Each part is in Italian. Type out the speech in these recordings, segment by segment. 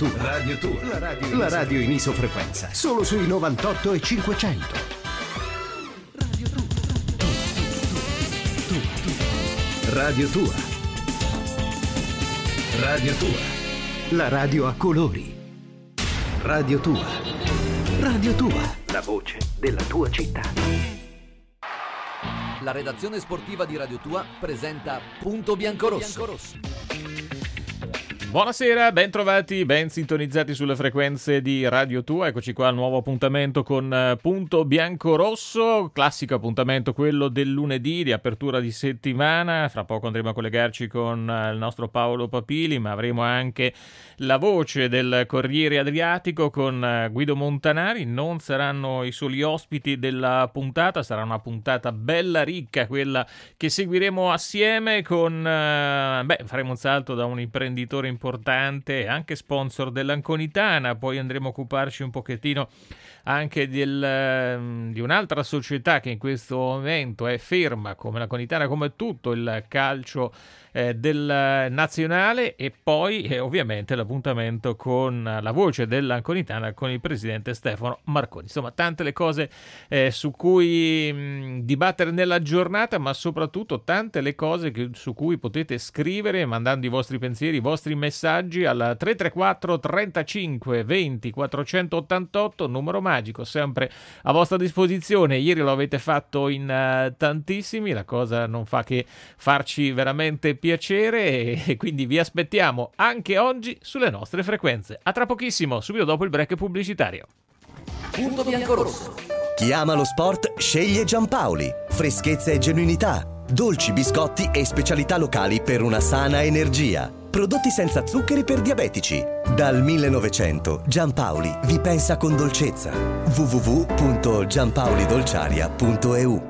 Tua. La radio in isofrequenza. Solo sui 98 e 500. Radio Tua. Radio Tua. La radio a colori. Radio Tua. Radio Tua. La voce della tua città. La redazione sportiva di Radio Tua presenta Punto Biancorosso. Buonasera, ben trovati, ben sintonizzati sulle frequenze di Radio Tua. Eccoci qua al nuovo appuntamento con Punto Biancorosso, classico appuntamento quello del lunedì di apertura di settimana. Fra poco andremo a collegarci con il nostro Paolo Papili, ma avremo anche la voce del Corriere Adriatico con Guido Montanari. Non saranno i soli ospiti della puntata, sarà una puntata bella ricca quella che seguiremo assieme con faremo un salto da un imprenditore importante, anche sponsor dell'Anconitana, poi andremo a occuparci un pochettino anche di un'altra società che in questo momento è ferma come l'Anconitana, come tutto il calcio del nazionale, e poi ovviamente l'appuntamento con la voce dell'Anconitana con il presidente Stefano Marconi. Insomma, tante le cose su cui dibattere nella giornata, ma soprattutto tante le cose su cui potete scrivere mandando i vostri pensieri, i vostri messaggi al 334 35 20 488, numero magico sempre a vostra disposizione. Ieri lo avete fatto in tantissimi, la cosa non fa che farci veramente piacere e quindi vi aspettiamo anche oggi sulle nostre frequenze. A tra pochissimo, subito dopo il break pubblicitario. Punto Biancorosso. Chi ama lo sport sceglie Giampaoli. Freschezza e genuinità, dolci, biscotti e specialità locali per una sana energia. Prodotti senza zuccheri per diabetici. Dal 1900 Giampaoli vi pensa con dolcezza. www.giampaolidolciaria.eu.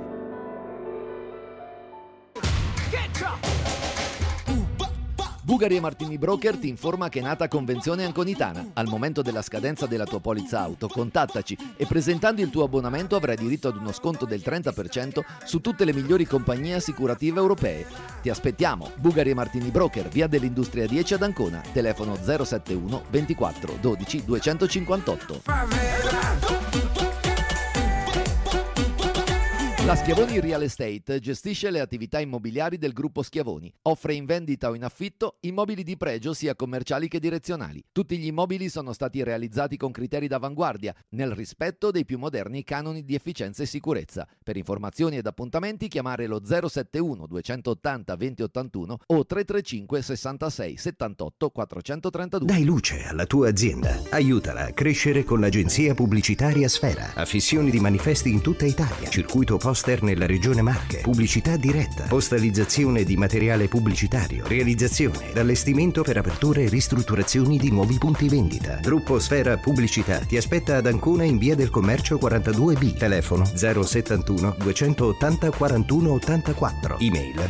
Bugari e Martini Broker ti informa che è nata Convenzione Anconitana. Al momento della scadenza della tua polizza auto, contattaci e presentando il tuo abbonamento avrai diritto ad uno sconto del 30% su tutte le migliori compagnie assicurative europee. Ti aspettiamo, Bugari e Martini Broker, via dell'Industria 10 ad Ancona, telefono 071 24 12 258. La Schiavoni Real Estate gestisce le attività immobiliari del gruppo Schiavoni. Offre in vendita o in affitto immobili di pregio sia commerciali che direzionali. Tutti gli immobili sono stati realizzati con criteri d'avanguardia, nel rispetto dei più moderni canoni di efficienza e sicurezza. Per informazioni ed appuntamenti chiamare lo 071 280 2081 o 335 66 78 432. Dai luce alla tua azienda. Aiutala a crescere con l'agenzia pubblicitaria Sfera. Affissioni di manifesti in tutta Italia. Circuito poster nella regione Marche, pubblicità diretta, postalizzazione di materiale pubblicitario, realizzazione ed allestimento per aperture e ristrutturazioni di nuovi punti vendita. Gruppo Sfera Pubblicità ti aspetta ad Ancona in via del Commercio 42B, telefono 071 280 41 84, email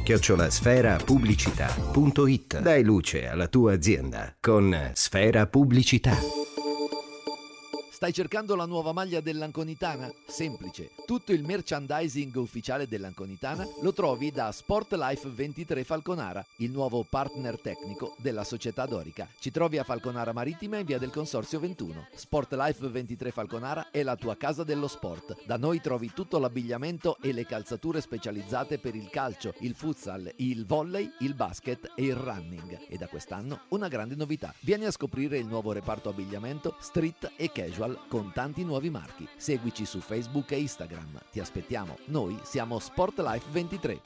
info@sferapubblicità.it. Dai luce alla tua azienda con Sfera Pubblicità. Stai cercando la nuova maglia dell'Anconitana? Semplice. Tutto il merchandising ufficiale dell'Anconitana lo trovi da Sportlife 23 Falconara, il nuovo partner tecnico della società dorica. Ci trovi a Falconara Marittima in via del Consorzio 21. Sportlife 23 Falconara è la tua casa dello sport. Da noi trovi tutto l'abbigliamento e le calzature specializzate per il calcio, il futsal, il volley, il basket e il running. E da quest'anno una grande novità. Vieni a scoprire il nuovo reparto abbigliamento street e casual con tanti nuovi marchi. Seguici su Facebook e Instagram. Ti aspettiamo. Noi siamo Sportlife 23.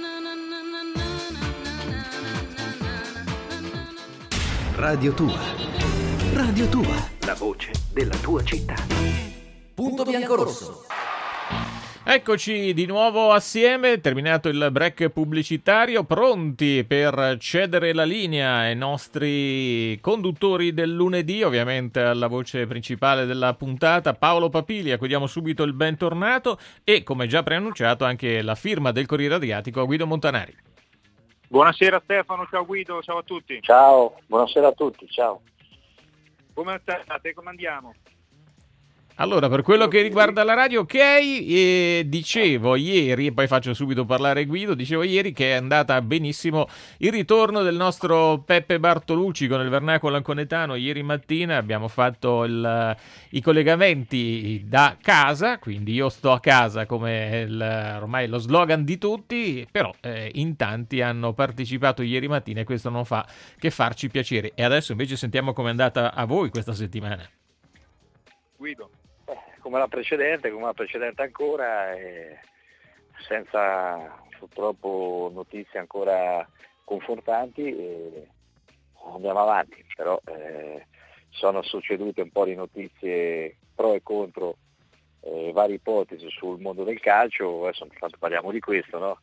Radio Tua. Radio Tua. La voce della tua città. Punto Biancorosso. Eccoci di nuovo assieme, terminato il break pubblicitario, pronti per cedere la linea ai nostri conduttori del lunedì, ovviamente alla voce principale della puntata, Paolo Papili, a cui diamo subito il bentornato, e come già preannunciato anche la firma del Corriere Adriatico a Guido Montanari. Buonasera Stefano, ciao Guido, ciao a tutti. Ciao, buonasera a tutti, ciao. Come state? Come andiamo? Allora, per quello che riguarda la radio, ok, dicevo ieri, e poi faccio subito parlare Guido, dicevo ieri che è andata benissimo il ritorno del nostro Peppe Bartolucci con il Vernacolo Anconetano. Ieri mattina abbiamo fatto i collegamenti da casa, quindi io sto a casa come ormai lo slogan di tutti, però in tanti hanno partecipato ieri mattina e questo non fa che farci piacere. E adesso invece sentiamo com'è andata a voi questa settimana. Guido. Come la precedente ancora, senza purtroppo notizie ancora confortanti, andiamo avanti, però sono succedute un po' di notizie pro e contro varie ipotesi sul mondo del calcio, adesso intanto parliamo di questo, no?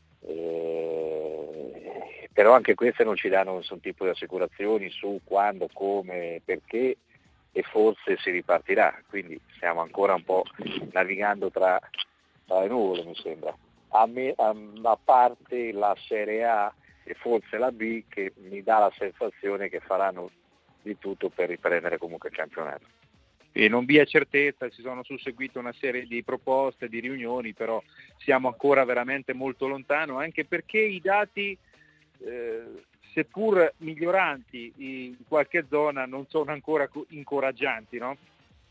Però anche queste non ci danno nessun tipo di assicurazioni su quando, come, perché, e forse si ripartirà, quindi stiamo ancora un po' navigando tra le nuvole, mi sembra, a parte la Serie A e forse la B, che mi dà la sensazione che faranno di tutto per riprendere comunque il campionato. E non vi è certezza, si sono susseguite una serie di proposte, di riunioni, però siamo ancora veramente molto lontano, anche perché i dati, seppur miglioranti in qualche zona, non sono ancora incoraggianti, no?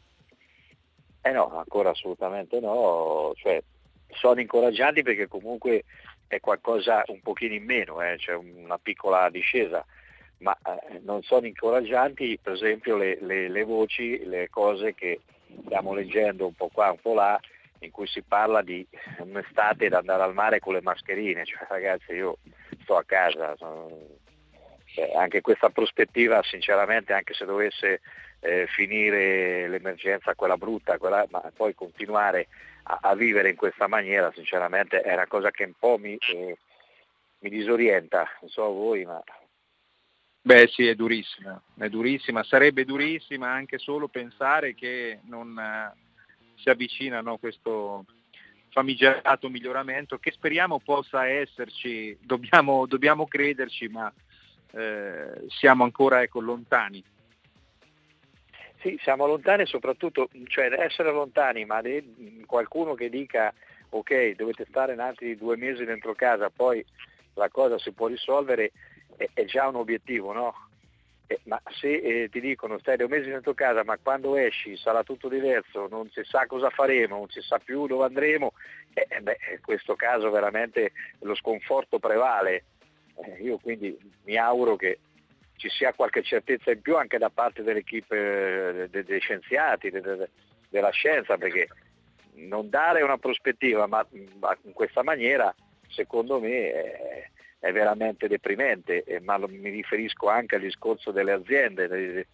No, ancora assolutamente no, cioè sono incoraggianti perché comunque è qualcosa un pochino in meno, c'è una piccola discesa, ma non sono incoraggianti per esempio le voci, le cose che stiamo leggendo un po' qua, un po' là, in cui si parla di un'estate da andare al mare con le mascherine, cioè ragazzi, io sto a casa, anche questa prospettiva sinceramente, anche se dovesse finire l'emergenza quella brutta, ma poi continuare a vivere in questa maniera, sinceramente è una cosa che un po' mi disorienta, non so voi, ma... Beh sì, è durissima, sarebbe durissima anche solo pensare che non si avvicina, no, questo famigerato miglioramento, che speriamo possa esserci, dobbiamo crederci, ma siamo ancora lontani. Sì, siamo lontani, soprattutto, cioè essere lontani, ma qualcuno che dica ok, dovete stare in altri 2 mesi dentro casa, poi la cosa si può risolvere, è già un obiettivo, no? Ma se ti dicono stai 2 mesi dentro casa, ma quando esci sarà tutto diverso, non si sa cosa faremo, non si sa più dove andremo, in questo caso veramente lo sconforto prevale. Io quindi mi auguro che ci sia qualche certezza in più anche da parte dell'equipe dei scienziati, della scienza, perché non dare una prospettiva ma in questa maniera secondo me è veramente deprimente, ma mi riferisco anche al discorso delle aziende,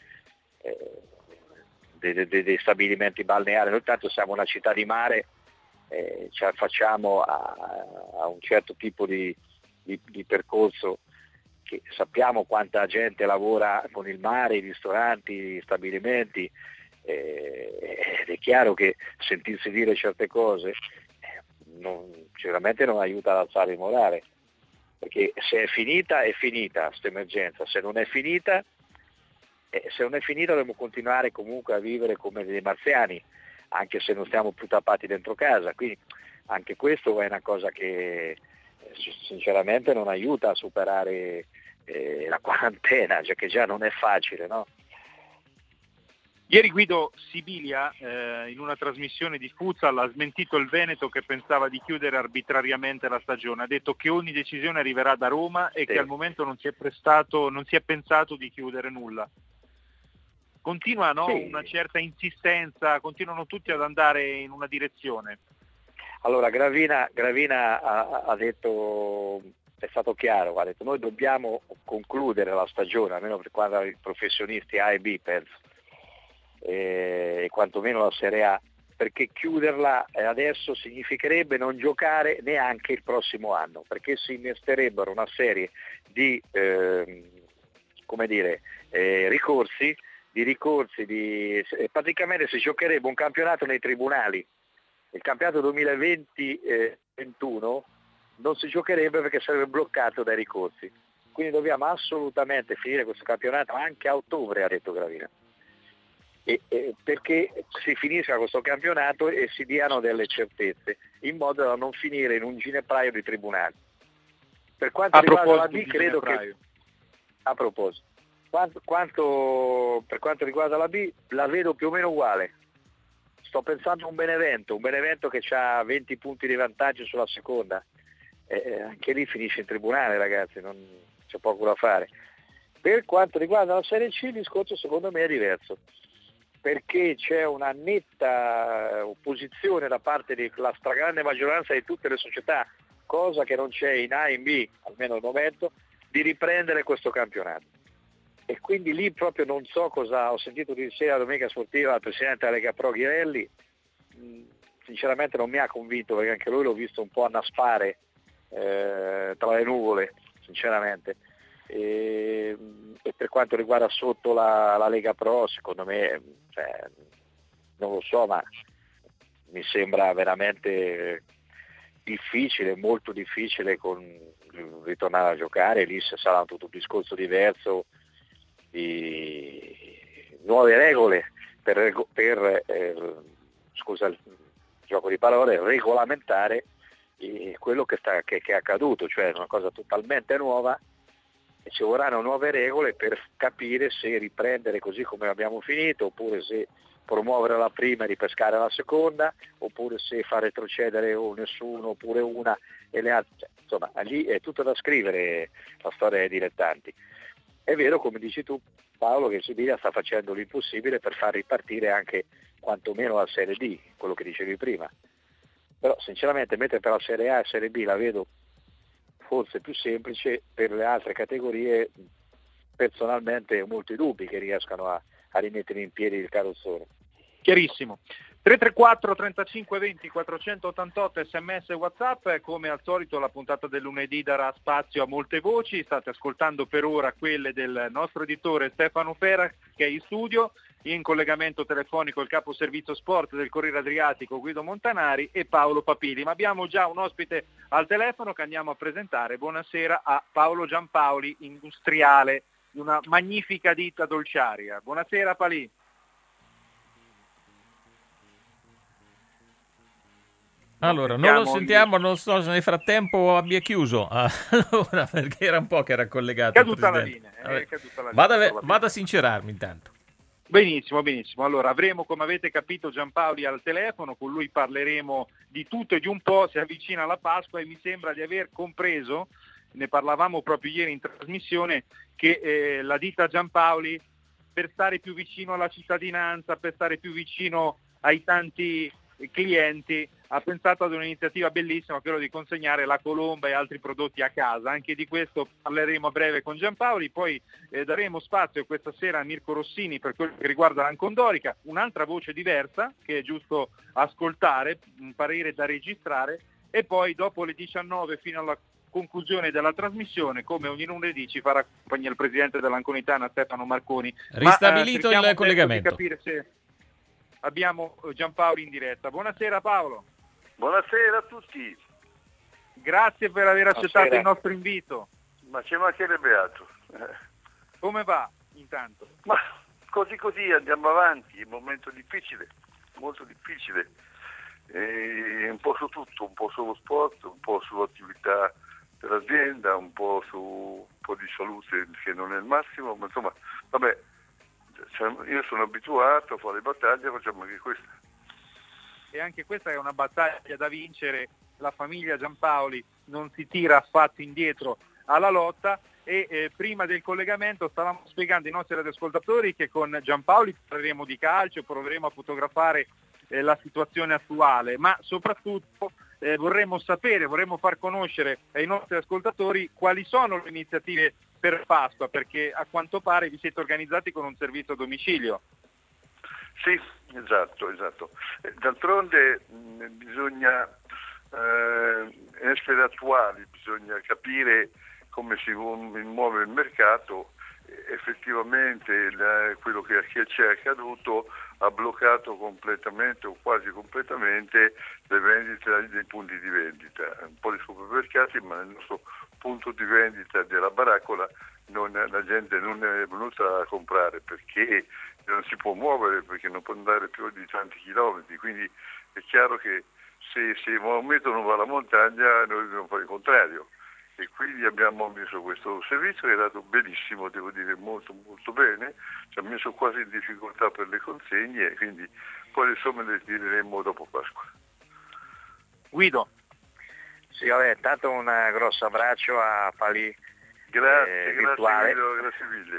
dei stabilimenti balneari. Noi tanto siamo una città di mare, ci affacciamo a un certo tipo di percorso, che sappiamo quanta gente lavora con il mare, i ristoranti, gli stabilimenti, ed è chiaro che sentirsi dire certe cose sicuramente non aiuta ad alzare il morale, perché se è finita questa emergenza, se non è finita dobbiamo continuare comunque a vivere come dei marziani, anche se non stiamo più tappati dentro casa, quindi anche questo è una cosa che sinceramente non aiuta a superare la quarantena, cioè che già non è facile, no? Ieri Guido Sibilia in una trasmissione di Futsal ha smentito il Veneto che pensava di chiudere arbitrariamente la stagione, ha detto che ogni decisione arriverà da Roma e che al momento non si è pensato di chiudere nulla. Continua una certa insistenza, continuano tutti ad andare in una direzione. Allora Gravina ha detto, è stato chiaro, ha detto noi dobbiamo concludere la stagione, almeno per quanto i professionisti A e B penso, e quantomeno la Serie A, perché chiuderla adesso significherebbe non giocare neanche il prossimo anno, perché si innesterebbero una serie di ricorsi, praticamente si giocherebbe un campionato nei tribunali. Il campionato 2020-21 non si giocherebbe perché sarebbe bloccato dai ricorsi, quindi dobbiamo assolutamente finire questo campionato anche a ottobre, ha detto Gravina. perché si finisca questo campionato e si diano delle certezze, in modo da non finire in un ginepraio di tribunali. Per quanto riguarda la B, credo che a proposito, per quanto riguarda la B, la vedo più o meno uguale. Sto pensando a un Benevento che ha 20 punti di vantaggio sulla seconda, anche lì finisce in tribunale, ragazzi, non c'è poco da fare. Per quanto riguarda la Serie C, il discorso secondo me è diverso, perché c'è una netta opposizione da parte della stragrande maggioranza di tutte le società, cosa che non c'è in A e in B, almeno al momento, di riprendere questo campionato. E quindi lì proprio non so cosa ho sentito di sera domenica sportiva al presidente della Lega Pro Ghirelli, sinceramente non mi ha convinto, perché anche lui l'ho visto un po' annaspare tra le nuvole, sinceramente. E per quanto riguarda sotto la Lega Pro, secondo me, non lo so, ma mi sembra veramente difficile, molto difficile ritornare a giocare. Lì sarà tutto un discorso diverso di nuove regole scusa il gioco di parole, regolamentare quello che è accaduto, cioè una cosa totalmente nuova, e ci vorranno nuove regole per capire se riprendere così come abbiamo finito, oppure se promuovere la prima e ripescare la seconda, oppure se far retrocedere o nessuno oppure una e le altre. Insomma, lì è tutto da scrivere, la storia dei dilettanti. È vero, come dici tu, Paolo, che Sibiglia sta facendo l'impossibile per far ripartire anche quantomeno la Serie D, quello che dicevi prima. Però sinceramente, mentre per la Serie A e Serie B la vedo forse più semplice, per le altre categorie personalmente ho molti dubbi che riescano a rimettere in piedi il carrozzone. Chiarissimo. 334 35 20 488 sms e WhatsApp, come al solito la puntata del lunedì darà spazio a molte voci. State ascoltando per ora quelle del nostro editore Stefano Fera, che è in studio, in collegamento telefonico il capo servizio sport del Corriere Adriatico Guido Montanari e Paolo Papili, ma abbiamo già un ospite al telefono che andiamo a presentare. Buonasera a Paolo Giampaoli, industriale di una magnifica ditta dolciaria. Buonasera Palì. Allora, non lo sentiamo, non so se nel frattempo abbia chiuso, allora, perché era un po' che era collegato. Caduta la linea. Vado a sincerarmi intanto. Benissimo. Allora, avremo, come avete capito, Giampaoli al telefono, con lui parleremo di tutto e di un po', si avvicina la Pasqua e mi sembra di aver compreso, ne parlavamo proprio ieri in trasmissione, che la ditta Giampaoli, per stare più vicino alla cittadinanza, per stare più vicino ai tanti clienti, ha pensato ad un'iniziativa bellissima, quello di consegnare la colomba e altri prodotti a casa. Anche di questo parleremo a breve con Giampaoli, poi daremo spazio questa sera a Mirko Rossini per quello che riguarda l'Ancondorica, un'altra voce diversa che è giusto ascoltare, un parere da registrare, e poi dopo le 19 fino alla conclusione della trasmissione, come ogni lunedì, ci farà compagnia il presidente dell'Anconitana Stefano Marconi. Ristabilito il collegamento. Di capire se abbiamo Giampaoli in diretta. Buonasera Paolo. Buonasera a tutti. Grazie per aver accettato il nostro invito. Ma ci mancherebbe altro. Come va intanto? Ma così andiamo avanti, è un momento difficile, molto difficile. Un po' su tutto, un po' sullo sport, un po' sull'attività dell'azienda, un po' di salute che non è il massimo, ma insomma, vabbè, io sono abituato a fare battaglie, facciamo anche questa. E anche questa è una battaglia da vincere, la famiglia Giampaoli non si tira affatto indietro alla lotta e prima del collegamento stavamo spiegando ai nostri radioascoltatori che con Giampaoli parleremo di calcio, proveremo a fotografare la situazione attuale, ma soprattutto vorremmo far conoscere ai nostri ascoltatori quali sono le iniziative per Pasqua, perché a quanto pare vi siete organizzati con un servizio a domicilio. Sì, esatto. D'altronde bisogna essere attuali, bisogna capire come si muove il mercato. Effettivamente quello che ci è accaduto ha bloccato completamente o quasi completamente le vendite dei punti di vendita, un po' di supermercati, ma nel nostro punto di vendita della Baraccola la gente non è venuta a comprare perché non si può muovere perché non può andare più di tanti chilometri, quindi è chiaro che se il Maometto non va alla montagna noi dobbiamo fare il contrario, e quindi abbiamo messo questo servizio che è andato benissimo, devo dire molto molto bene, ci ha messo quasi in difficoltà per le consegne, e quindi poi le somme le tireremo dopo Pasqua. Guido. Sì, vabbè, tanto un grosso abbraccio a Palì. Grazie virtuale. Guido, grazie mille.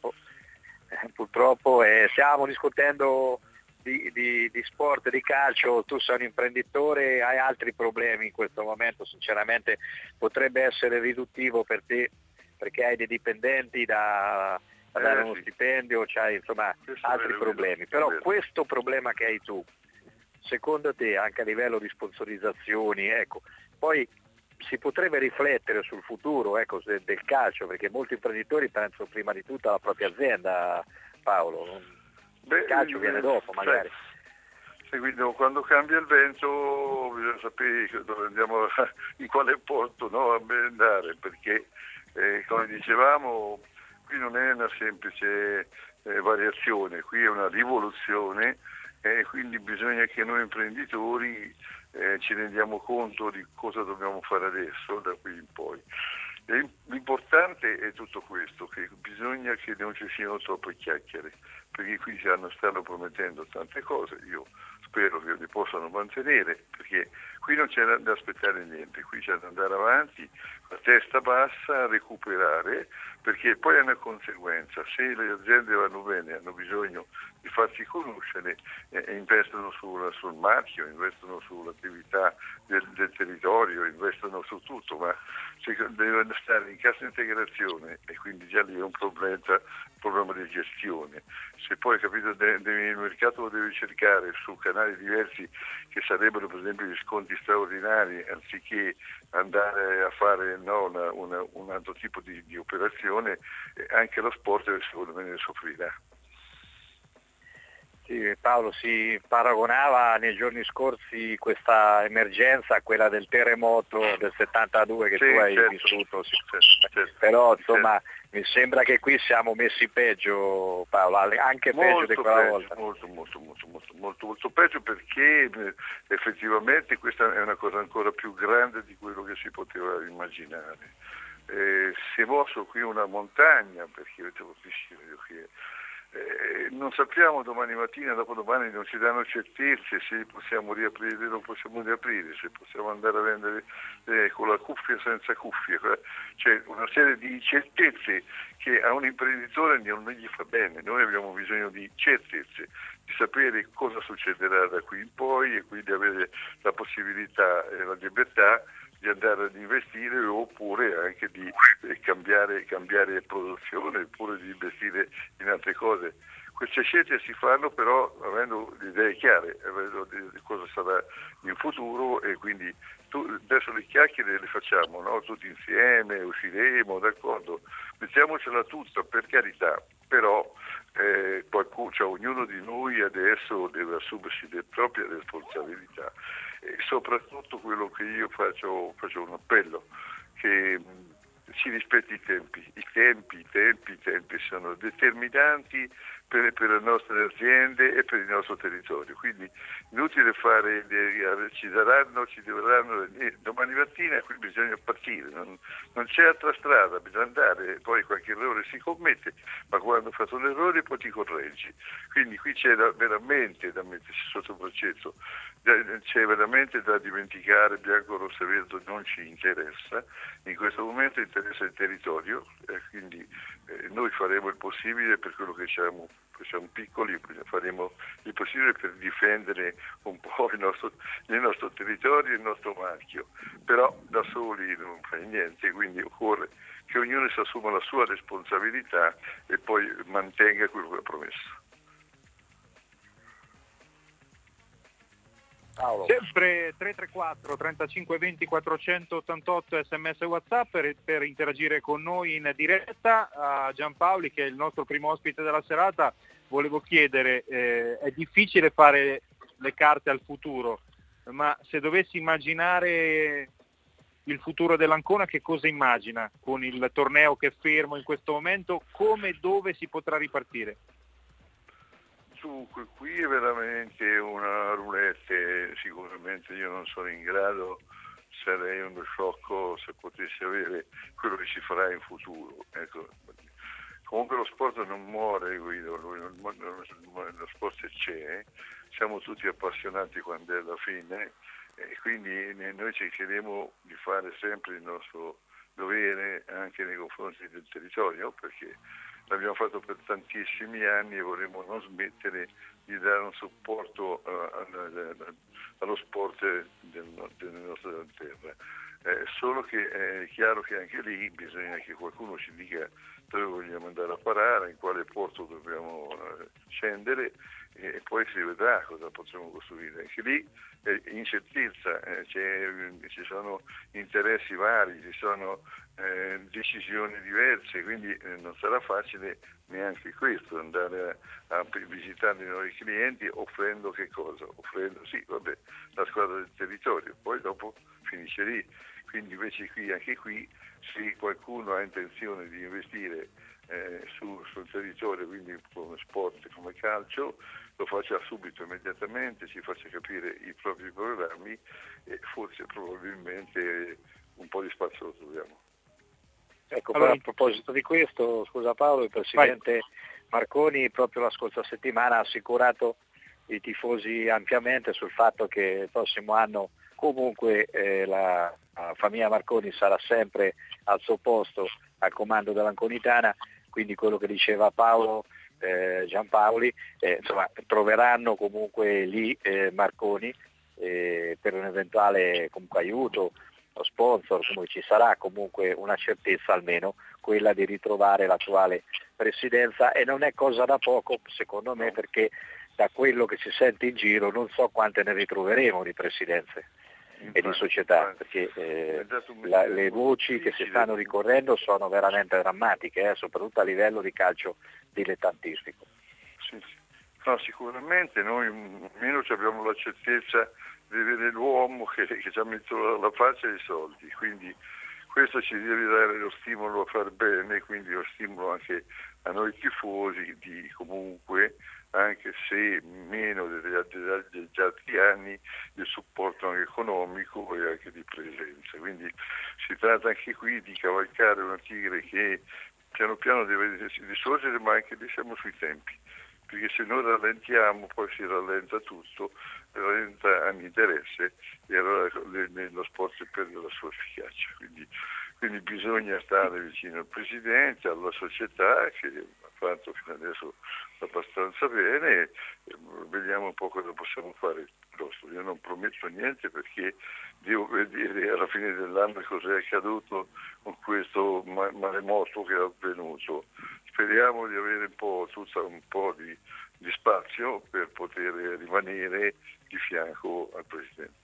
Purtroppo stiamo discutendo di sport, di calcio, tu sei un imprenditore, hai altri problemi in questo momento, sinceramente potrebbe essere riduttivo per te perché hai dei dipendenti da dare uno stipendio, c'hai insomma altri problemi, però questo problema che hai tu, secondo te anche a livello di sponsorizzazioni, ecco, poi si potrebbe riflettere sul futuro, ecco, del calcio, perché molti imprenditori pensano prima di tutto alla propria azienda, Paolo. Il calcio viene dopo magari. Seguito, quando cambia il vento bisogna sapere dove andiamo, in quale porto, no, andare, perché come dicevamo qui non è una semplice variazione, qui è una rivoluzione, e quindi bisogna che noi imprenditori ci rendiamo conto di cosa dobbiamo fare adesso da qui in poi. L'importante è tutto questo, che bisogna che non ci siano troppe chiacchiere, perché qui stanno promettendo tante cose, io spero che li possano mantenere, perché qui non c'è da aspettare niente, qui c'è da andare avanti, a testa bassa, recuperare, perché poi è una conseguenza, se le aziende vanno bene hanno bisogno di farsi conoscere, investono sul marchio, investono sull'attività del territorio, investono su tutto, ma devono stare in cassa integrazione, e quindi già lì è un problema di gestione. Se poi il mercato lo deve cercare su canali diversi, che sarebbero per esempio gli sconti straordinari, anziché andare a fare un altro tipo di operazione, anche lo sport secondo me ne soffrirà. Sì, Paolo, si paragonava nei giorni scorsi questa emergenza a quella del terremoto del 72 che tu hai vissuto, certo, però insomma mi sembra che qui siamo messi peggio, Paolo, anche peggio di quella volta. Molto peggio, perché effettivamente questa è una cosa ancora più grande di quello che si poteva immaginare. Si è mosso qui una montagna, perché avete visto che non sappiamo domani mattina, dopodomani non ci danno certezze se possiamo riaprire o non possiamo riaprire, se possiamo andare a vendere con la cuffia o senza cuffia, c'è una serie di certezze che a un imprenditore non gli fa bene. Noi abbiamo bisogno di certezze, di sapere cosa succederà da qui in poi, e quindi avere la possibilità e la libertà di andare ad investire, oppure anche di cambiare produzione, oppure di investire in altre cose. Queste scelte si fanno però avendo le idee chiare, avendo di cosa sarà in futuro, e quindi adesso le chiacchiere le facciamo, no? Tutti insieme, usciremo, d'accordo, mettiamocela tutta, per carità, però ognuno di noi adesso deve assumersi le proprie responsabilità, e soprattutto quello che io faccio un appello, che si rispetti i tempi. I tempi sono determinanti per le nostre aziende e per il nostro territorio, quindi inutile fare, ci daranno domani mattina, qui bisogna partire, non c'è altra strada, bisogna andare, poi qualche errore si commette, ma quando hai fatto l'errore poi ti correggi, quindi qui c'è veramente da mettersi sotto processo, c'è veramente da dimenticare bianco, rosso e verde non ci interessa, in questo momento interessa il territorio, quindi noi faremo il possibile per quello che siamo piccoli, faremo il possibile per difendere un po' il nostro territorio e il nostro marchio, però da soli non fai niente, quindi occorre che ognuno si assuma la sua responsabilità e poi mantenga quello che ha promesso. Paolo. Sempre 334 35 20 488 sms WhatsApp per interagire con noi in diretta. A Giampaoli, che è il nostro primo ospite della serata, volevo chiedere, è difficile fare le carte al futuro, ma se dovessi immaginare il futuro dell'Ancona, che cosa immagina con il torneo che è fermo in questo momento, come e dove si potrà ripartire? Dunque, qui è veramente una roulette, sicuramente io non sono in grado, sarei uno sciocco se potessi avere quello che si farà in futuro. Ecco. Comunque lo sport non muore, Guido, lo sport c'è, siamo tutti appassionati quando è la fine e quindi noi cercheremo di fare sempre il nostro dovere anche nei confronti del territorio, perché l'abbiamo fatto per tantissimi anni e vorremmo non smettere di dare un supporto allo sport della nostra terra. Solo che è chiaro che anche lì bisogna che qualcuno ci dica dove vogliamo andare a parare, in quale porto dobbiamo scendere e poi si vedrà cosa possiamo costruire. Anche lì è incertezza, ci sono interessi vari, ci sono decisioni diverse, quindi non sarà facile neanche questo, andare a visitare i nuovi clienti offrendo che cosa? Offrendo la squadra del territorio, poi dopo finisce lì. Quindi invece anche qui, se qualcuno ha intenzione di investire sul territorio, quindi come sport, come calcio, lo faccia subito, immediatamente, ci faccia capire i propri programmi e forse probabilmente un po' di spazio lo troviamo. Ecco, allora, a proposito di questo, scusa Paolo, il Presidente Marconi proprio la scorsa settimana ha assicurato i tifosi ampiamente sul fatto che il prossimo anno comunque la famiglia Marconi sarà sempre al suo posto al comando dell'Anconitana, quindi quello che diceva Paolo Giampaoli, insomma, troveranno comunque lì Marconi per un eventuale comunque aiuto o sponsor, comunque ci sarà comunque una certezza almeno, quella di ritrovare l'attuale presidenza, e non è cosa da poco secondo me, perché da quello che si sente in giro non so quante ne ritroveremo di presidenze e di società, perché le voci che si stanno ricorrendo sono veramente drammatiche, soprattutto a livello di calcio dilettantistico. Sì. No, sicuramente noi almeno abbiamo la certezza di avere l'uomo che ci ha messo la faccia e i soldi, quindi questo ci deve dare lo stimolo a far bene, quindi lo stimolo anche a noi tifosi di comunque, anche se meno degli altri anni, il supporto anche economico e anche di presenza. Quindi si tratta anche qui di cavalcare una tigre che piano piano deve risorgere, ma anche lì siamo sui tempi, perché se noi rallentiamo poi si rallenta tutto, rallenta all'interesse e allora lo sport perde la sua efficacia. Quindi bisogna stare vicino al Presidente, alla società che ha fatto fino adesso abbastanza bene, e vediamo un po' cosa possiamo fare. Io non prometto niente perché devo vedere alla fine dell'anno cosa è accaduto con questo maremoto che è avvenuto. Speriamo di avere un po' di spazio per poter rimanere di fianco al Presidente.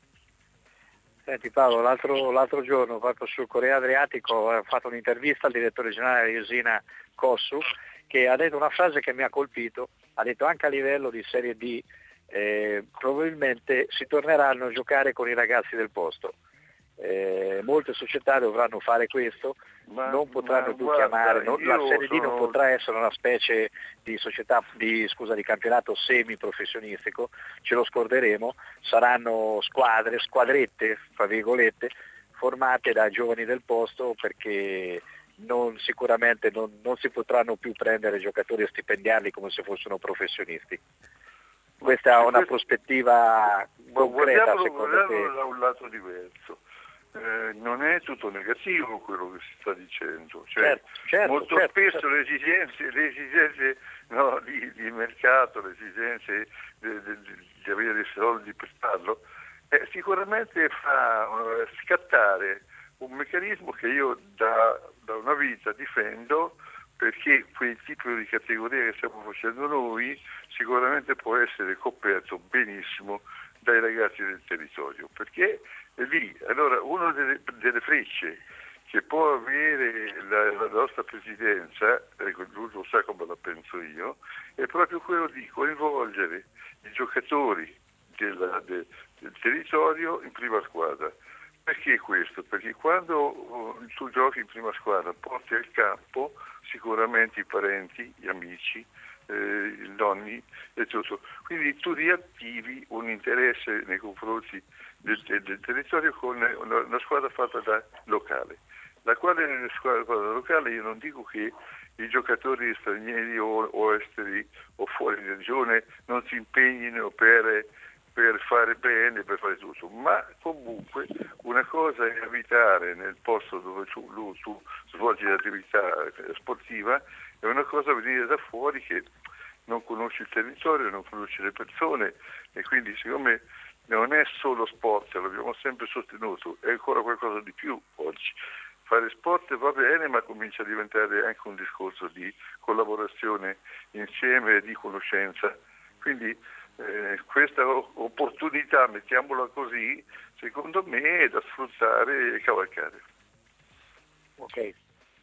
Senti Paolo, l'altro giorno proprio sul Corriere Adriatico ho fatto un'intervista al direttore generale di Iesina Cossu, che ha detto una frase che mi ha colpito, ha detto anche a livello di Serie D probabilmente si torneranno a giocare con i ragazzi del posto. Molte società dovranno fare questo, non potranno più chiamare, la Serie D non potrà essere una specie di società di campionato semi-professionistico, ce lo scorderemo, saranno squadrette, fra virgolette, formate da giovani del posto, perché sicuramente non si potranno più prendere giocatori e stipendiarli come se fossero professionisti. Questa è una prospettiva concreta, secondo te? Da un lato diverso. Non è tutto negativo quello che si sta dicendo, molto spesso le esigenze di mercato, le esigenze di avere dei soldi per farlo, sicuramente fa scattare un meccanismo che io da una vita difendo, perché quel tipo di categoria che stiamo facendo noi sicuramente può essere coperto benissimo dai ragazzi del territorio, perché è lì. Allora una delle frecce che può avere la nostra presidenza, lui lo sa come la penso io, è proprio quello di coinvolgere i giocatori del territorio in prima squadra. Perché questo? Perché quando tu giochi in prima squadra porti al campo sicuramente i parenti, gli amici, i nonni e tutto. Quindi tu riattivi un interesse nei confronti del territorio con una squadra fatta da locale. La quale squadra fatta da locale, io non dico che i giocatori stranieri o esteri o fuori regione non si impegnino per fare bene, per fare tutto, ma comunque una cosa è abitare nel posto dove tu svolgi l'attività sportiva e una cosa venire da fuori che non conosci il territorio, non conosci le persone, e quindi siccome non è solo sport, l'abbiamo sempre sostenuto, è ancora qualcosa di più oggi. Fare sport va bene, ma comincia a diventare anche un discorso di collaborazione insieme e di conoscenza. Quindi questa opportunità, mettiamola così, secondo me è da sfruttare e cavalcare. Ok.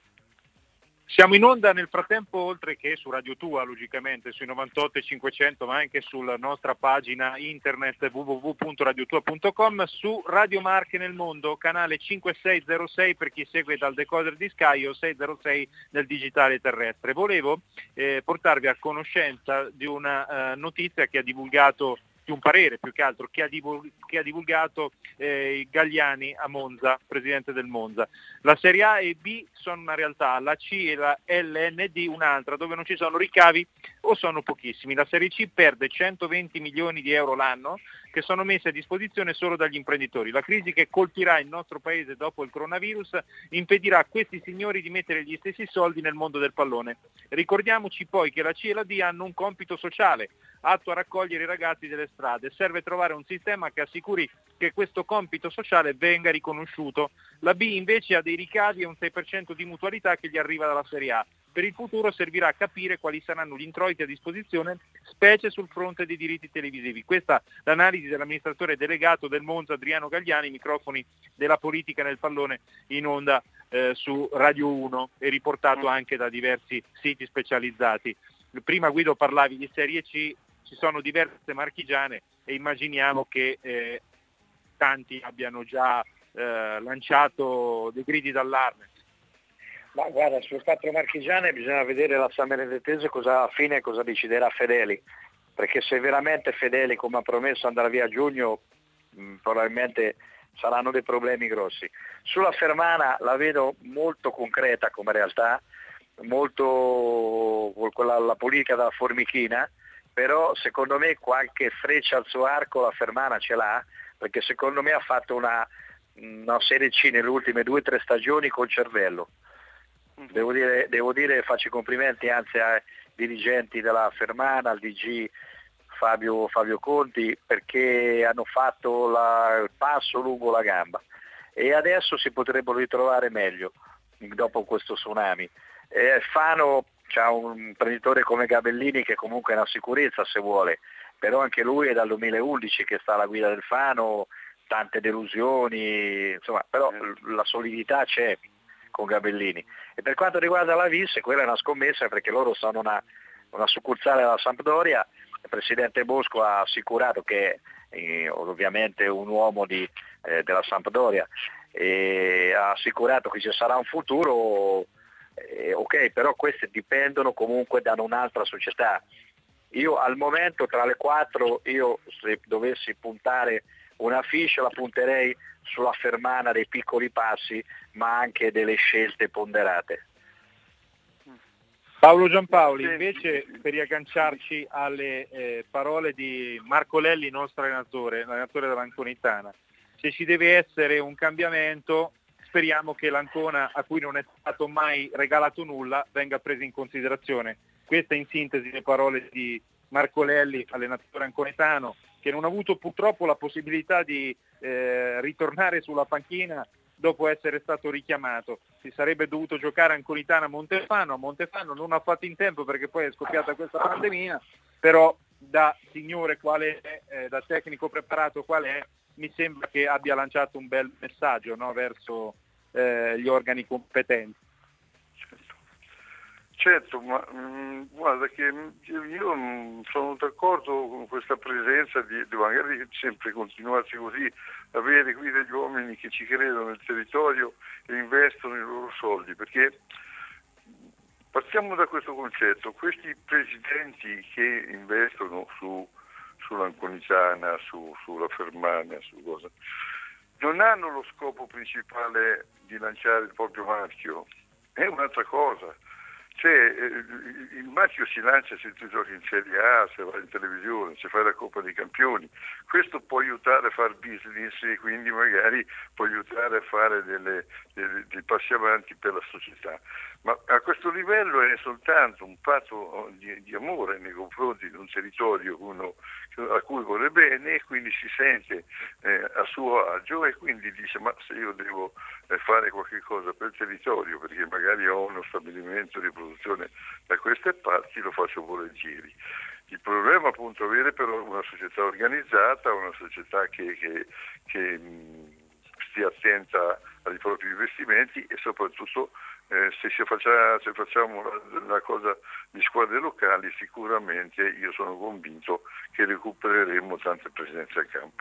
Siamo in onda nel frattempo, oltre che su Radio Tua, logicamente, sui 98 e 500, ma anche sulla nostra pagina internet www.radiotua.com, su Radio Marche nel mondo, canale 5606 per chi segue dal decoder di Sky o 606 nel digitale terrestre. Volevo portarvi a conoscenza di una notizia che ha divulgato, di un parere più che altro, che ha divulgato Galliani a Monza, presidente del Monza. La Serie A e B sono una realtà, la C e la LND un'altra, dove non ci sono ricavi o sono pochissimi. La Serie C perde 120 milioni di euro l'anno che sono messi a disposizione solo dagli imprenditori. La crisi che colpirà il nostro paese dopo il coronavirus impedirà a questi signori di mettere gli stessi soldi nel mondo del pallone. Ricordiamoci poi che la C e la D hanno un compito sociale, atto a raccogliere i ragazzi delle strade. Serve trovare un sistema che assicuri che questo compito sociale venga riconosciuto. La B invece ha dei ricavi e un 6% di mutualità che gli arriva dalla Serie A. Per il futuro servirà a capire quali saranno gli introiti a disposizione, specie sul fronte dei diritti televisivi. Questa l'analisi dell'amministratore delegato del Monza Adriano Galliani, microfoni della politica nel pallone in onda su Radio 1 e riportato anche da diversi siti specializzati. Prima Guido parlavi di Serie C, ci sono diverse marchigiane e immaginiamo che tanti abbiano già lanciato dei gridi d'allarme. Ma guarda, sulle 4 marchigiane bisogna vedere la San Benedettese alla fine cosa deciderà Fedeli, perché se veramente Fedeli, come ha promesso, andrà via a giugno, probabilmente saranno dei problemi grossi. Sulla Fermana la vedo molto concreta come realtà, molto con la politica della formichina, però secondo me qualche freccia al suo arco la Fermana ce l'ha, perché secondo me ha fatto una Serie C nelle ultime 2 o 3 stagioni col cervello. Devo dire faccio i complimenti anzi ai dirigenti della Fermana, al DG Fabio Conti, perché hanno fatto il passo lungo la gamba e adesso si potrebbero ritrovare meglio dopo questo tsunami. Fano c'ha un imprenditore come Gabellini che comunque è una sicurezza se vuole, però anche lui è dal 2011 che sta alla guida del Fano, tante delusioni, insomma, però la solidità c'è con Gabellini. E per quanto riguarda la Vis, quella è una scommessa perché loro sono una succursale della Sampdoria. Il presidente Bosco ha assicurato che ovviamente un uomo della Sampdoria e ha assicurato che ci sarà un futuro, ok, però queste dipendono comunque da un'altra società. Io al momento tra le 4, se dovessi puntare una fiche la punterei sulla Fermana dei piccoli passi, ma anche delle scelte ponderate. Paolo Giampaoli, invece, per riagganciarci alle parole di Marco Lelli, nostro allenatore dell'Anconitana, se ci deve essere un cambiamento, speriamo che l'Ancona, a cui non è stato mai regalato nulla, venga preso in considerazione. Queste in sintesi le parole di Marco Lelli, allenatore anconetano, che non ha avuto purtroppo la possibilità di ritornare sulla panchina dopo essere stato richiamato. Si sarebbe dovuto giocare Anconitana a Montefano non ha fatto in tempo perché poi è scoppiata questa pandemia, però da signore quale è, da tecnico preparato quale è, mi sembra che abbia lanciato un bel messaggio, no, verso gli organi competenti. Certo, ma guarda che io sono d'accordo con questa presenza di magari sempre continuarsi così, avere qui degli uomini che ci credono nel territorio e investono i loro soldi, perché Partiamo da questo concetto: questi presidenti che investono sull'Anconitana, sulla Fermania, su cosa, non hanno lo scopo principale di lanciare il proprio marchio, è un'altra cosa. Cioè, il marchio si lancia se tu giochi in Serie A, se vai in televisione, se fai la Coppa dei Campioni. Questo può aiutare a fare business e quindi magari può aiutare a fare dei passi avanti per la società. Ma a questo livello è soltanto un patto di amore nei confronti di un territorio a cui vuole bene, e quindi si sente a suo agio, e quindi dice: ma se io devo fare qualche cosa per il territorio, perché magari ho uno stabilimento di produzione da queste parti, lo faccio volentieri. Il problema appunto è avere però una società organizzata, una società che stia attenta ai propri investimenti, e soprattutto se facciamo la cosa di squadre locali, sicuramente io sono convinto che recupereremo tante presenze a campo.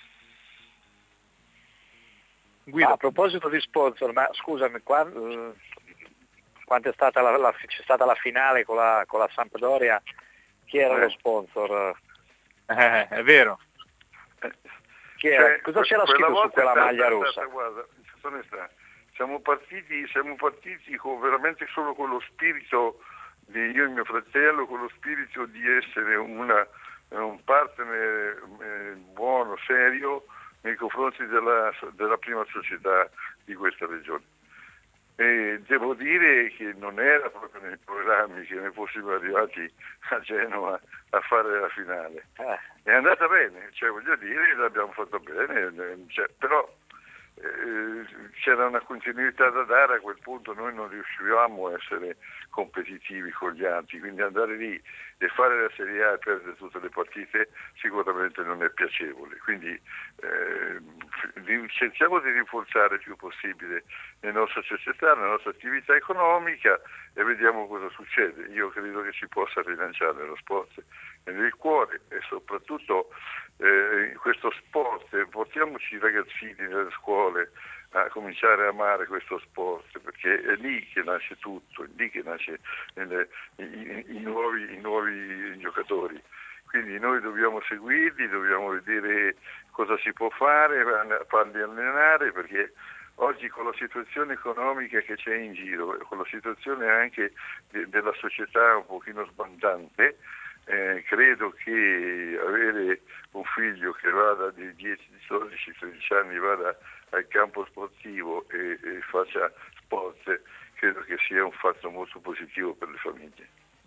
Guido, a proposito di sponsor, ma scusami, quando è stata c'è stata la finale con la Sampdoria, chi era lo sponsor? È vero. Chi era? Cosa c'era scritto su quella maglia rossa? Guarda, siamo partiti veramente solo con lo spirito io e mio fratello, con lo spirito di essere un partner buono, serio nei confronti della prima società di questa regione. E devo dire che non era proprio nei programmi che ne fossimo arrivati a Genova a fare la finale. È andata bene, cioè voglio dire, l'abbiamo fatto bene, però c'era una continuità da dare. A quel punto noi non riuscivamo a essere competitivi con gli altri, quindi andare lì e fare la Serie A e perdere tutte le partite sicuramente non è piacevole, quindi cerchiamo di rinforzare il più possibile le nostre società, la nostra attività economica, e vediamo cosa succede. Io credo che si possa rilanciare lo sport nel cuore, e soprattutto questo sport, portiamoci i ragazzini nelle scuole a cominciare a amare questo sport, perché è lì che nasce tutto, è lì che nasce i nuovi giocatori. Quindi noi dobbiamo seguirli, dobbiamo vedere cosa si può fare, farli allenare, perché oggi con la situazione economica che c'è in giro, con la situazione anche della società un pochino sbandante, credo che avere un figlio che vada di 10, 12, 13 anni, vada al campo sportivo e faccia sport, credo che sia un fatto molto positivo per le famiglie.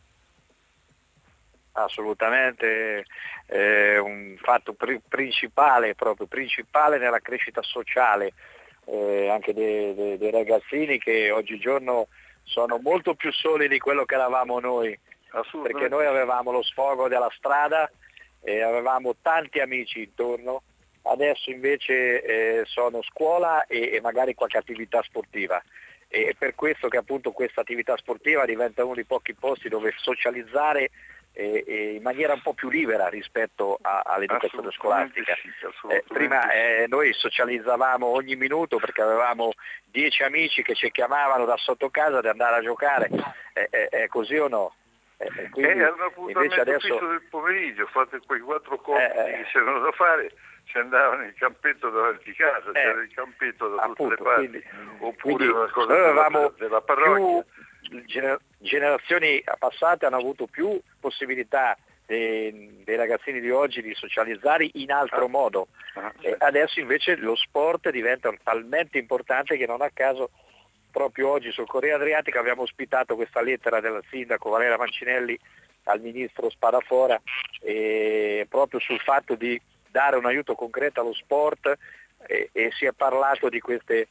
Assolutamente, un fatto principale nella crescita sociale anche dei ragazzini, che oggigiorno sono molto più soli di quello che eravamo noi, perché noi avevamo lo sfogo della strada e avevamo tanti amici intorno. Adesso invece sono scuola e magari qualche attività sportiva, e per questo che appunto questa attività sportiva diventa uno dei pochi posti dove socializzare in maniera un po' più libera rispetto all'educazione scolastica. Sì, prima noi socializzavamo ogni minuto, perché avevamo 10 amici che ci chiamavano da sotto casa di andare a giocare, è così o no? Quindi, invece adesso del pomeriggio, fate quei 4 compiti che c'erano da fare, si andava nel campetto davanti a casa, c'era il campetto da tutte le parti, oppure una cosa della parrocchia. Generazioni passate hanno avuto più possibilità dei ragazzini di oggi di socializzare in altro modo. Adesso invece lo sport diventa talmente importante che non a caso proprio oggi sul Corriere Adriatico abbiamo ospitato questa lettera del sindaco Valeria Mancinelli al ministro Spadafora, proprio sul fatto di dare un aiuto concreto allo sport, e si è parlato di questa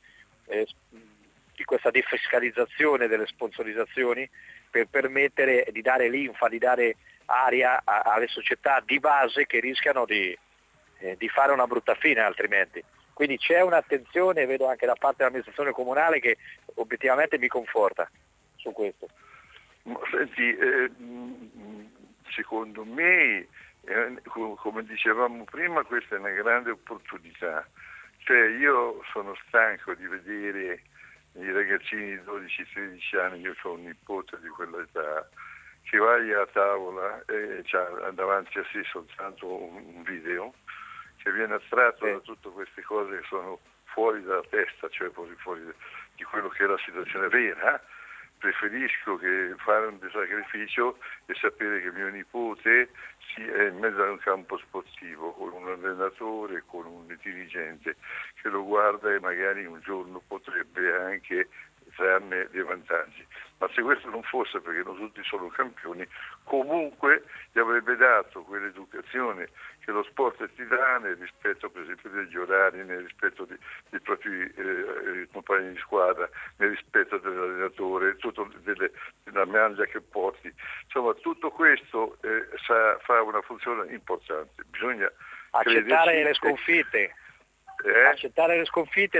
defiscalizzazione delle sponsorizzazioni, per permettere di dare linfa, di dare aria alle società di base che rischiano di fare una brutta fine altrimenti. Quindi c'è un'attenzione, vedo anche da parte dell'amministrazione comunale, che obiettivamente mi conforta su questo. Senti, secondo me, come dicevamo prima, questa è una grande opportunità. Cioè, io sono stanco di vedere i ragazzini di 12-13 anni, io ho un nipote di quell'età, che vai a tavola e c'ha davanti a sé soltanto un video che viene attratto da tutte queste cose che sono fuori dalla testa, cioè fuori di quello che è la situazione vera. Preferisco che fare un sacrificio e sapere che mio nipote è in mezzo a un campo sportivo con un allenatore, con un dirigente che lo guarda e magari un giorno potrebbe anche trarne dei vantaggi. Ma se questo non fosse, perché non tutti sono campioni, comunque gli avrebbe dato quell'educazione che lo sport ti dà nel rispetto per esempio degli orari, nel rispetto dei propri compagni di squadra, nel rispetto dell'allenatore, della maglia che porti. Insomma, tutto questo fa una funzione importante. Bisogna accettare le sconfitte. Accettare le sconfitte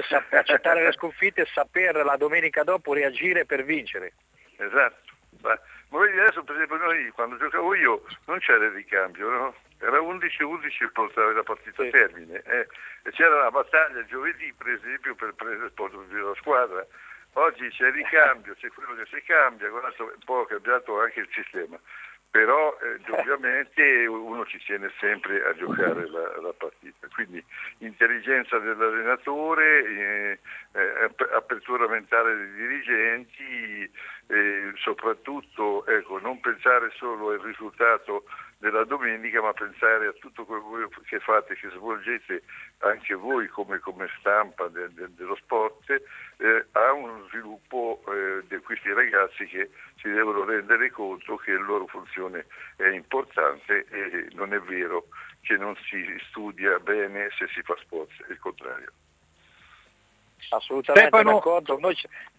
e saper la domenica dopo reagire per vincere. Esatto. Ma vedi, adesso per esempio noi quando giocavo io non c'era il ricambio, no? Era 11-11 per portare la partita a termine e c'era la battaglia giovedì per esempio per prendere la squadra. Oggi c'è il ricambio, c'è quello che si cambia, guardate, un po' cambiato anche il sistema. Però ovviamente uno ci tiene sempre a giocare la partita, quindi intelligenza dell'allenatore, apertura mentale dei dirigenti, soprattutto non pensare solo al risultato della domenica, ma pensare a tutto quello che fate, che svolgete anche voi come stampa dello sport, a uno sviluppo di questi ragazzi che si devono rendere conto che la loro funzione è importante e non è vero che non si studia bene se si fa sport, è il contrario. Assolutamente d'accordo. Noi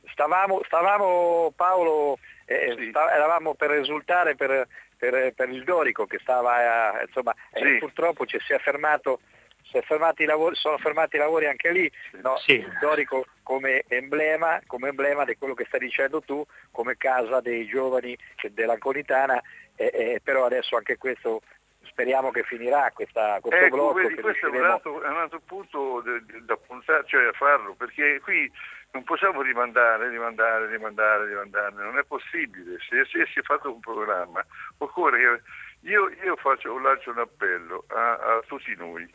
stavamo Paolo, eravamo per esultare per il Dorico che stava purtroppo si è fermato. Sono fermati i lavori anche lì, no? Sì. Il Dorico come emblema di quello che stai dicendo tu, come casa dei giovani dell'Anconitana, però adesso anche questo speriamo che finirà questo blocco. Vedi, questo è un altro punto da puntare, cioè a farlo, perché qui non possiamo rimandare, non è possibile. Se si è fatto un programma, occorre che io lancio un appello a tutti noi,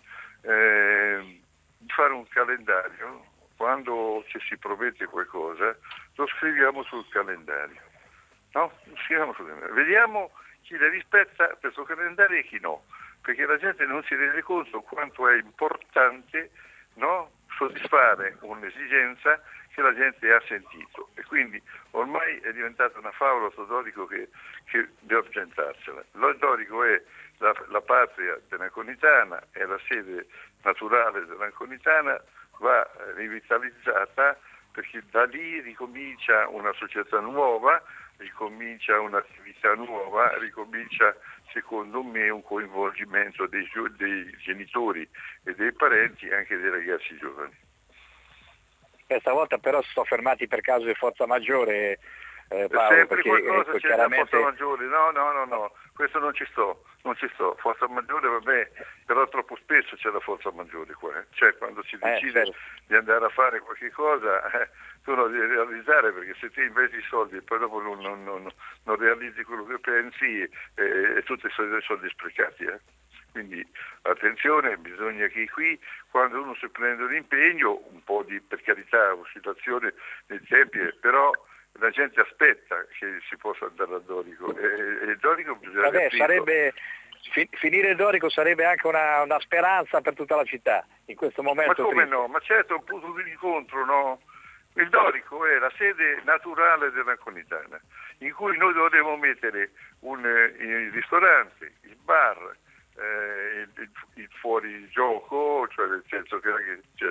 di fare un calendario. Quando si promette qualcosa lo scriviamo sul calendario, no? Vediamo chi le rispetta questo calendario e chi no, perché la gente non si rende conto quanto è importante, no? Soddisfare un'esigenza che la gente ha sentito, e quindi ormai è diventata una favola sul Dorico che deve presentarsela. Lo Dorico è la patria dell'Anconitana, è la sede naturale dell'Anconitana, va rivitalizzata perché da lì ricomincia una società nuova, ricomincia un'attività nuova, ricomincia secondo me un coinvolgimento dei genitori e dei parenti e anche dei ragazzi giovani. Questa volta però si sono fermati per caso di forza maggiore, Paolo, sempre perché qualcosa c'è chiaramente... forza maggiore, no, questo non ci sto, forza maggiore vabbè, però troppo spesso c'è la forza maggiore qua, cioè quando si decide di andare a fare qualche cosa, tu lo devi realizzare, perché se ti investi i soldi e poi dopo non realizzi quello che pensi, e tutti sono soldi sprecati, Quindi attenzione, bisogna che qui quando uno si prende un impegno, un po' di, per carità, oscillazione nei tempi, però la gente aspetta che si possa andare al Dorico, e il Dorico bisogna finire il Dorico sarebbe anche una speranza per tutta la città in questo momento. Ma come no? Ma certo, un punto di incontro, no? Il Dorico è la sede naturale dell'Anconitana, in cui noi dovremmo mettere il ristorante, il bar, il fuorigioco, cioè nel senso che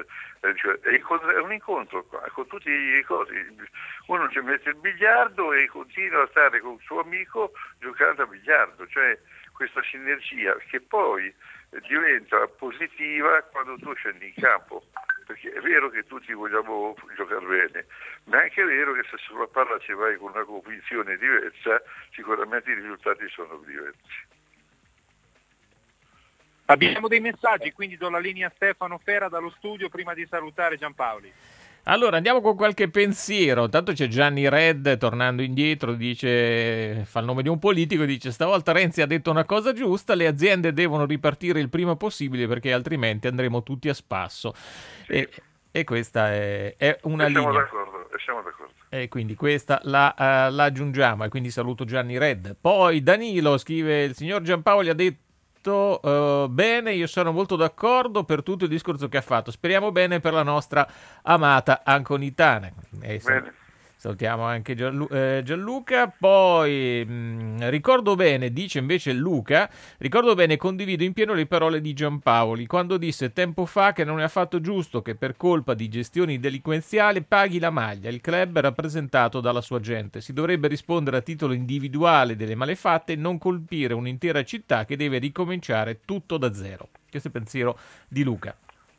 è un incontro con tutti i cosi. Uno ci mette il biliardo e continua a stare con il suo amico giocando a biliardo, cioè questa sinergia che poi diventa positiva quando tu scendi in campo, perché è vero che tutti vogliamo giocare bene, ma è anche vero che se sulla palla ci vai con una convinzione diversa, sicuramente i risultati sono diversi. Abbiamo dei messaggi, quindi do la linea a Stefano Fera dallo studio prima di salutare Giampaoli. Allora andiamo con qualche pensiero. Tanto c'è Gianni Red tornando indietro, dice, fa il nome di un politico, dice: stavolta Renzi ha detto una cosa giusta, le aziende devono ripartire il prima possibile perché altrimenti andremo tutti a spasso. Sì. E questa è una linea. Siamo d'accordo. E quindi questa la aggiungiamo, e quindi saluto Gianni Red. Poi Danilo scrive: il signor Giampaoli ha detto bene, io sono molto d'accordo per tutto il discorso che ha fatto, speriamo bene per la nostra amata Anconitana. Bene. Salutiamo anche Gianluca. Poi ricordo bene, dice invece Luca, ricordo bene e condivido in pieno le parole di Giampaoli quando disse tempo fa che non è affatto giusto che per colpa di gestioni delinquenziali paghi la maglia il club rappresentato dalla sua gente. Si dovrebbe rispondere a titolo individuale delle malefatte e non colpire un'intera città che deve ricominciare tutto da zero. Questo è il pensiero di Luca.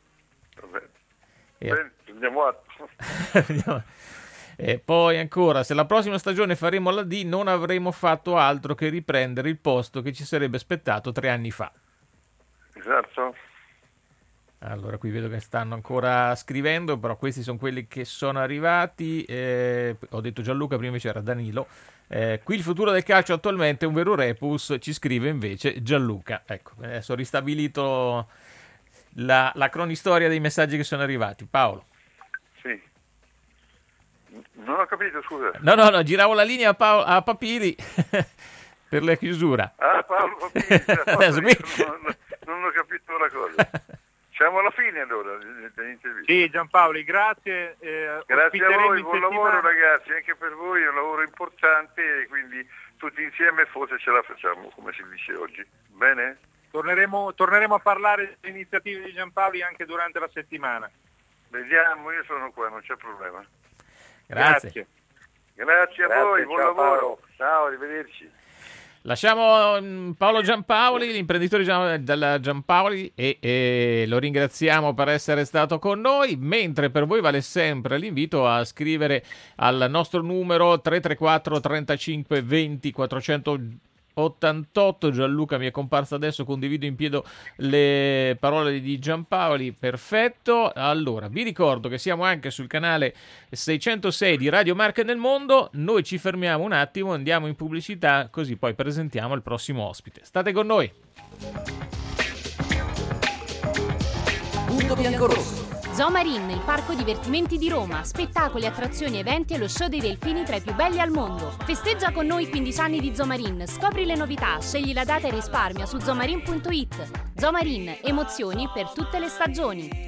Bene, andiamo a... E poi ancora, se la prossima stagione faremo la D non avremo fatto altro che riprendere il posto che ci sarebbe aspettato 3 anni fa. Esatto. Allora qui vedo che stanno ancora scrivendo, però questi sono quelli che sono arrivati. Ho detto Gianluca, prima c'era Danilo. Qui il futuro del calcio attualmente è un vero rebus, ci scrive invece Gianluca. Ecco, adesso ho ristabilito la cronistoria dei messaggi che sono arrivati. Paolo. Sì. Non ho capito, scusa. No, giravo la linea a Papiri per la chiusura. Ah, Paolo Papiri, Adesso qui... non ho capito la cosa. Siamo alla fine allora dell'intervista. Sì, Giampaoli, grazie. Grazie a voi, buon lavoro ragazzi, anche per voi è un lavoro importante e quindi tutti insieme forse ce la facciamo, come si dice oggi. Bene? Torneremo a parlare delle iniziative di Giampaoli anche durante la settimana. Vediamo, io sono qua, non c'è problema. Grazie a voi, buon lavoro. Paolo. Ciao, arrivederci. Lasciamo Paolo Giampaoli, l'imprenditore della Giampaoli, e lo ringraziamo per essere stato con noi, mentre per voi vale sempre l'invito a scrivere al nostro numero 334 35 20 488. Gianluca mi è comparsa adesso, condivido in pieno le parole di Giampaoli, perfetto. Allora vi ricordo che siamo anche sul canale 606 di Radio Marche nel Mondo. Noi ci fermiamo un attimo, andiamo in pubblicità, così poi presentiamo il prossimo ospite. State con noi. Punto biancorosso. Zomarin, il parco divertimenti di Roma, spettacoli, attrazioni, eventi e lo show dei delfini tra i più belli al mondo. Festeggia con noi 15 anni di Zomarin, scopri le novità, scegli la data e risparmia su zomarin.it. Zomarin, emozioni per tutte le stagioni.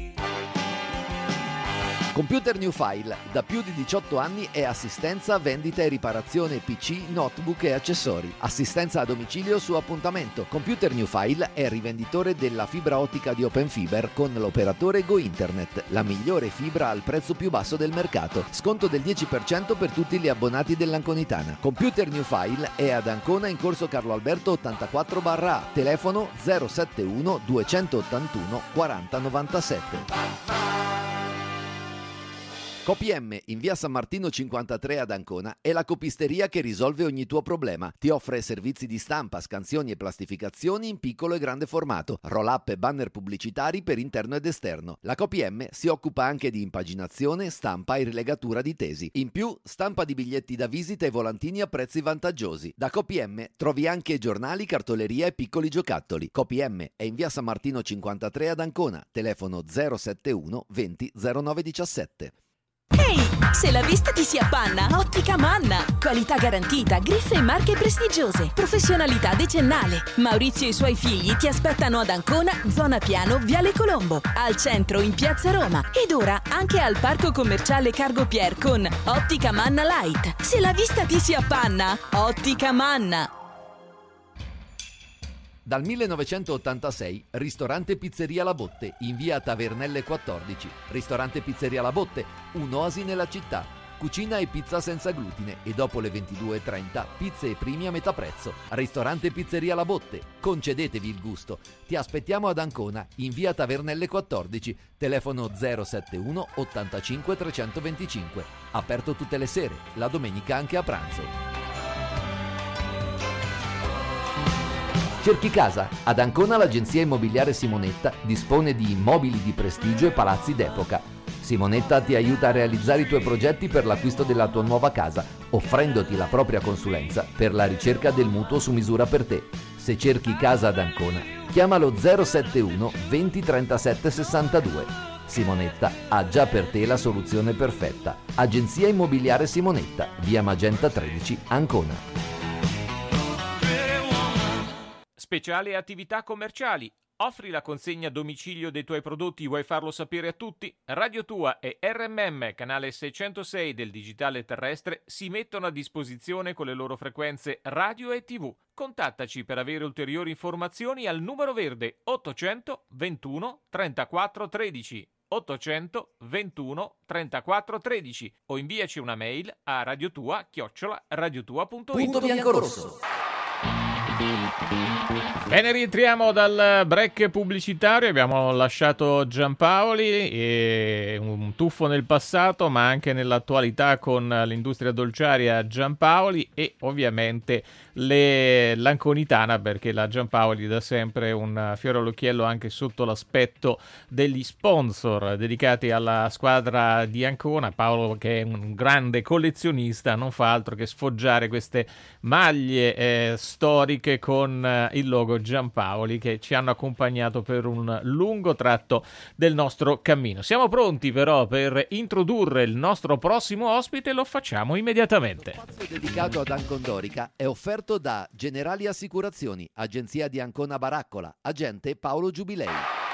Computer New File, da più di 18 anni è assistenza, vendita e riparazione PC, notebook e accessori. Assistenza a domicilio su appuntamento. Computer New File è rivenditore della fibra ottica di Open Fiber con l'operatore Go Internet, la migliore fibra al prezzo più basso del mercato. Sconto del 10% per tutti gli abbonati dell'Anconitana. Computer New File è ad Ancona in corso Carlo Alberto 84/A, telefono 071 281 4097. CoPM in via San Martino 53 ad Ancona è la copisteria che risolve ogni tuo problema. Ti offre servizi di stampa, scansioni e plastificazioni in piccolo e grande formato, roll-up e banner pubblicitari per interno ed esterno. La CoPM si occupa anche di impaginazione, stampa e rilegatura di tesi. In più, stampa di biglietti da visita e volantini a prezzi vantaggiosi. Da CoPM trovi anche giornali, cartoleria e piccoli giocattoli. CoPM è in via San Martino 53 ad Ancona, telefono 071 20 09 17. Ehi, se la vista ti si appanna, Ottica Manna. Qualità garantita, griffe e marche prestigiose, professionalità decennale. Maurizio e i suoi figli ti aspettano ad Ancona, zona Piano, Viale Colombo, al centro in Piazza Roma ed ora anche al parco commerciale Cargo Pier con Ottica Manna Light. Se la vista ti si appanna, Ottica Manna. Dal 1986, ristorante Pizzeria La Botte, in via Tavernelle 14. Ristorante Pizzeria La Botte, un'oasi nella città. Cucina e pizza senza glutine e dopo le 22:30 pizze e primi a metà prezzo. Ristorante Pizzeria La Botte, concedetevi il gusto. Ti aspettiamo ad Ancona, in via Tavernelle 14, telefono 071 85 325. Aperto tutte le sere, la domenica anche a pranzo. Cerchi casa? Ad Ancona l'agenzia immobiliare Simonetta dispone di immobili di prestigio e palazzi d'epoca. Simonetta ti aiuta a realizzare i tuoi progetti per l'acquisto della tua nuova casa, offrendoti la propria consulenza per la ricerca del mutuo su misura per te. Se cerchi casa ad Ancona, chiamalo 071 20 37 62. Simonetta ha già per te la soluzione perfetta. Agenzia Immobiliare Simonetta, via Magenta 13, Ancona. Speciale attività commerciali. Offri la consegna a domicilio dei tuoi prodotti, vuoi farlo sapere a tutti? Radio Tua e RMM, canale 606 del digitale terrestre, si mettono a disposizione con le loro frequenze radio e TV. Contattaci per avere ulteriori informazioni al numero verde 800 21 34 13. 800 21 34 13 o inviaci una mail a radiotua@radiotua.it. Punto biancorosso. Bene, rientriamo dal break pubblicitario. Abbiamo lasciato Giampaoli e un tuffo nel passato, ma anche nell'attualità con l'industria dolciaria Giampaoli e ovviamente l'Anconitana, perché la Giampaoli da sempre un fiore all'occhiello anche sotto l'aspetto degli sponsor dedicati alla squadra di Ancona. Paolo, che è un grande collezionista, non fa altro che sfoggiare queste maglie storiche con il logo Giampaoli, che ci hanno accompagnato per un lungo tratto del nostro cammino. Siamo pronti però per introdurre il nostro prossimo ospite, lo facciamo immediatamente. Lo spazio dedicato ad Ancondorica è offerto da Generali Assicurazioni, agenzia di Ancona Baraccola, agente Paolo Giubilei.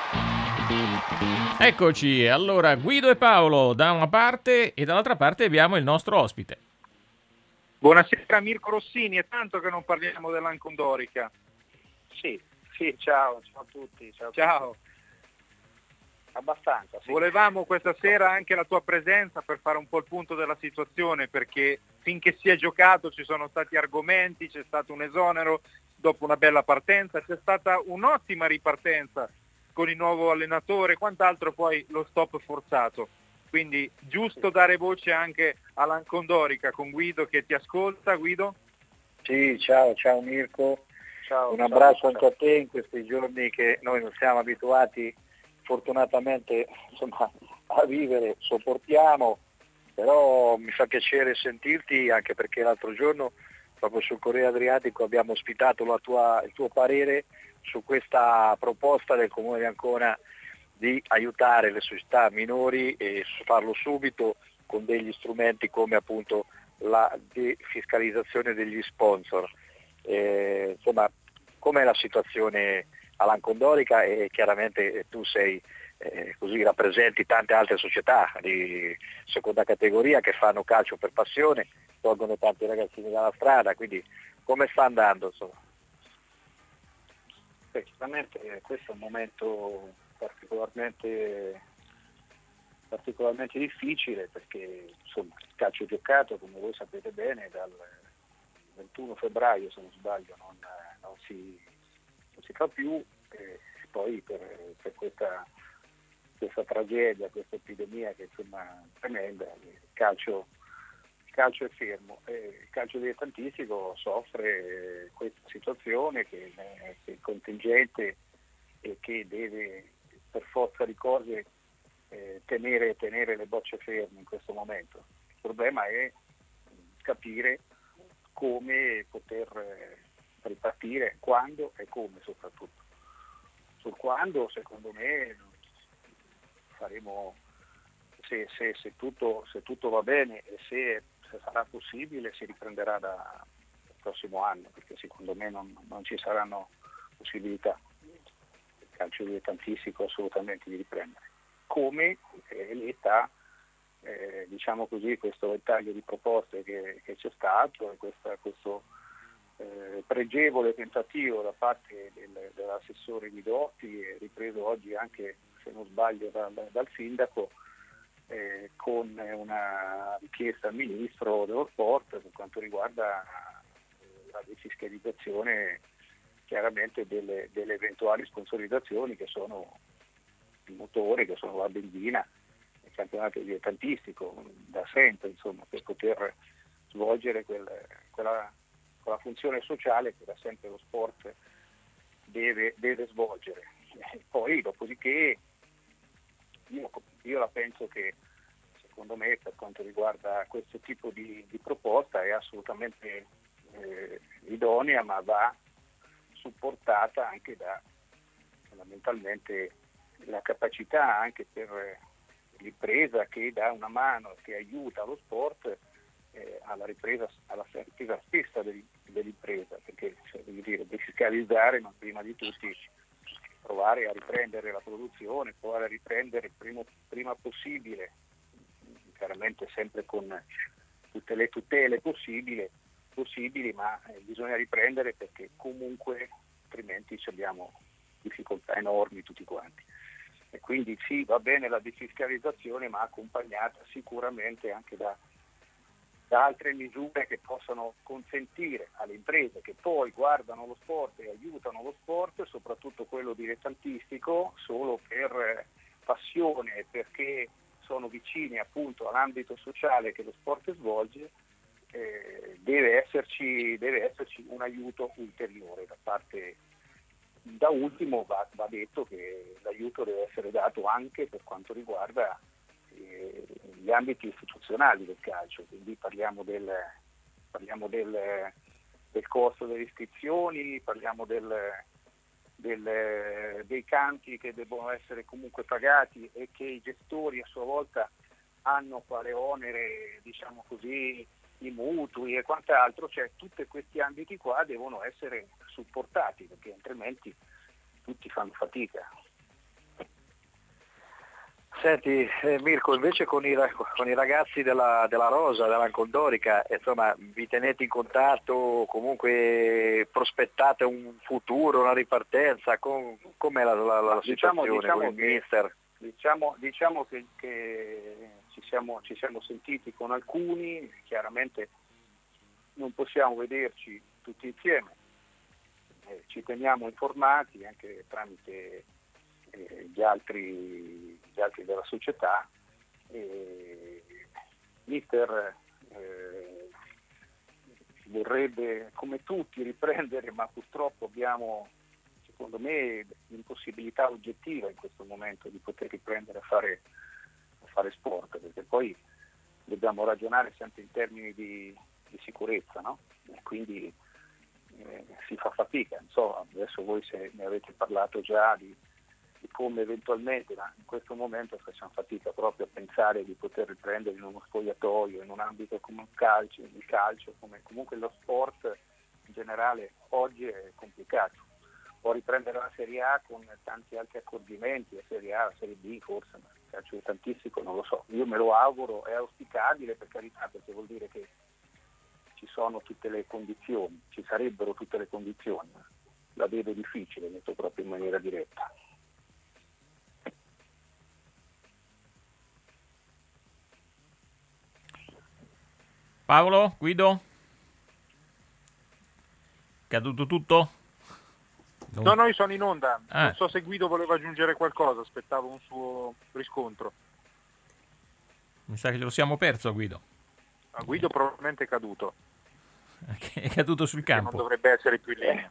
Eccoci, allora Guido e Paolo da una parte e dall'altra parte abbiamo il nostro ospite. Buonasera Mirko Rossini, è tanto che non parliamo dell'Ancondorica. Sì, ciao a tutti. Ciao. Abbastanza, sì. Volevamo questa sera anche la tua presenza per fare un po' il punto della situazione, perché finché si è giocato ci sono stati argomenti, c'è stato un esonero dopo una bella partenza, c'è stata un'ottima ripartenza con il nuovo allenatore, quant'altro poi lo stop forzato. Quindi giusto dare voce anche all'Ancondorica con Guido che ti ascolta. Guido? Sì, ciao Mirko. Ciao, un abbraccio anche a te in questi giorni che noi non siamo abituati fortunatamente a vivere, sopportiamo, però mi fa piacere sentirti anche perché l'altro giorno proprio sul Corriere Adriatico abbiamo ospitato il tuo parere su questa proposta del Comune di Ancona di aiutare le società minori e farlo subito con degli strumenti come appunto la defiscalizzazione degli sponsor. Insomma, com'è la situazione all'Ancondorica e chiaramente tu sei così rappresenti tante altre società di seconda categoria che fanno calcio per passione, tolgono tanti ragazzini dalla strada, quindi come sta andando? Insomma? Sicuramente questo è un momento particolarmente difficile perché insomma il calcio giocato, come voi sapete bene, dal 21 febbraio se non sbaglio non si fa più, e poi per questa tragedia, questa epidemia che insomma è tremenda, il calcio è fermo e il calcio dilettantistico soffre questa situazione che è contingente e che deve per forza di cose tenere le bocce ferme in questo momento. Il problema è capire come poter ripartire, quando e come soprattutto. Sul quando secondo me faremo, se tutto va bene e se sarà possibile, si riprenderà dal prossimo anno, perché secondo me non ci saranno possibilità il calcio dilettantistico assolutamente di riprendere. Come lì sta diciamo così questo ventaglio di proposte che c'è stato e questo pregevole tentativo da parte dell'assessore Guidotti, ripreso oggi anche, se non sbaglio, dal sindaco, con una richiesta al ministro dello sport per quanto riguarda la defiscalizzazione chiaramente delle eventuali sponsorizzazioni che sono il motore, che sono la benzina, il campionato dilettantistico da sempre, insomma, per poter svolgere quella funzione sociale che da sempre lo sport deve svolgere. Poi dopodiché io la penso che, secondo me, per quanto riguarda questo tipo di proposta, è assolutamente idonea, ma va supportata anche da, fondamentalmente, la capacità anche per l'impresa che dà una mano, che aiuta lo sport alla ripresa stessa dell'impresa, perché voglio dire, defiscalizzare, ma prima di tutti provare a riprendere la produzione, provare a riprendere prima possibile, chiaramente sempre con tutte le tutele possibili, ma bisogna riprendere, perché comunque altrimenti abbiamo difficoltà enormi tutti quanti. E quindi sì, va bene la defiscalizzazione, ma accompagnata sicuramente anche da altre misure che possano consentire alle imprese che poi guardano lo sport e aiutano lo sport, soprattutto quello dilettantistico, solo per passione e perché sono vicini appunto all'ambito sociale che lo sport svolge, deve esserci un aiuto ulteriore da parte. Da ultimo va detto che l'aiuto deve essere dato anche per quanto riguarda gli ambiti istituzionali del calcio, quindi parliamo del costo delle iscrizioni, parliamo dei canti che devono essere comunque pagati e che i gestori a sua volta hanno quale onere, diciamo così, i mutui e quant'altro, cioè tutti questi ambiti qua devono essere supportati, perché altrimenti tutti fanno fatica. Senti Mirko, invece con i ragazzi della Rosa, dell'Ancondorica, insomma, vi tenete in contatto, comunque prospettate un futuro, una ripartenza, com'è la situazione con il mister? Diciamo che ci siamo sentiti con alcuni, chiaramente non possiamo vederci tutti insieme, ci teniamo informati anche tramite gli altri della società. Mister vorrebbe come tutti riprendere, ma purtroppo abbiamo, secondo me, l'impossibilità oggettiva in questo momento di poter riprendere a fare sport, perché poi dobbiamo ragionare sempre in termini di sicurezza, no? E quindi si fa fatica. Non so, adesso voi se ne avete parlato già di come eventualmente, ma in questo momento facciamo fatica proprio a pensare di poter riprendere in uno spogliatoio, in un ambito come il calcio, come comunque lo sport in generale oggi è complicato. Può riprendere la Serie A con tanti altri accorgimenti, la Serie A, la Serie B forse, ma il calcio dilettantistico non lo so. Io me lo auguro, è auspicabile per carità, perché vuol dire che ci sono tutte le condizioni, ci sarebbero tutte le condizioni, ma la vedo difficile, detto proprio in maniera diretta. Paolo, Guido? Caduto tutto? No, io sono in onda. Non so se Guido voleva aggiungere qualcosa, aspettavo un suo riscontro. Mi sa che lo siamo perso a Guido. A Guido probabilmente è caduto. È caduto sul campo. Non dovrebbe essere più in linea.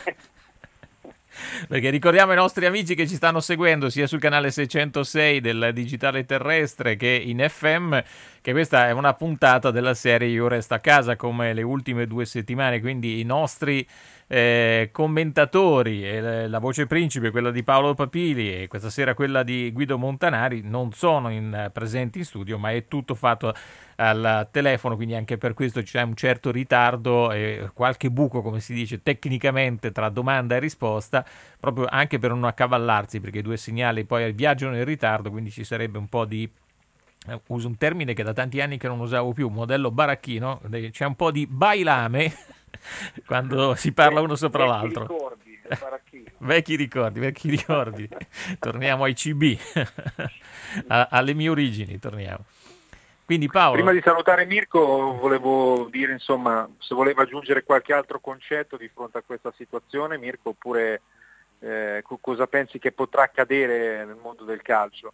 Perché ricordiamo ai nostri amici che ci stanno seguendo sia sul canale 606 del digitale terrestre che in FM, che questa è una puntata della serie Io Resto a Casa, come le ultime 2 settimane, quindi i nostri commentatori, la voce principe, quella di Paolo Papili, e questa sera quella di Guido Montanari, non sono presenti in studio, ma è tutto fatto al telefono, quindi anche per questo c'è un certo ritardo e qualche buco, come si dice tecnicamente, tra domanda e risposta, proprio anche per non accavallarsi, perché i 2 segnali poi viaggiano in ritardo, quindi ci sarebbe un po' di, uso un termine che da tanti anni che non usavo più, modello baracchino, c'è un po' di bailame quando si parla uno sopra l'altro. Vecchi ricordi. Torniamo ai CB, alle mie origini torniamo. Quindi Paolo, prima di salutare Mirko volevo dire, insomma, se voleva aggiungere qualche altro concetto di fronte a questa situazione, Mirko, oppure cosa pensi che potrà accadere nel mondo del calcio?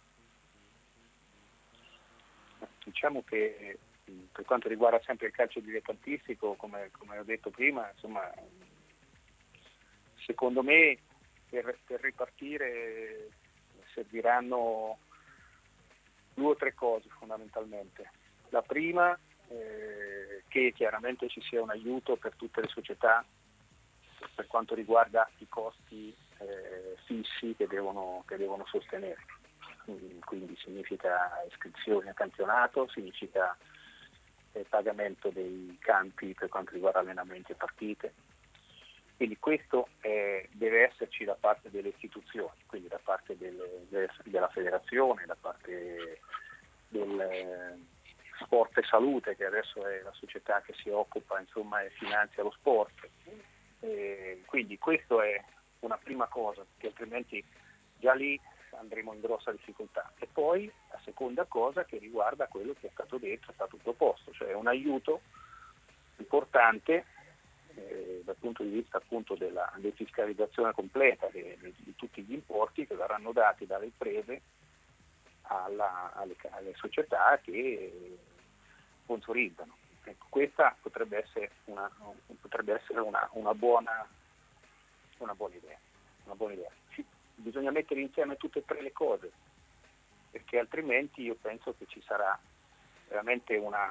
Diciamo che per quanto riguarda sempre il calcio dilettantistico, come ho detto prima, insomma, secondo me per ripartire serviranno 2 o 3 cose fondamentalmente. La prima, che chiaramente ci sia un aiuto per tutte le società per quanto riguarda i costi fissi che devono sostenere. Quindi significa iscrizioni a campionato, significa pagamento dei campi per quanto riguarda allenamenti e partite. Quindi questo deve esserci da parte delle istituzioni, quindi da parte della federazione, da parte del Sport e Salute, che adesso è la società che si occupa, insomma, e finanzia lo sport. Quindi questo è una prima cosa, perché altrimenti già lì andremo in grossa difficoltà. E poi la seconda cosa che riguarda quello che è stato detto, è stato proposto, cioè un aiuto importante dal punto di vista appunto della defiscalizzazione completa di tutti gli importi che verranno dati dalle imprese alle società che sponsorizzano. Ecco, questa potrebbe essere una buona idea. Bisogna mettere insieme tutte e 3 le cose, perché altrimenti io penso che ci sarà veramente una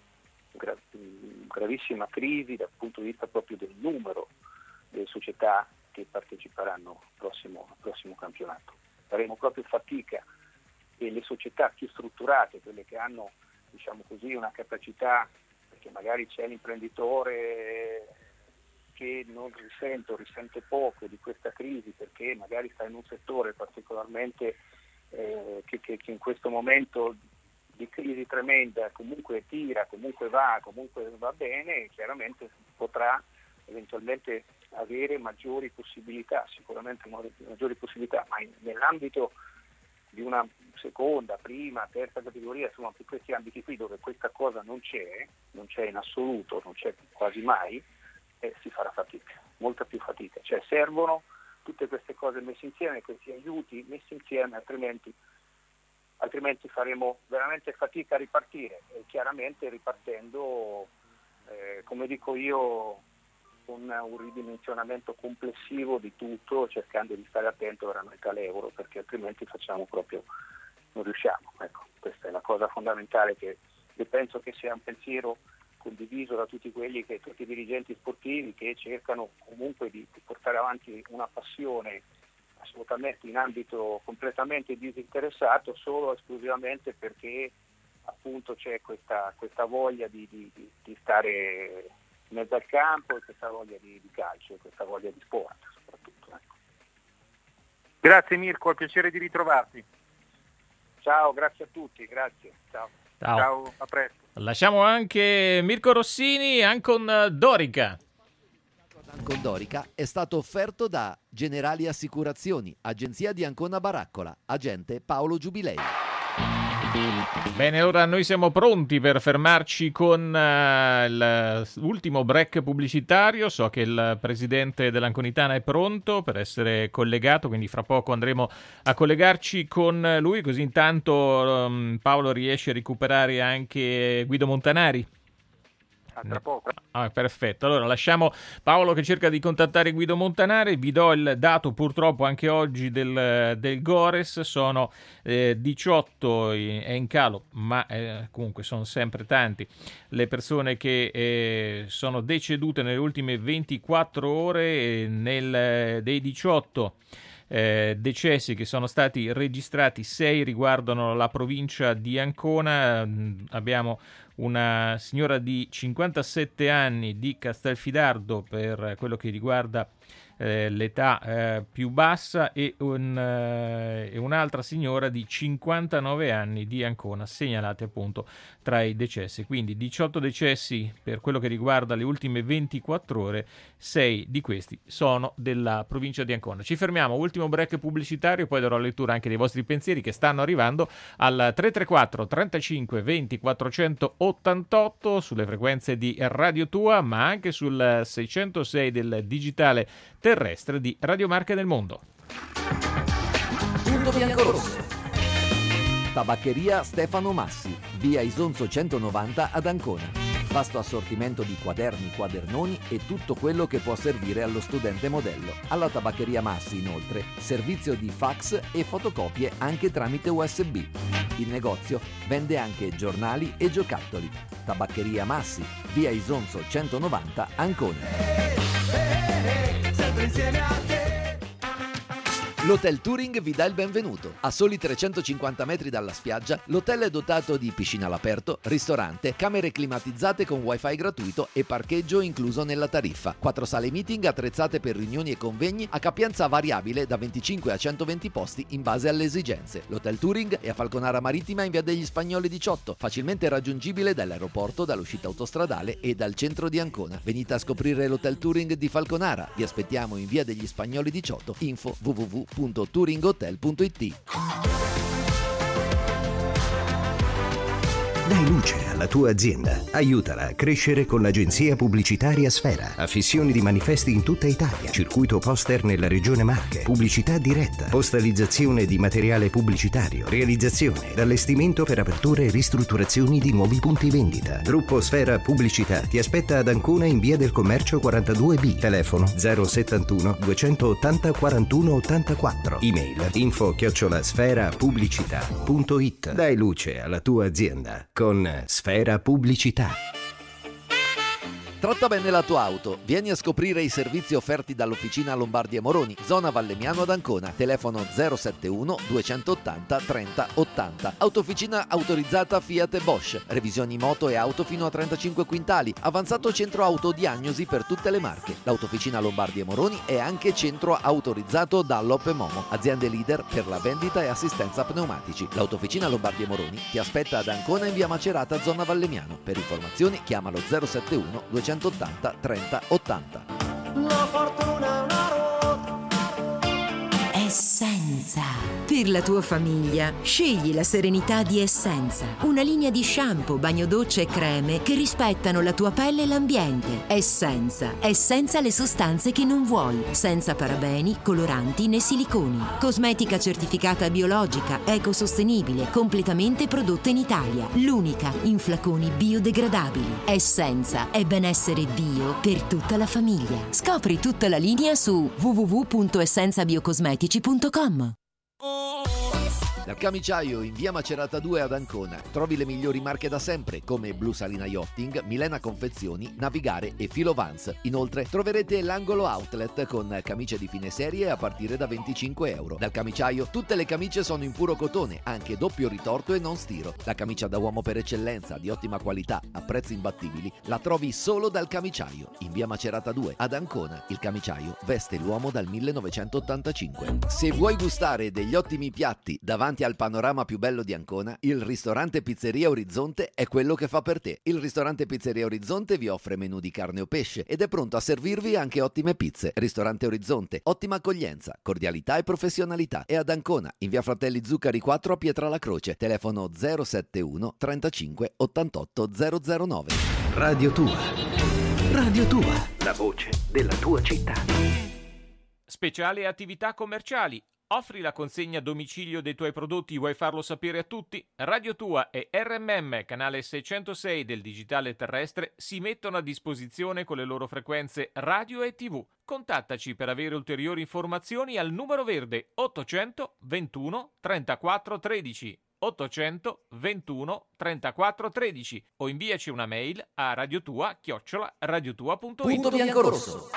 gravissima crisi dal punto di vista proprio del numero delle società che parteciperanno al prossimo campionato. Faremo proprio fatica, e le società più strutturate, quelle che hanno, diciamo così, una capacità, perché magari c'è l'imprenditore che non risente poco di questa crisi perché magari sta in un settore particolarmente che in questo momento di crisi tremenda comunque tira, comunque va bene, chiaramente potrà eventualmente avere maggiori possibilità, sicuramente maggiori possibilità, ma nell'ambito di una seconda, prima, terza categoria, insomma, per questi ambiti qui dove questa cosa non c'è in assoluto, non c'è quasi mai, si farà fatica, molta più fatica. Cioè servono tutte queste cose messe insieme, questi aiuti messi insieme, altrimenti faremo veramente fatica a ripartire, e chiaramente ripartendo, come dico io, con un ridimensionamento complessivo di tutto, cercando di stare attento veramente all'euro, perché altrimenti non riusciamo. Ecco, questa è la cosa fondamentale che penso che sia un pensiero condiviso da tutti i dirigenti sportivi che cercano comunque di portare avanti una passione assolutamente in ambito completamente disinteressato, solo esclusivamente perché appunto c'è questa voglia di stare in mezzo al campo, e questa voglia di calcio, e questa voglia di sport soprattutto. Ecco. Grazie Mirko, è un piacere di ritrovarti. Ciao, grazie a tutti, grazie. Ciao, a presto. Lasciamo anche Mirko Rossini, Ancon Dorica. Ancon Dorica è stato offerto da Generali Assicurazioni, agenzia di Ancona Baraccola, agente Paolo Giubilei. Bene, ora noi siamo pronti per fermarci con l'ultimo break pubblicitario. So che il presidente dell'Anconitana è pronto per essere collegato, quindi fra poco andremo a collegarci con lui, così intanto Paolo riesce a recuperare anche Guido Montanari. Tra poco. Perfetto, allora lasciamo Paolo che cerca di contattare Guido Montanari. Vi do il dato purtroppo anche oggi del Gores, sono 18, è in calo, ma comunque sono sempre tanti le persone che sono decedute nelle ultime 24 ore. Dei 18 decessi che sono stati registrati, 6 riguardano la provincia di Ancona. Abbiamo una signora di 57 anni di Castelfidardo per quello che riguarda l'età più bassa, e un'altra signora di 59 anni di Ancona, segnalate appunto tra i decessi. Quindi 18 decessi per quello che riguarda le ultime 24 ore, 6 di questi sono della provincia di Ancona. Ci fermiamo, ultimo break pubblicitario, poi darò lettura anche dei vostri pensieri che stanno arrivando al 334 35 20 488 sulle frequenze di Radio Tua, ma anche sul 606 del digitale terrestre di Radio Marche del Mondo. Punto biancorosso. Tabaccheria Stefano Massi, via Isonzo 190 ad Ancona. Vasto assortimento di quaderni, quadernoni e tutto quello che può servire allo studente modello. Alla Tabaccheria Massi, inoltre, servizio di fax e fotocopie anche tramite USB. Il negozio vende anche giornali e giocattoli. Tabaccheria Massi, via Isonzo 190, Ancona. Sempre insieme a te. L'Hotel Touring vi dà il benvenuto. A soli 350 metri dalla spiaggia, l'hotel è dotato di piscina all'aperto, ristorante, camere climatizzate con wifi gratuito e parcheggio incluso nella tariffa. 4 sale meeting attrezzate per riunioni e convegni a capienza variabile da 25 a 120 posti in base alle esigenze. L'Hotel Touring è a Falconara Marittima in via degli Spagnoli 18, facilmente raggiungibile dall'aeroporto, dall'uscita autostradale e dal centro di Ancona. Venite a scoprire l'Hotel Touring di Falconara. Vi aspettiamo in via degli Spagnoli 18. Info www.touringhotel.it. Dai luce alla tua azienda. Aiutala a crescere con l'agenzia pubblicitaria Sfera. Affissioni di manifesti in tutta Italia. Circuito poster nella regione Marche. Pubblicità diretta. Postalizzazione di materiale pubblicitario. Realizzazione ed allestimento per aperture e ristrutturazioni di nuovi punti vendita. Gruppo Sfera Pubblicità ti aspetta ad Ancona in via del Commercio 42B. Telefono 071 280 41 84. Email info@sferapubblicità.it. Dai luce alla tua azienda con Sfera Pubblicità. Tratta bene la tua auto. Vieni a scoprire i servizi offerti dall'Officina Lombardi e Moroni, zona Vallemiano ad Ancona. Telefono 071 280 30 80. Autofficina autorizzata Fiat e Bosch. Revisioni moto e auto fino a 35 quintali. Avanzato centro autodiagnosi per tutte le marche. L'Autofficina Lombardi e Moroni è anche centro autorizzato Dunlop e Momo, aziende leader per la vendita e assistenza pneumatici. L'Autofficina Lombardi e Moroni ti aspetta ad Ancona in via Macerata, zona Vallemiano. Per informazioni chiamalo 071 280 30 80. La fortuna è una ruota. Essenza. Per la tua famiglia, scegli la serenità di Essenza. Una linea di shampoo, bagno docce e creme che rispettano la tua pelle e l'ambiente. Essenza le sostanze che non vuoi. Senza parabeni, coloranti né siliconi. Cosmetica certificata biologica, ecosostenibile, completamente prodotta in Italia. L'unica in flaconi biodegradabili. Essenza è benessere bio per tutta la famiglia. Scopri tutta la linea su www.essenzabiocosmetici.com. Dal Camiciaio in via Macerata 2 ad Ancona trovi le migliori marche da sempre come Blu Salina Yachting, Milena Confezioni, Navigare e Filo Vans. Inoltre troverete l'angolo outlet con camicie di fine serie a partire da 25 euro. Dal Camiciaio tutte le camicie sono in puro cotone, anche doppio ritorto e non stiro. La camicia da uomo per eccellenza, di ottima qualità, a prezzi imbattibili, la trovi solo dal Camiciaio in via Macerata 2 ad Ancona. Il Camiciaio veste l'uomo dal 1985. Se vuoi gustare degli ottimi piatti davanti al panorama più bello di Ancona, il ristorante Pizzeria Orizzonte è quello che fa per te. Il ristorante Pizzeria Orizzonte vi offre menù di carne o pesce ed è pronto a servirvi anche ottime pizze. Ristorante Orizzonte, ottima accoglienza, cordialità e professionalità. È ad Ancona, in via Fratelli Zuccari 4 a Pietralacroce. Telefono 071 35 88 009. Radio Tua. Radio Tua. La voce della tua città. Speciale attività commerciali. Offri la consegna a domicilio dei tuoi prodotti, vuoi farlo sapere a tutti? Radio Tua e RMM, canale 606 del digitale terrestre, si mettono a disposizione con le loro frequenze radio e TV. Contattaci per avere ulteriori informazioni al numero verde 800 21 34 13. 800 21 34 13 o inviaci una mail a radiotua@radiotua.it. Punto biancorosso.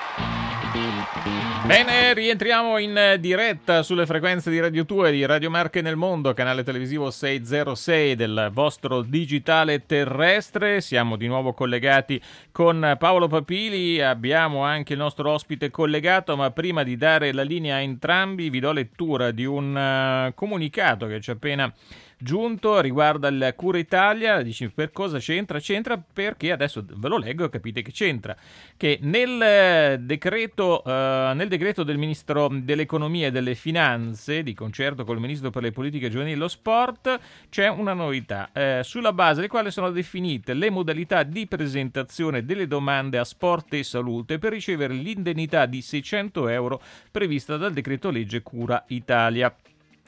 Bene, rientriamo in diretta sulle frequenze di Radio Tua e di Radio Marche nel Mondo, canale televisivo 606 del vostro digitale terrestre. Siamo di nuovo collegati con Paolo Papili, abbiamo anche il nostro ospite collegato, ma prima di dare la linea a entrambi vi do lettura di un comunicato che ci è appena giunto, riguarda il Cura Italia. Dici per cosa c'entra? C'entra perché adesso ve lo leggo e capite che c'entra, che nel decreto del Ministro dell'Economia e delle Finanze, di concerto col Ministro per le Politiche Giovanili e lo Sport, c'è una novità sulla base delle quali sono definite le modalità di presentazione delle domande a Sport e Salute per ricevere l'indennità di 600 euro prevista dal decreto legge Cura Italia.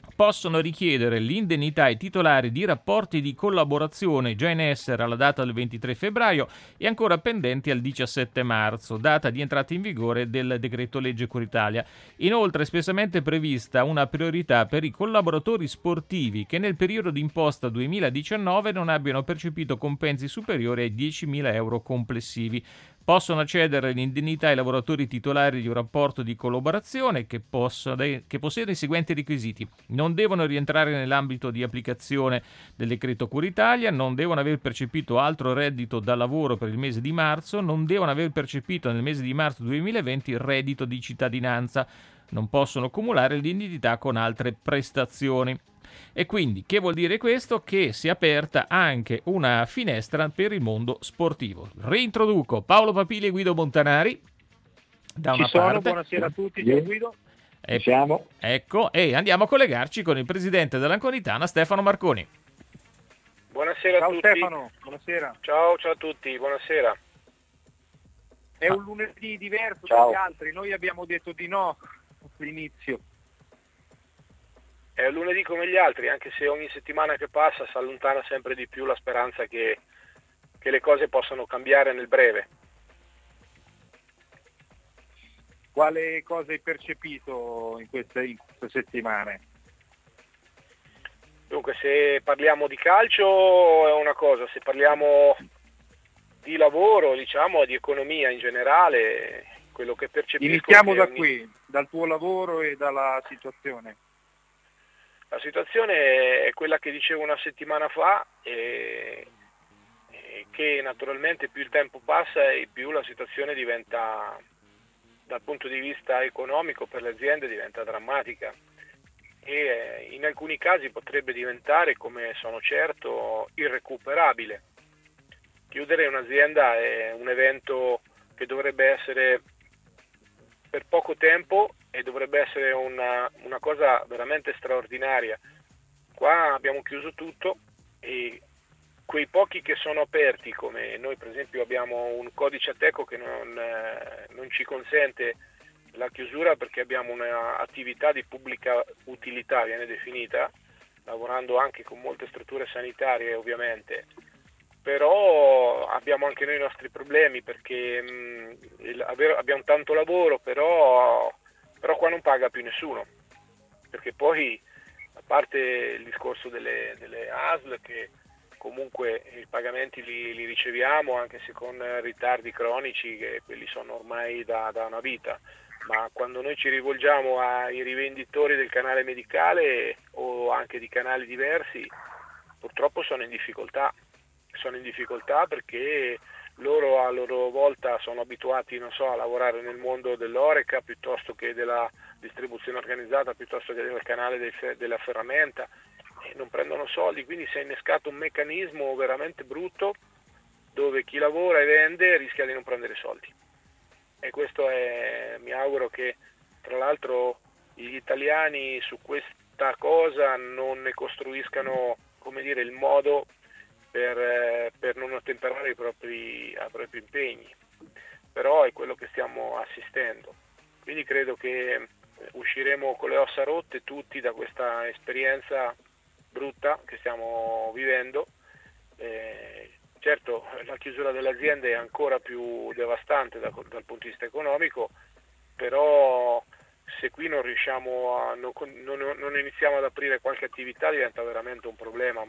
possono richiedere l'indennità ai titolari di rapporti di collaborazione già in essere alla data del 23 febbraio e ancora pendenti al 17 marzo, data di entrata in vigore del decreto legge Cura Italia. Inoltre è espressamente prevista una priorità per i collaboratori sportivi che nel periodo d'imposta 2019 non abbiano percepito compensi superiori ai 10.000 euro complessivi. Possono accedere all'indennità i lavoratori titolari di un rapporto di collaborazione che possiedono i seguenti requisiti: non devono rientrare nell'ambito di applicazione del decreto Cura Italia, non devono aver percepito altro reddito da lavoro per il mese di marzo, non devono aver percepito nel mese di marzo 2020 il reddito di cittadinanza, non possono cumulare l'indennità con altre prestazioni. E quindi, che vuol dire questo? Che si è aperta anche una finestra per il mondo sportivo. Reintroduco Paolo Papili e Guido Montanari da una parte. Buonasera a tutti, ciao Guido. Siamo. Ecco, e andiamo a collegarci con il presidente dell'Anconitana, Stefano Marconi. Buonasera a tutti. Ciao Stefano, buonasera. Ciao a tutti, buonasera. È un lunedì diverso dagli altri, noi abbiamo detto di no all'inizio. È un lunedì come gli altri, anche se ogni settimana che passa si allontana sempre di più la speranza che le cose possano cambiare nel breve. Quale cosa hai percepito in queste settimane? Dunque, se parliamo di calcio è una cosa, se parliamo di lavoro, diciamo, di economia in generale, quello che percepisco... Iniziamo da qui, dal tuo lavoro e dalla situazione. La situazione è quella che dicevo una settimana fa, che naturalmente più il tempo passa e più la situazione diventa, dal punto di vista economico per le aziende, diventa drammatica e in alcuni casi potrebbe diventare, come sono certo, irrecuperabile. Chiudere un'azienda è un evento che dovrebbe essere per poco tempo e dovrebbe essere una cosa veramente straordinaria. Qua abbiamo chiuso tutto e quei pochi che sono aperti, come noi per esempio abbiamo un codice Ateco che non ci consente la chiusura perché abbiamo un'attività di pubblica utilità, viene definita, lavorando anche con molte strutture sanitarie ovviamente, però abbiamo anche noi i nostri problemi perché abbiamo tanto lavoro, però qua non paga più nessuno, perché poi, a parte il discorso delle ASL, che comunque i pagamenti li riceviamo anche se con ritardi cronici, che quelli sono ormai da una vita, ma quando noi ci rivolgiamo ai rivenditori del canale medicale o anche di canali diversi, purtroppo sono in difficoltà perché loro a loro volta sono abituati, a lavorare nel mondo dell'Oreca piuttosto che della distribuzione organizzata, piuttosto che del canale della ferramenta, e non prendono soldi, quindi si è innescato un meccanismo veramente brutto dove chi lavora e vende rischia di non prendere soldi. E questo mi auguro che tra l'altro gli italiani su questa cosa non ne costruiscano, il modo per non ottemperare ai propri impegni, però è quello che stiamo assistendo. Quindi credo che usciremo con le ossa rotte tutti da questa esperienza brutta che stiamo vivendo. Certo, la chiusura delle aziende è ancora più devastante dal punto di vista economico, però se qui non riusciamo non iniziamo ad aprire qualche attività diventa veramente un problema,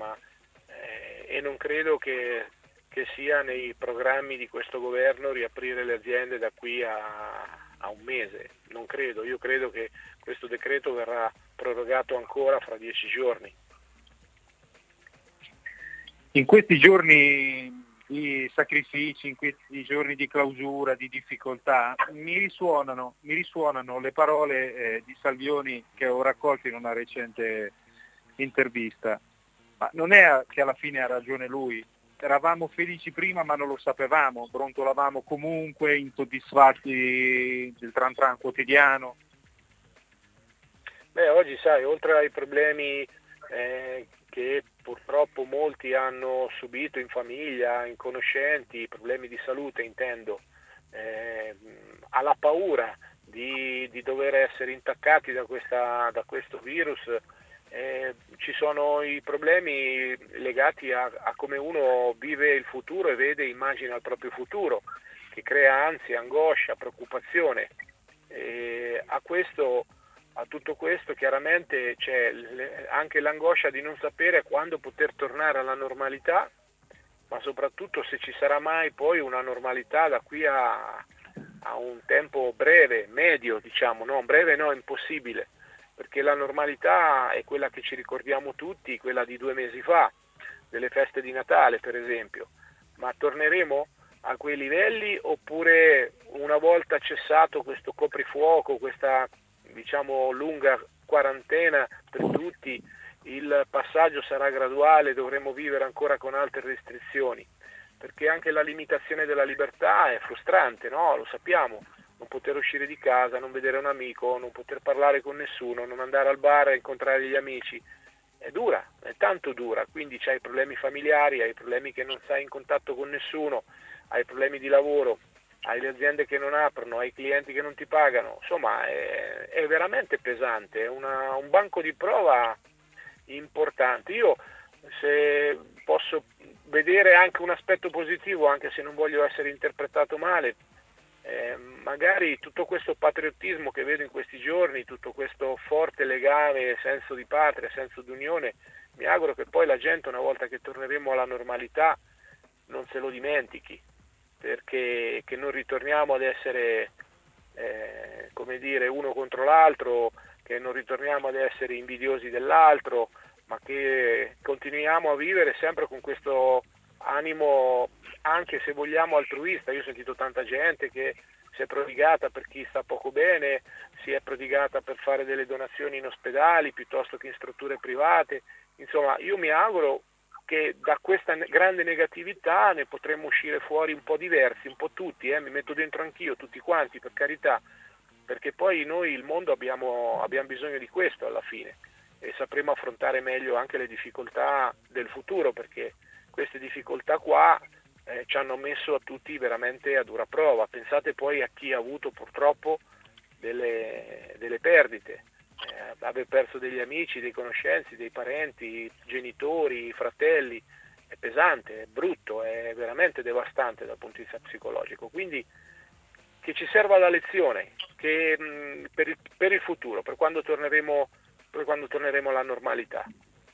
e non credo che sia nei programmi di questo governo riaprire le aziende da qui a un mese. Non credo, io credo che questo decreto verrà prorogato ancora fra 10 giorni. In questi giorni di sacrifici, in questi giorni di clausura, di difficoltà, mi risuonano le parole di Salvioni che ho raccolto in una recente intervista. Ma non è che alla fine ha ragione lui, eravamo felici prima ma non lo sapevamo, brontolavamo comunque, insoddisfatti del tran tran quotidiano. Oggi sai, oltre ai problemi che purtroppo molti hanno subito in famiglia, in conoscenti, problemi di salute intendo, alla paura di dover essere intaccati da questo virus, ci sono i problemi legati a come uno vive il futuro e vede e immagina il proprio futuro, che crea ansia, angoscia, preoccupazione. A tutto questo chiaramente c'è anche l'angoscia di non sapere quando poter tornare alla normalità, ma soprattutto se ci sarà mai poi una normalità da qui a un tempo breve, medio, diciamo, no, breve no, impossibile, perché la normalità è quella che ci ricordiamo tutti, quella di 2 mesi fa, delle feste di Natale per esempio, ma torneremo a quei livelli oppure una volta cessato questo coprifuoco, questa diciamo lunga quarantena per tutti, il passaggio sarà graduale, dovremo vivere ancora con altre restrizioni, perché anche la limitazione della libertà è frustrante, no? Lo sappiamo, non poter uscire di casa, non vedere un amico, non poter parlare con nessuno, non andare al bar a incontrare gli amici, è dura, è tanto dura, quindi c'hai problemi familiari, hai problemi che non sei in contatto con nessuno, hai problemi di lavoro, hai le aziende che non aprono, hai clienti che non ti pagano, insomma è veramente pesante, è un banco di prova importante. Io, se posso vedere anche un aspetto positivo, anche se non voglio essere interpretato male, magari tutto questo patriottismo che vedo in questi giorni, tutto questo forte legame, senso di patria, senso di unione, mi auguro che poi la gente, una volta che torneremo alla normalità, non se lo dimentichi, perché che non ritorniamo ad essere come dire uno contro l'altro, che non ritorniamo ad essere invidiosi dell'altro, ma che continuiamo a vivere sempre con questo animo, anche se vogliamo altruista. Io ho sentito tanta gente che si è prodigata per chi sta poco bene, si è prodigata per fare delle donazioni in ospedali piuttosto che in strutture private, insomma io mi auguro che da questa grande negatività ne potremmo uscire fuori un po' diversi, un po' tutti, mi metto dentro anch'io, tutti quanti, per carità, perché poi noi, il mondo, abbiamo bisogno di questo alla fine, e sapremo affrontare meglio anche le difficoltà del futuro, perché queste difficoltà qua ci hanno messo a tutti veramente a dura prova. Pensate poi a chi ha avuto purtroppo delle perdite, aver perso degli amici, dei conoscenti, dei parenti, genitori, fratelli, è pesante, è brutto, è veramente devastante dal punto di vista psicologico, quindi che ci serva la lezione, che per il futuro, per quando torneremo alla normalità.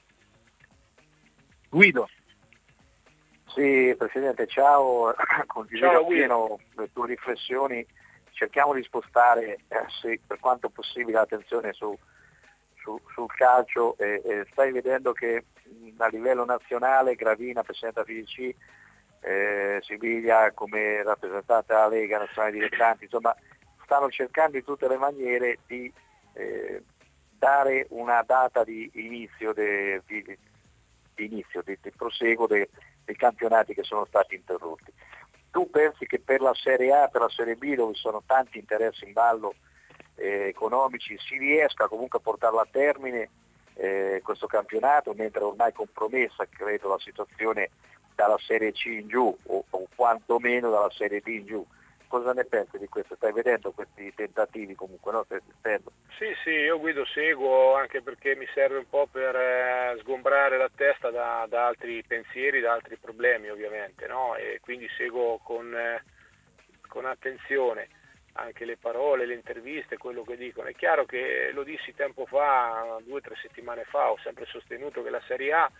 Guido. Sì, Presidente, ciao, condivido appieno le tue riflessioni, cerchiamo di spostare per quanto possibile l'attenzione sul calcio e stai vedendo che a livello nazionale Gravina, Presidente FIGC, Sibiglia come rappresentante della Lega Nazionale Dilettanti, insomma stanno cercando in tutte le maniere di dare una data di inizio, di proseguo dei campionati che sono stati interrotti. Tu pensi che per la Serie A, per la Serie B, dove ci sono tanti interessi in ballo economici, si riesca comunque a portarlo a termine questo campionato, mentre ormai compromessa credo la situazione dalla Serie C in giù o quantomeno dalla Serie D in giù? Cosa ne pensi di questo? Stai vedendo questi tentativi comunque, no? Sì, io Guido seguo, anche perché mi serve un po' per sgombrare la testa da altri pensieri, da altri problemi ovviamente, no? E quindi seguo con attenzione anche le parole, le interviste, quello che dicono. È chiaro che lo dissi tempo fa, 2 o 3 settimane fa, ho sempre sostenuto che la Serie A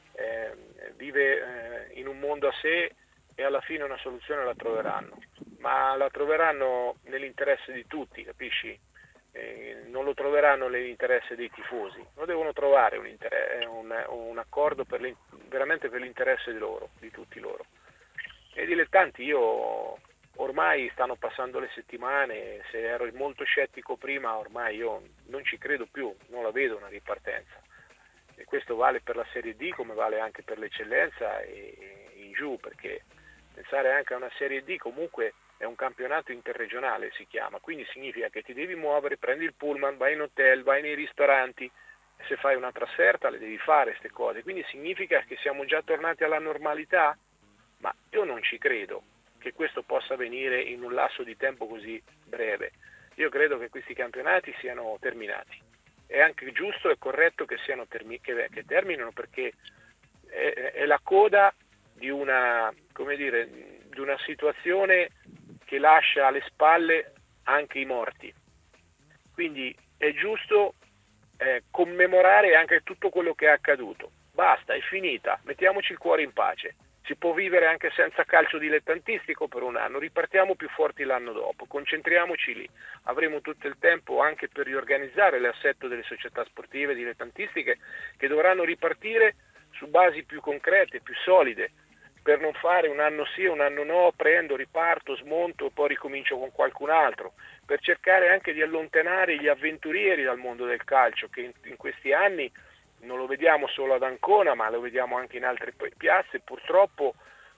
vive in un mondo a sé e alla fine una soluzione la troveranno, ma la troveranno nell'interesse di tutti, capisci? Non lo troveranno nell'interesse dei tifosi, lo devono trovare un accordo veramente per l'interesse di tutti loro. E i dilettanti, io ormai stanno passando le settimane, se ero molto scettico prima, ormai io non ci credo più, non la vedo una ripartenza. E questo vale per la Serie D come vale anche per l'eccellenza e in giù, perché pensare anche a una Serie D comunque è un campionato interregionale, si chiama, quindi significa che ti devi muovere, prendi il pullman, vai in hotel, vai nei ristoranti, e se fai una trasferta le devi fare queste cose, quindi significa che siamo già tornati alla normalità? Ma io non ci credo che questo possa avvenire in un lasso di tempo così breve. Io credo che questi campionati siano terminati è anche giusto e corretto che siano che terminino, perché è la coda di una, come dire, di una situazione che lascia alle spalle anche i morti. Quindi è giusto commemorare anche tutto quello che è accaduto. Basta, è finita, mettiamoci il cuore in pace. Si può vivere anche senza calcio dilettantistico per un anno, ripartiamo più forti l'anno dopo, concentriamoci lì. Avremo tutto il tempo anche per riorganizzare l'assetto delle società sportive dilettantistiche, che dovranno ripartire su basi più concrete, più solide, per non fare un anno sì, un anno no, prendo, riparto, smonto e poi ricomincio con qualcun altro, per cercare anche di allontanare gli avventurieri dal mondo del calcio, che in questi anni non lo vediamo solo ad Ancona, ma lo vediamo anche in altre piazze, purtroppo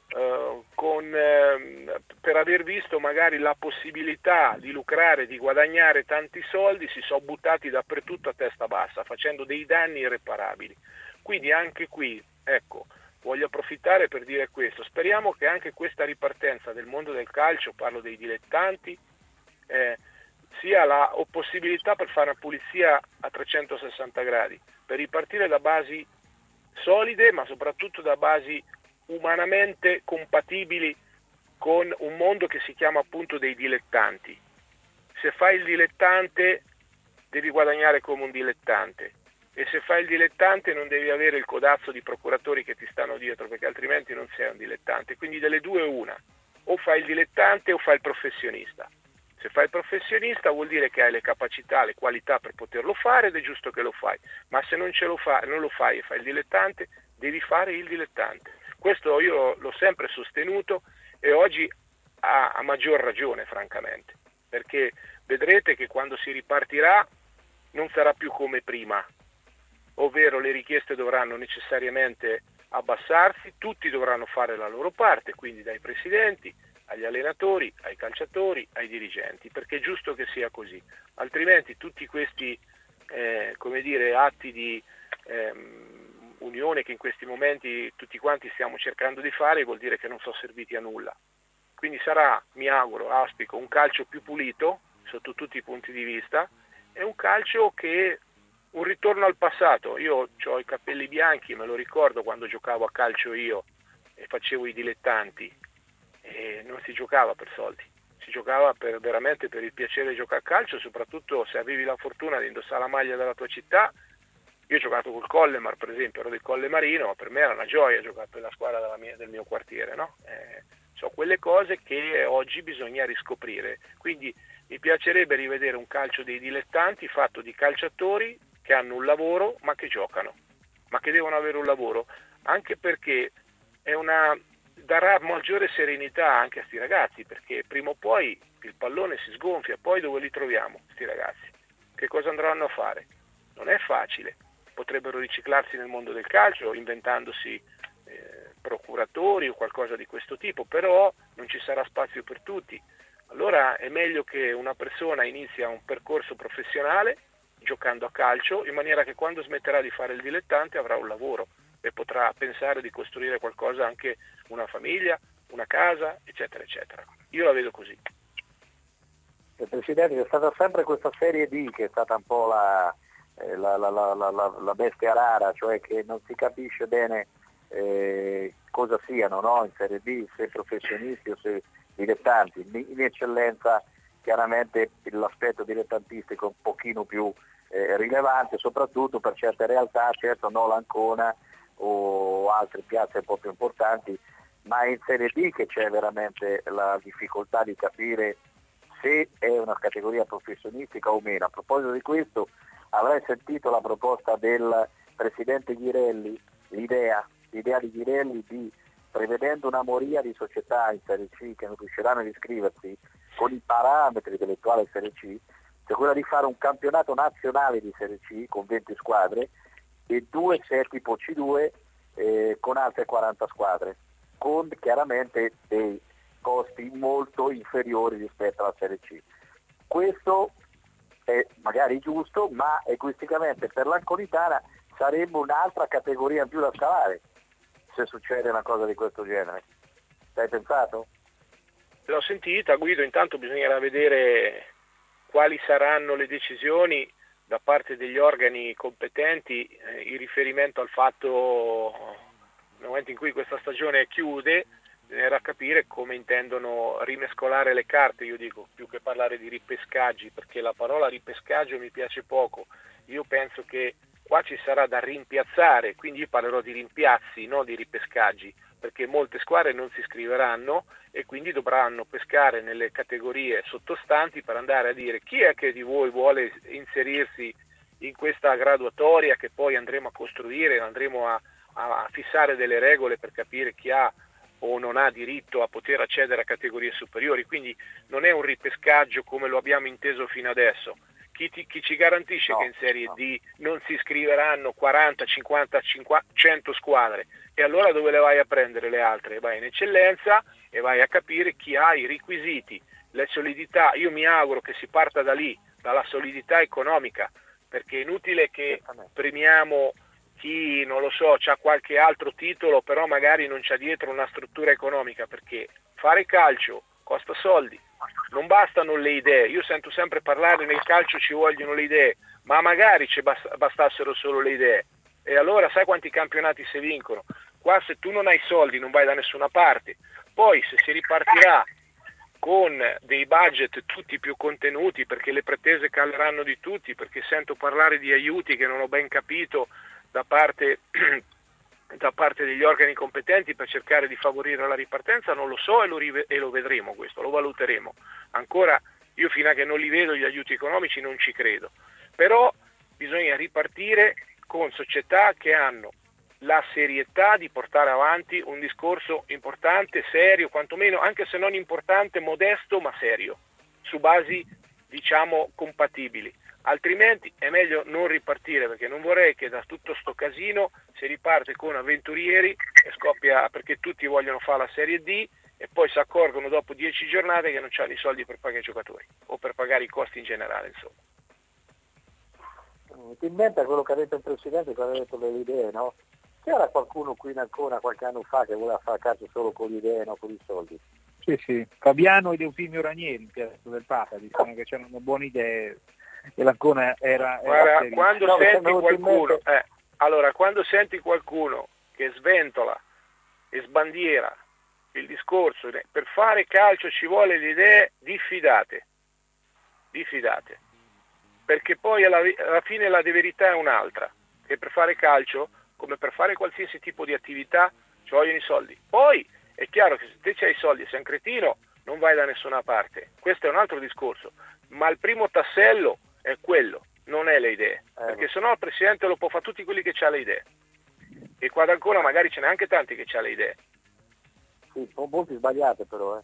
per aver visto magari la possibilità di lucrare, di guadagnare tanti soldi, si sono buttati dappertutto a testa bassa, facendo dei danni irreparabili. Quindi anche qui, ecco, voglio approfittare per dire questo, speriamo che anche questa ripartenza del mondo del calcio, parlo dei dilettanti, sia la possibilità per fare una pulizia a 360 gradi, per ripartire da basi solide, ma soprattutto da basi umanamente compatibili con un mondo che si chiama appunto dei dilettanti. Se fai il dilettante devi guadagnare come un dilettante, e se fai il dilettante non devi avere il codazzo di procuratori che ti stanno dietro, perché altrimenti non sei un dilettante. Quindi delle due una, o fai il dilettante o fai il professionista. Se fai il professionista vuol dire che hai le capacità, le qualità per poterlo fare, ed è giusto che lo fai, ma se non lo fai e fai il dilettante, devi fare il dilettante. Questo io l'ho sempre sostenuto, e oggi a maggior ragione, francamente, perché vedrete che quando si ripartirà non sarà più come prima, ovvero le richieste dovranno necessariamente abbassarsi, tutti dovranno fare la loro parte, quindi dai presidenti agli allenatori, ai calciatori, ai dirigenti, perché è giusto che sia così, altrimenti tutti questi atti di unione che in questi momenti tutti quanti stiamo cercando di fare vuol dire che non sono serviti a nulla. Quindi sarà, mi auguro, auspico, un calcio più pulito sotto tutti i punti di vista, e un calcio che un ritorno al passato. Io ho i capelli bianchi, me lo ricordo quando giocavo a calcio io e facevo i dilettanti, e non si giocava per soldi, si giocava veramente per il piacere di giocare a calcio, soprattutto se avevi la fortuna di indossare la maglia della tua città. Io ho giocato col Collemar, per esempio, ero del Colle Marino, ma per me era una gioia giocare per la squadra del mio quartiere, no? So quelle cose che oggi bisogna riscoprire, quindi mi piacerebbe rivedere un calcio dei dilettanti fatto di calciatori che hanno un lavoro ma che giocano, ma che devono avere un lavoro, anche perché darà maggiore serenità anche a sti ragazzi, perché prima o poi il pallone si sgonfia, poi dove li troviamo sti ragazzi? Che cosa andranno a fare? Non è facile, potrebbero riciclarsi nel mondo del calcio inventandosi procuratori o qualcosa di questo tipo, però non ci sarà spazio per tutti. Allora è meglio che una persona inizia un percorso professionale giocando a calcio, in maniera che quando smetterà di fare il dilettante avrà un lavoro e potrà pensare di costruire qualcosa, anche una famiglia, una casa, eccetera, eccetera. Io la vedo così. Presidente, c'è stata sempre questa serie D che è stata un po' la bestia rara, cioè che non si capisce bene cosa siano, no? In Serie B, se professionisti o se dilettanti. In eccellenza chiaramente l'aspetto dilettantistico è un pochino più rilevante, soprattutto per certe realtà, certo non l'Ancona o altre piazze un po' più importanti, ma è in Serie D che c'è veramente la difficoltà di capire se è una categoria professionistica o meno. A proposito di questo, avrai sentito la proposta del Presidente Ghirelli, l'idea di Ghirelli di, prevedendo una moria di società in Serie C che non riusciranno ad iscriversi con i parametri dell'attuale Serie C, cioè quella di fare un campionato nazionale di Serie C con 20 squadre e 2 se è tipo C2 con altre 40 squadre, con chiaramente dei costi molto inferiori rispetto alla Serie C. Questo è magari giusto, ma egoisticamente per l'Anconitana sarebbe un'altra categoria in più da scalare se succede una cosa di questo genere. Ci hai pensato? L'ho sentita, Guido. Intanto bisognerà vedere quali saranno le decisioni da parte degli organi competenti in riferimento al fatto, nel momento in cui questa stagione chiude, era capire come intendono rimescolare le carte. Io dico, più che parlare di ripescaggi, perché la parola ripescaggio mi piace poco. Io penso che qua ci sarà da rimpiazzare, quindi io parlerò di rimpiazzi, non di ripescaggi, perché molte squadre non si iscriveranno e quindi dovranno pescare nelle categorie sottostanti per andare a dire chi è che di voi vuole inserirsi in questa graduatoria che poi andremo a costruire, andremo a fissare delle regole per capire chi ha o non ha diritto a poter accedere a categorie superiori. Quindi non è un ripescaggio come lo abbiamo inteso fino adesso. Chi ci garantisce che in Serie D non si iscriveranno 40, 50, 100 squadre? E allora dove le vai a prendere le altre? Vai in eccellenza e vai a capire chi ha i requisiti, la solidità. Io mi auguro che si parta da lì, dalla solidità economica, perché è inutile che premiamo chi, non lo so, c'ha qualche altro titolo, però magari non c'ha dietro una struttura economica, perché fare calcio costa soldi. Non bastano le idee, io sento sempre parlare nel calcio ci vogliono le idee, ma magari ci bastassero solo le idee, e allora sai quanti campionati si vincono? Qua se tu non hai soldi non vai da nessuna parte. Poi se si ripartirà con dei budget tutti più contenuti, perché le pretese caleranno di tutti, perché sento parlare di aiuti che non ho ben capito da parte degli organi competenti per cercare di favorire la ripartenza, non lo so, e lo vedremo, questo lo valuteremo. Ancora io fino a che non li vedo gli aiuti economici non ci credo, però bisogna ripartire con società che hanno la serietà di portare avanti un discorso importante, serio, quantomeno, anche se non importante, modesto ma serio, su basi diciamo compatibili. Altrimenti è meglio non ripartire, perché non vorrei che da tutto sto casino si riparte con avventurieri e scoppia, perché tutti vogliono fare la Serie D e poi si accorgono dopo 10 giornate che non hanno i soldi per pagare i giocatori o per pagare i costi in generale, insomma. Ti inventa quello che ha detto il Presidente quando ha detto delle idee, no? C'era qualcuno qui in Ancona qualche anno fa che voleva fare calcio solo con le idee, no con i soldi? Sì, Fabiano ed Eufimio Ranieri, in Piazza del Papa, dicevano che c'erano buone idee e l'Ancona era guarda, quando senti qualcuno quando senti qualcuno che sventola e sbandiera il discorso per fare calcio ci vuole le idee, diffidate, perché poi alla fine la verità è un'altra, che per fare calcio come per fare qualsiasi tipo di attività ci vogliono i soldi. Poi è chiaro che se te c'hai i soldi e sei un cretino non vai da nessuna parte, questo è un altro discorso, ma il primo tassello è quello, non è le idee, perché sennò il Presidente lo può fare tutti quelli che c'ha le idee, e qua ancora magari ce n'è anche tanti che c'ha le idee. Sì, sono molti sbagliate però.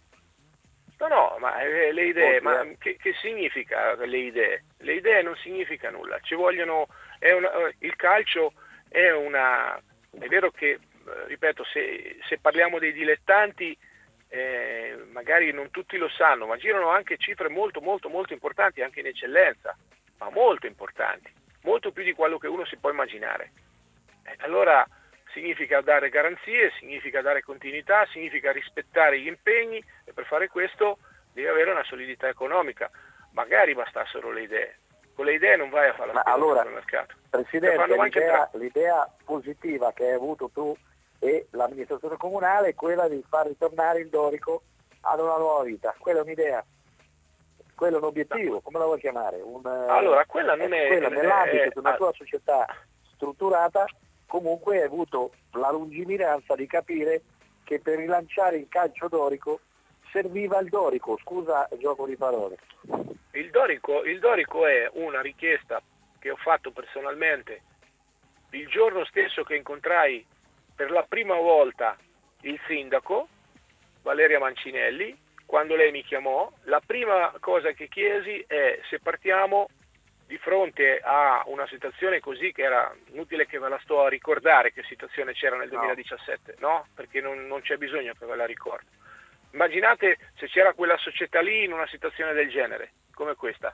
No, ma le idee, ma che significa le idee? Le idee non significa nulla, ci vogliono, il calcio è vero che, ripeto, se parliamo dei dilettanti, magari non tutti lo sanno, ma girano anche cifre molto molto molto importanti anche in eccellenza, ma molto importanti, molto più di quello che uno si può immaginare. Allora significa dare garanzie, significa dare continuità, significa rispettare gli impegni, e per fare questo devi avere una solidità economica. Magari bastassero le idee, con le idee non vai a fare la spesa sul mercato. Presidente, l'idea positiva che hai avuto tu e l'amministrazione comunale è quella di far ritornare il Dorico ad una nuova vita. Quella è un'idea, quello è un obiettivo, come la vuoi chiamare? Allora, quella non è... Quella nell'ambito di una tua società strutturata, comunque hai avuto la lungimiranza di capire che per rilanciare il calcio dorico serviva il Dorico, scusa il gioco di parole. Il Dorico è una richiesta che ho fatto personalmente il giorno stesso che incontrai per la prima volta il sindaco, Valeria Mancinelli. Quando lei mi chiamò, la prima cosa che chiesi è se partiamo di fronte a una situazione così, che era inutile che ve la sto a ricordare che situazione c'era nel 2017, no? Perché non c'è bisogno che ve la ricordo. Immaginate se c'era quella società lì in una situazione del genere, come questa.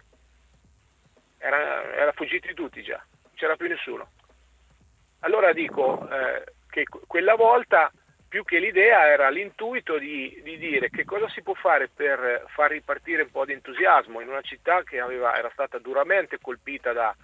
Era fuggiti tutti già, non c'era più nessuno. Allora dico che quella volta più che l'idea era l'intuito di dire che cosa si può fare per far ripartire un po' di entusiasmo in una città che era stata duramente colpita da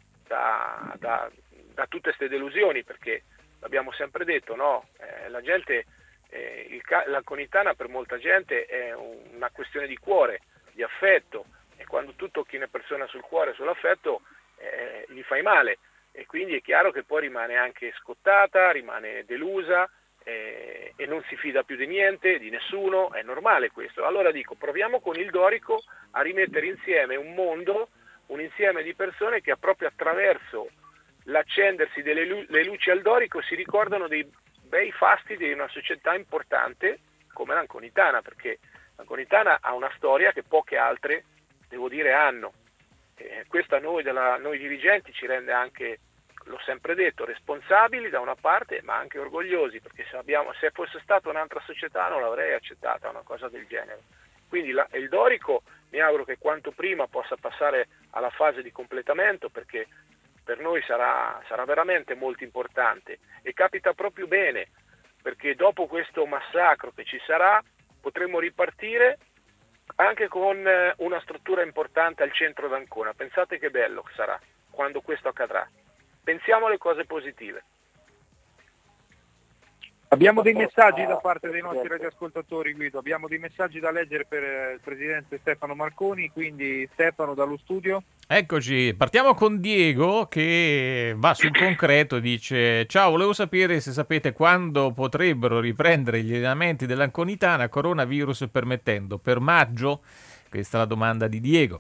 tutte queste delusioni, perché l'abbiamo sempre detto, no? La gente, l'Anconitana per molta gente è una questione di cuore, di affetto, e quando tu tocchi una persona sul cuore, sull'affetto, gli fai male, e quindi è chiaro che poi rimane anche scottata, rimane delusa, e non si fida più di niente, di nessuno, è normale questo. Allora dico, proviamo con il Dorico a rimettere insieme un mondo, un insieme di persone che proprio attraverso l'accendersi delle luci al Dorico si ricordano dei bei fasti di una società importante come l'Anconitana, perché l'Anconitana ha una storia che poche altre, devo dire, hanno. Questa noi dirigenti ci rende anche, l'ho sempre detto, responsabili da una parte, ma anche orgogliosi, perché se fosse stata un'altra società non l'avrei accettata una cosa del genere. Quindi il Dorico mi auguro che quanto prima possa passare alla fase di completamento, perché per noi sarà veramente molto importante, e capita proprio bene, perché dopo questo massacro che ci sarà potremo ripartire anche con una struttura importante al centro d'Ancona. Pensate che bello sarà quando questo accadrà. Pensiamo alle cose positive. Abbiamo dei messaggi da parte dei nostri radioascoltatori, Guido. Abbiamo dei messaggi da leggere per il presidente Stefano Marconi, quindi Stefano dallo studio. Eccoci, partiamo con Diego che va sul concreto, dice: ciao, volevo sapere se sapete quando potrebbero riprendere gli allenamenti dell'Anconitana, coronavirus permettendo. Per maggio? Questa è la domanda di Diego.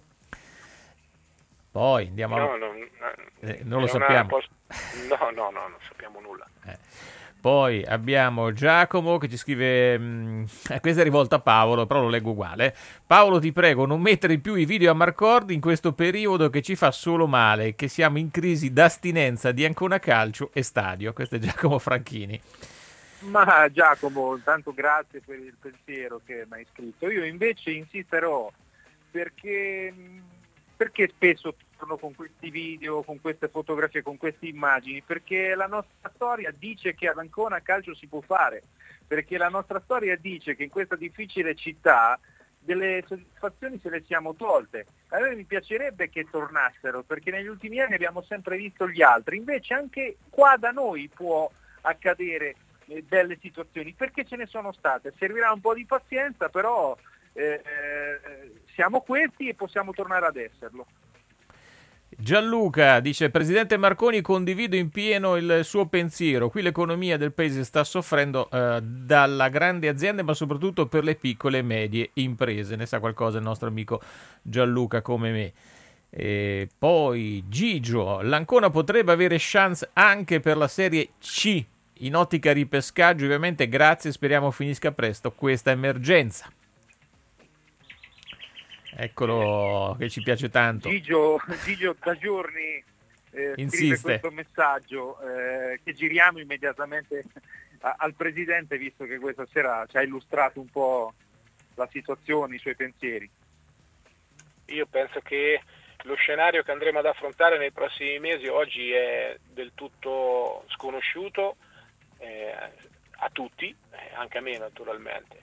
Poi andiamo non lo sappiamo. No, non sappiamo nulla. Poi abbiamo Giacomo che ci scrive, questa è rivolta a Paolo, però lo leggo uguale. Paolo, ti prego, non mettere più i video a Marcord in questo periodo che ci fa solo male, che siamo in crisi d'astinenza di Ancona Calcio e Stadio. Questo è Giacomo Franchini. Ma Giacomo, tanto grazie per il pensiero che mi hai scritto. Io invece insisterò perché spesso torno con questi video, con queste fotografie, con queste immagini, perché la nostra storia dice che ad Ancona calcio si può fare, perché la nostra storia dice che in questa difficile città delle soddisfazioni se le siamo tolte. A me mi piacerebbe che tornassero, perché negli ultimi anni abbiamo sempre visto gli altri, invece anche qua da noi può accadere delle situazioni, perché ce ne sono state. Servirà un po' di pazienza, però siamo questi e possiamo tornare ad esserlo. Gianluca dice: Presidente Marconi, condivido in pieno il suo pensiero. Qui l'economia del paese sta soffrendo dalla grande azienda, ma soprattutto per le piccole e medie imprese. Ne sa qualcosa il nostro amico Gianluca come me. E poi Gigio: l'Ancona potrebbe avere chance anche per la Serie C in ottica ripescaggio. Ovviamente grazie, speriamo finisca presto questa emergenza. Eccolo che ci piace tanto. Gigio da giorni insiste questo messaggio che giriamo immediatamente al Presidente, visto che questa sera ci ha illustrato un po' la situazione, i suoi pensieri. Io penso che lo scenario che andremo ad affrontare nei prossimi mesi oggi è del tutto sconosciuto a tutti, anche a me naturalmente.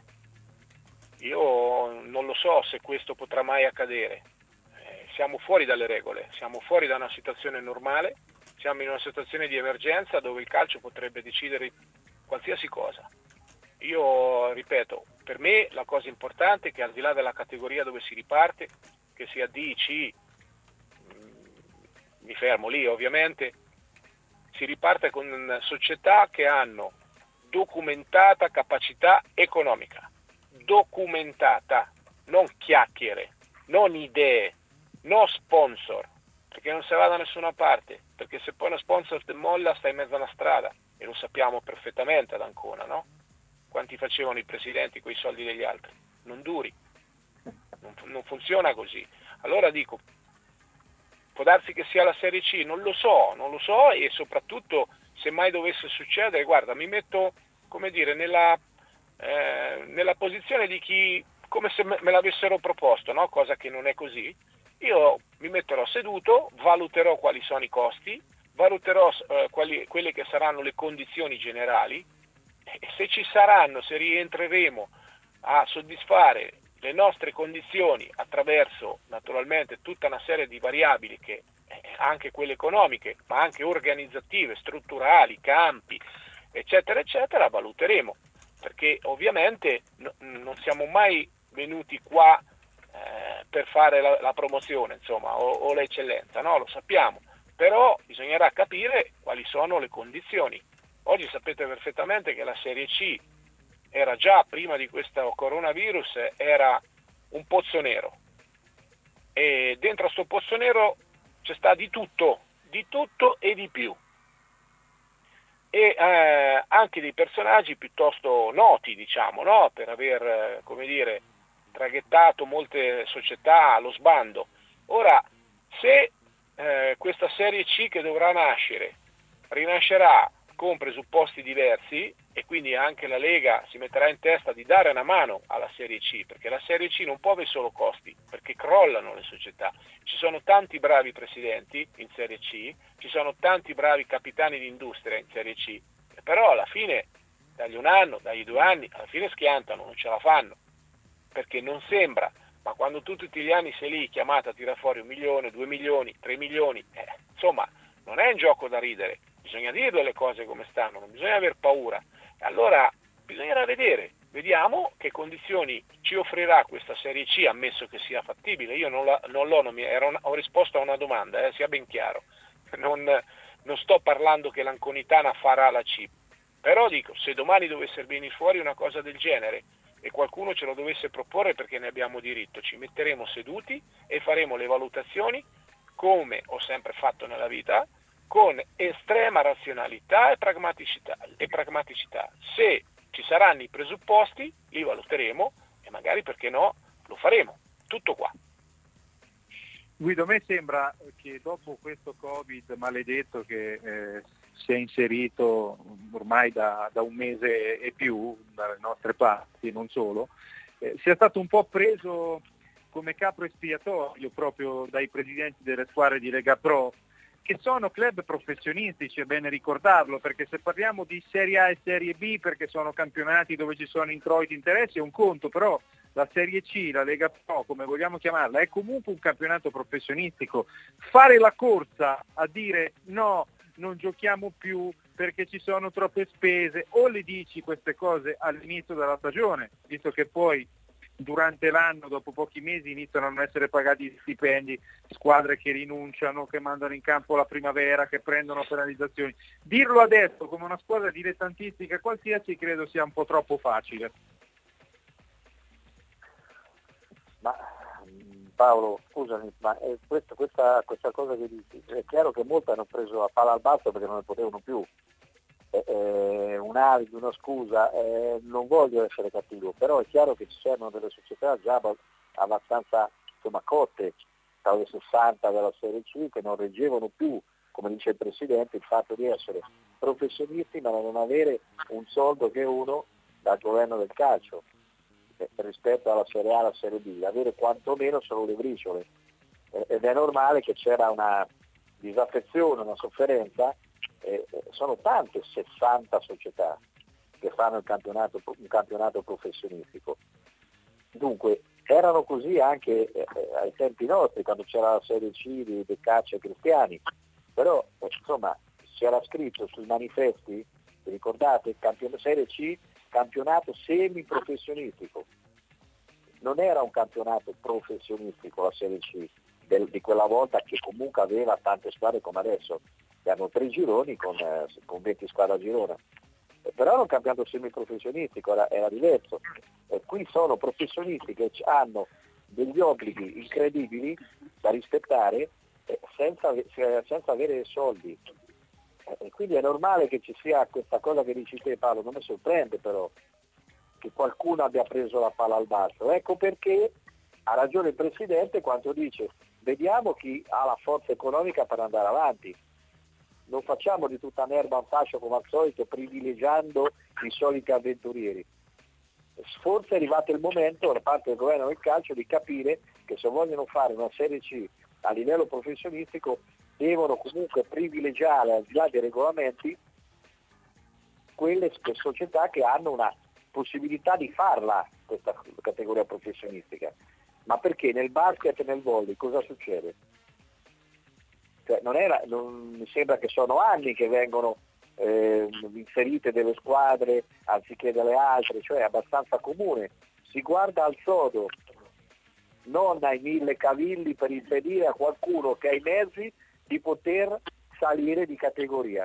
Io non lo so se questo potrà mai accadere. Siamo fuori dalle regole, siamo fuori da una situazione normale, siamo in una situazione di emergenza dove il calcio potrebbe decidere qualsiasi cosa. Io ripeto, per me la cosa importante è che al di là della categoria dove si riparte, che sia D, C, mi fermo lì ovviamente, si riparte con società che hanno documentata capacità economica. Documentata, non chiacchiere, non idee, no sponsor, perché non si va da nessuna parte, perché se poi uno sponsor ti molla stai in mezzo alla strada, e lo sappiamo perfettamente ad Ancona, no? Quanti facevano i presidenti con i soldi degli altri? Non duri, non funziona così. Allora dico, può darsi che sia la Serie C, non lo so, e soprattutto se mai dovesse succedere, guarda, mi metto, come dire, nella posizione di chi, come se me l'avessero proposto, no? Cosa che non è così. Io mi metterò seduto, valuterò quali sono i costi, valuterò quelle che saranno le condizioni generali e se ci saranno, se rientreremo a soddisfare le nostre condizioni attraverso naturalmente tutta una serie di variabili, che anche quelle economiche, ma anche organizzative, strutturali, campi, eccetera, eccetera, valuteremo, perché ovviamente non siamo mai venuti qua per fare la promozione, insomma, o l'eccellenza, no? Lo sappiamo, però bisognerà capire quali sono le condizioni. Oggi sapete perfettamente che la Serie C era già, prima di questo coronavirus, era un pozzo nero, e dentro a sto pozzo nero c'è sta di tutto e di più, e anche dei personaggi piuttosto noti, diciamo, no? Per aver, come dire, traghettato molte società allo sbando. Ora, se questa Serie C che dovrà nascere rinascerà con presupposti diversi, e quindi anche la Lega si metterà in testa di dare una mano alla Serie C, perché la Serie C non può avere solo costi, perché crollano le società. Ci sono tanti bravi presidenti in Serie C, ci sono tanti bravi capitani di industria in Serie C, però alla fine, dagli 1 anno, dagli 2 anni, alla fine schiantano, non ce la fanno, perché non sembra, ma quando tu tutti gli anni sei lì chiamata a tirare fuori 1 milione, 2 milioni, 3 milioni, insomma, non è un gioco da ridere. Bisogna dire le cose come stanno, non bisogna aver paura. Allora bisognerà vedere, vediamo che condizioni ci offrirà questa Serie C, ammesso che sia fattibile. Io ho risposto a una domanda, sia ben chiaro. Non sto parlando che l'Anconitana farà la C, però dico, se domani dovesse venire fuori una cosa del genere e qualcuno ce lo dovesse proporre, perché ne abbiamo diritto, ci metteremo seduti e faremo le valutazioni, come ho sempre fatto nella vita, con estrema razionalità e pragmaticità. Se ci saranno i presupposti, li valuteremo e magari, perché no, lo faremo. Tutto qua. Guido, a me sembra che dopo questo Covid maledetto che si è inserito ormai da 1 mese e più dalle nostre parti, non solo, sia stato un po' preso come capro espiatorio proprio dai presidenti delle squadre di Lega Pro, che sono club professionistici, è bene ricordarlo, perché se parliamo di Serie A e Serie B, perché sono campionati dove ci sono introiti, interessi, è un conto, però la Serie C, la Lega Pro, come vogliamo chiamarla, è comunque un campionato professionistico. Fare la corsa a dire no, non giochiamo più perché ci sono troppe spese, o le dici queste cose all'inizio della stagione, visto che poi durante l'anno, dopo pochi mesi, iniziano a non essere pagati gli stipendi, squadre che rinunciano, che mandano in campo la primavera, che prendono penalizzazioni. Dirlo adesso come una squadra dilettantistica qualsiasi credo sia un po' troppo facile. Ma Paolo, scusami, ma questa cosa che dici, è chiaro che molti hanno preso la palla al balzo perché non ne potevano più. Un alibi, una scusa, non voglio essere cattivo, però è chiaro che ci sono delle società già abbastanza cotte, tra le 60 della Serie C, che non reggevano più, come dice il Presidente, il fatto di essere professionisti ma non avere un soldo che uno dal governo del calcio, rispetto alla Serie A e alla Serie B, avere quantomeno solo le briciole, ed è normale che c'era una disaffezione, una sofferenza. Sono tante 60 società che fanno un campionato professionistico, dunque erano così anche ai tempi nostri, quando c'era la Serie C di Caccia e Cristiani, però insomma c'era scritto sui manifesti, ricordate, Serie C, campionato semiprofessionistico, non era un campionato professionistico la Serie C di quella volta, che comunque aveva tante squadre come adesso, che hanno 3 gironi con 20 squadre a girone, però era un campionato semiprofessionistico, era diverso. Qui sono professionisti che hanno degli obblighi incredibili da rispettare senza avere soldi, e quindi è normale che ci sia questa cosa che dici te, Paolo. Non mi sorprende però che qualcuno abbia preso la palla al balzo. Ecco perché ha ragione il Presidente quando dice: vediamo chi ha la forza economica per andare avanti. Non facciamo di tutta l'erba un fascio come al solito, privilegiando i soliti avventurieri. Forse è arrivato il momento da parte del governo del calcio di capire che se vogliono fare una Serie C a livello professionistico devono comunque privilegiare, al di là dei regolamenti, quelle società che hanno una possibilità di farla questa categoria professionistica. Ma perché nel basket e nel volley cosa succede? Cioè, non mi sembra che sono anni che vengono inserite delle squadre anziché delle altre, cioè è abbastanza comune. Si guarda al sodo, non ai 1000 cavilli per impedire a qualcuno che ha i mezzi di poter salire di categoria.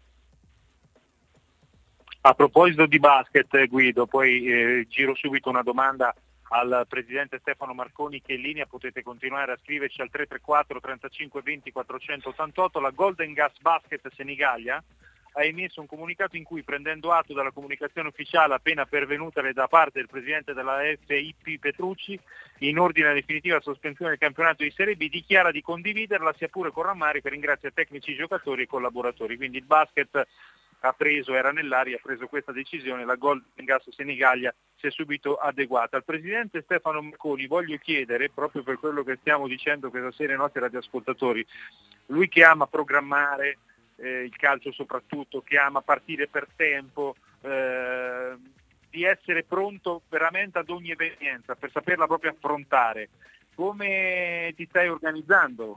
A proposito di basket, Guido, poi giro subito una domanda al presidente Stefano Marconi che è in linea, potete continuare a scriverci al 334 35 20 488. La Golden Gas Basket Senigallia ha emesso un comunicato in cui, prendendo atto dalla comunicazione ufficiale appena pervenuta da parte del presidente della FIP Petrucci in ordine alla definitiva sospensione del campionato di Serie B, dichiara di condividerla sia pure con rammarico e ringrazia tecnici, giocatori e collaboratori. Quindi il basket era nell'aria, ha preso questa decisione, la Golden Gas Senigallia si è subito adeguata. Al presidente Stefano Marconi voglio chiedere, proprio per quello che stiamo dicendo questa sera ai nostri radioascoltatori, lui che ama programmare il calcio soprattutto, che ama partire per tempo, di essere pronto veramente ad ogni evenienza per saperla proprio affrontare. Come ti stai organizzando?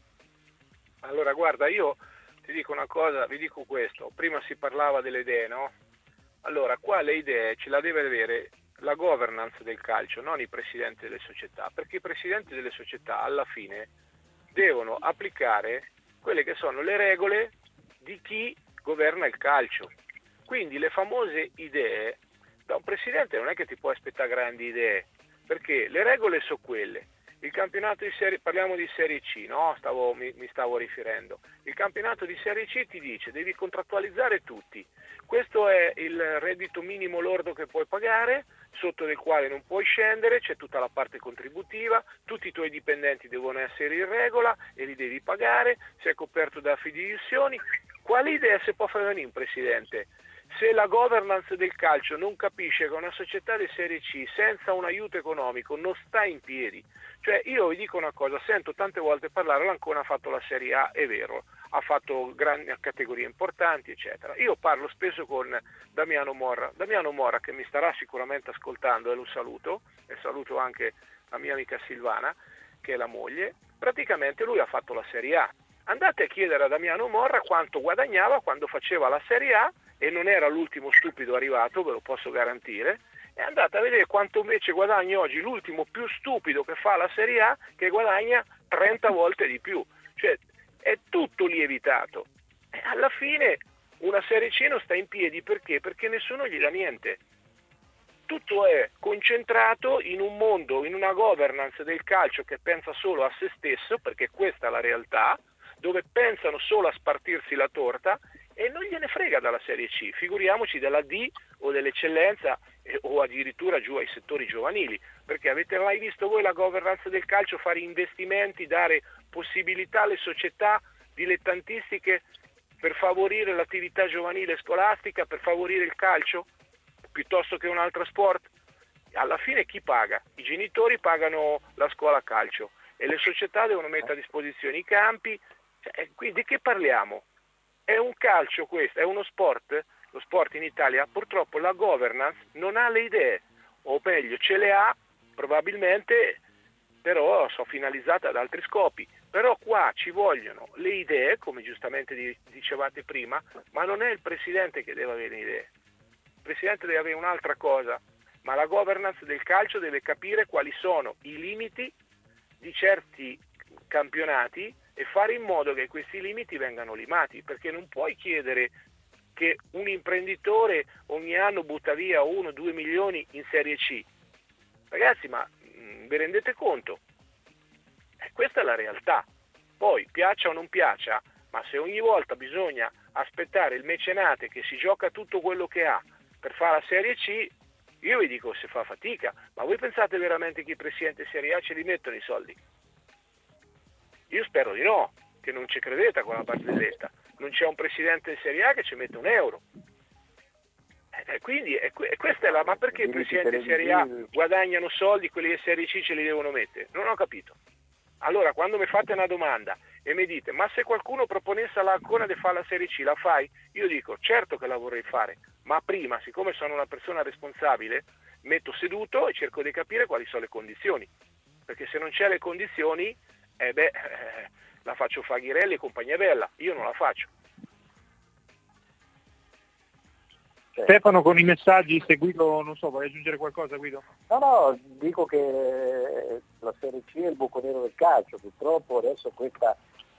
Allora guarda, io ti dico una cosa, vi dico questo, prima si parlava delle idee, no? Allora qua le idee ce la deve avere la governance del calcio, non i presidenti delle società, perché i presidenti delle società alla fine devono applicare quelle che sono le regole di chi governa il calcio. Quindi le famose idee, da un presidente non è che ti puoi aspettare grandi idee, perché le regole sono quelle. Il campionato di serie, parliamo di Serie C, no? Mi stavo riferendo. Il campionato di Serie C ti dice devi contrattualizzare tutti. Questo è il reddito minimo lordo che puoi pagare, sotto del quale non puoi scendere, c'è tutta la parte contributiva, tutti i tuoi dipendenti devono essere in regola e li devi pagare, sei coperto da fideiussioni. Quali idee si può fare venire un presidente? Se la governance del calcio non capisce che una società di Serie C senza un aiuto economico non sta in piedi, cioè io vi dico una cosa, sento tante volte parlare, l'Ancona ha fatto la Serie A, è vero, ha fatto grandi categorie importanti eccetera. Io parlo spesso con Damiano Morra che mi starà sicuramente ascoltando e lo saluto, e saluto anche la mia amica Silvana che è la moglie. Praticamente lui ha fatto la Serie A. Andate a chiedere a Damiano Morra quanto guadagnava quando faceva la Serie A e non era l'ultimo stupido arrivato, ve lo posso garantire, e andate a vedere quanto invece guadagna oggi l'ultimo più stupido che fa la Serie A, che guadagna 30 volte di più. Cioè è tutto lievitato. E alla fine una Serie C non sta in piedi perché? Perché nessuno gli dà niente. Tutto è concentrato in un mondo, in una governance del calcio che pensa solo a se stesso, perché questa è la realtà, dove pensano solo a spartirsi la torta e non gliene frega dalla Serie C, figuriamoci della D o dell'eccellenza o addirittura giù ai settori giovanili, perché avete mai visto voi la governance del calcio fare investimenti, dare possibilità alle società dilettantistiche per favorire l'attività giovanile scolastica, per favorire il calcio piuttosto che un altro sport? Alla fine chi paga? I genitori pagano la scuola calcio e le società devono mettere a disposizione i campi. Quindi di che parliamo? È un calcio questo, è uno sport, lo sport in Italia purtroppo la governance non ha le idee, o meglio ce le ha probabilmente, però sono finalizzate ad altri scopi. Però qua ci vogliono le idee, come giustamente dicevate prima, ma non è il presidente che deve avere le idee. Il presidente deve avere un'altra cosa, ma la governance del calcio deve capire quali sono i limiti di certi campionati e fare in modo che questi limiti vengano limati, perché non puoi chiedere che un imprenditore ogni anno butta via 1-2 milioni in Serie C. Ragazzi, ma vi rendete conto? Questa è la realtà. Poi, piaccia o non piaccia, ma se ogni volta bisogna aspettare il mecenate che si gioca tutto quello che ha per fare la Serie C, io vi dico se fa fatica, ma voi pensate veramente che i presidenti Serie A ce li mettono i soldi? Io spero di no, che non ci credete a quella barzelletta. Non c'è un presidente di Serie A che ci mette €1. Quindi questa è la... Ma perché i presidenti di Serie A guadagnano soldi, quelli di Serie C ce li devono mettere? Non ho capito. Allora, quando mi fate una domanda e mi dite ma se qualcuno proponesse all'Ancona di fare la Serie C, la fai? Io dico certo che la vorrei fare, ma prima, siccome sono una persona responsabile, metto seduto e cerco di capire quali sono le condizioni, perché se non c'è le condizioni la faccio Faghirelli e compagnia bella, io non la faccio. Stefano, con i messaggi, se Guido, non so, vuoi aggiungere qualcosa, Guido? No, dico che la Serie C è il buco nero del calcio, purtroppo adesso questa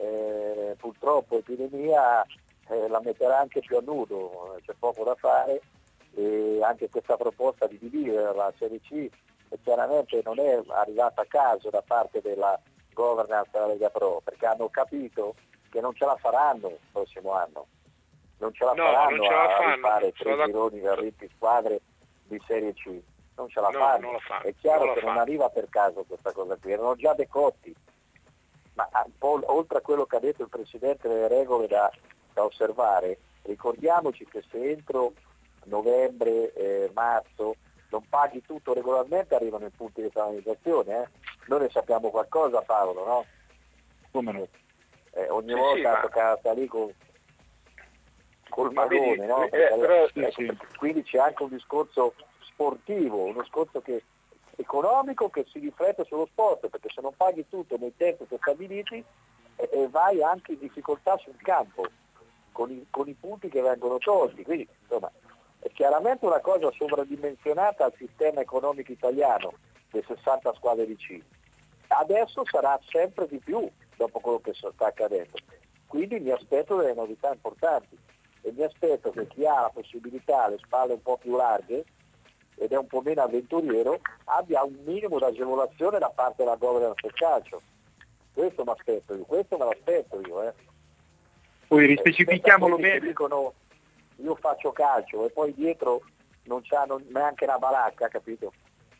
epidemia la metterà anche più a nudo, c'è poco da fare, e anche questa proposta di dividere la Serie C chiaramente non è arrivata a caso da parte della governance della Lega Pro, perché hanno capito che non ce la faranno il prossimo anno. Non ce la faranno a fare 3 gironi da 20 squadre di Serie C, non ce la fanno. È chiaro che non arriva per caso questa cosa qui, erano già decotti. Ma oltre a quello che ha detto il Presidente delle regole da osservare, ricordiamoci che se entro novembre, marzo non paghi tutto regolarmente arrivano i punti di penalizzazione. Noi ne sappiamo qualcosa, Paolo, no? Come no? Ogni volta toccata lì col magone, no? Quindi c'è anche un discorso sportivo, uno discorso economico che si riflette sullo sport, perché se non paghi tutto nei tempi stabiliti vai anche in difficoltà sul campo con i punti che vengono tolti, quindi insomma è chiaramente una cosa sovradimensionata al sistema economico italiano delle 60 squadre di C. Adesso sarà sempre di più dopo quello che sta accadendo, quindi mi aspetto delle novità importanti e mi aspetto che chi ha la possibilità, le spalle un po' più larghe ed è un po' meno avventuriero, abbia un minimo di agevolazione da parte della governance del calcio. Questo me l'aspetto io. Poi rispecifichiamolo bene. Dicono io faccio calcio e poi dietro non c'hanno neanche una baracca, capito?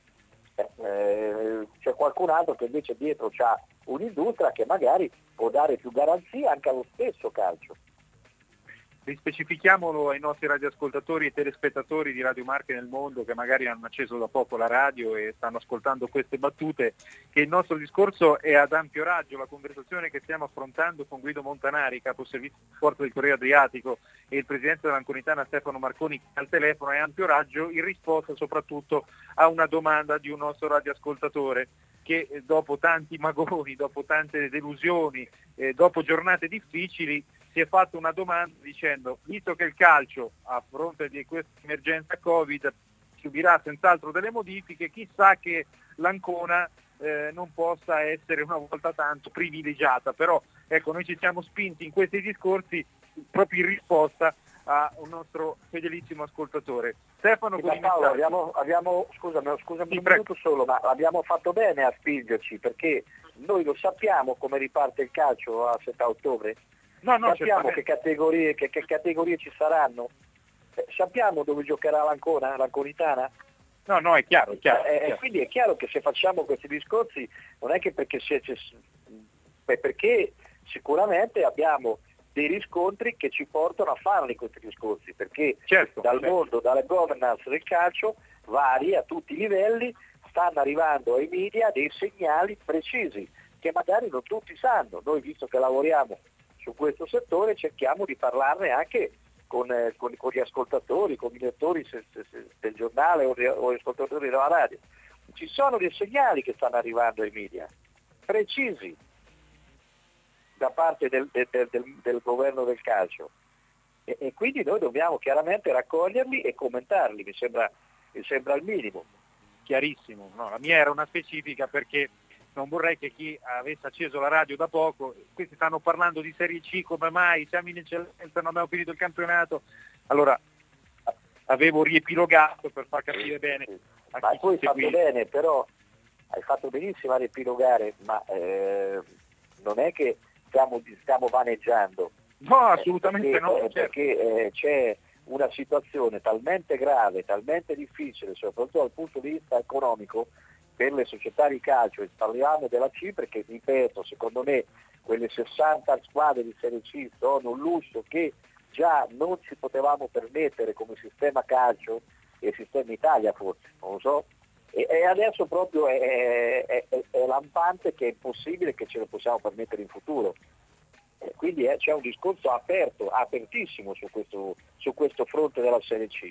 C'è qualcun altro che invece dietro c'ha un'industria che magari può dare più garanzia anche allo stesso calcio. Rispecifichiamolo ai nostri radioascoltatori e telespettatori di Radio Marche nel mondo che magari hanno acceso da poco la radio e stanno ascoltando queste battute, che il nostro discorso è ad ampio raggio. La conversazione che stiamo affrontando con Guido Montanari, capo servizio sport del Corriere Adriatico, e il presidente dell'Anconitana Stefano Marconi al telefono è ampio raggio in risposta soprattutto a una domanda di un nostro radioascoltatore che dopo tanti magoni, dopo tante delusioni, dopo giornate difficili si è fatto una domanda dicendo: visto che il calcio a fronte di questa emergenza Covid subirà senz'altro delle modifiche, chissà che l'Ancona non possa essere una volta tanto privilegiata. Però ecco, noi ci siamo spinti in questi discorsi proprio in risposta a un nostro fedelissimo ascoltatore. Stefano, Paolo, scusami un minuto solo, ma abbiamo fatto bene a spingerci, perché noi lo sappiamo come riparte il calcio a 7 ottobre? Sappiamo che categorie ci saranno? Sappiamo dove giocherà l'Anconitana? No, è chiaro. Quindi è chiaro che se facciamo questi discorsi non è che perché sicuramente abbiamo dei riscontri che ci portano a farli questi discorsi, perché mondo, dalle governance del calcio vari a tutti i livelli stanno arrivando ai media dei segnali precisi che magari non tutti sanno. Noi, visto che lavoriamo su questo settore, cerchiamo di parlarne anche con gli ascoltatori, con i lettori del giornale o gli ascoltatori della radio. Ci sono dei segnali che stanno arrivando ai media precisi da parte del governo del calcio e quindi noi dobbiamo chiaramente raccoglierli e commentarli, mi sembra il minimo. Chiarissimo, no, la mia era una specifica perché non vorrei che chi avesse acceso la radio da poco, questi stanno parlando di Serie C, come mai siamo in eccellenza, non abbiamo finito il campionato. Allora avevo riepilogato per far capire bene a ma chi tu hai fatto bene, però hai fatto benissimo a riepilogare, ma non è che stiamo vaneggiando. No, assolutamente perché c'è una situazione talmente grave, talmente difficile, soprattutto dal punto di vista economico, per le società di calcio, e parliamo della C perché, ripeto, secondo me quelle 60 squadre di Serie C sono un lusso che già non ci potevamo permettere come sistema calcio e sistema Italia, forse, non lo so, e adesso proprio è lampante che è impossibile che ce lo possiamo permettere in futuro. Quindi c'è un discorso apertissimo su questo fronte della Serie C.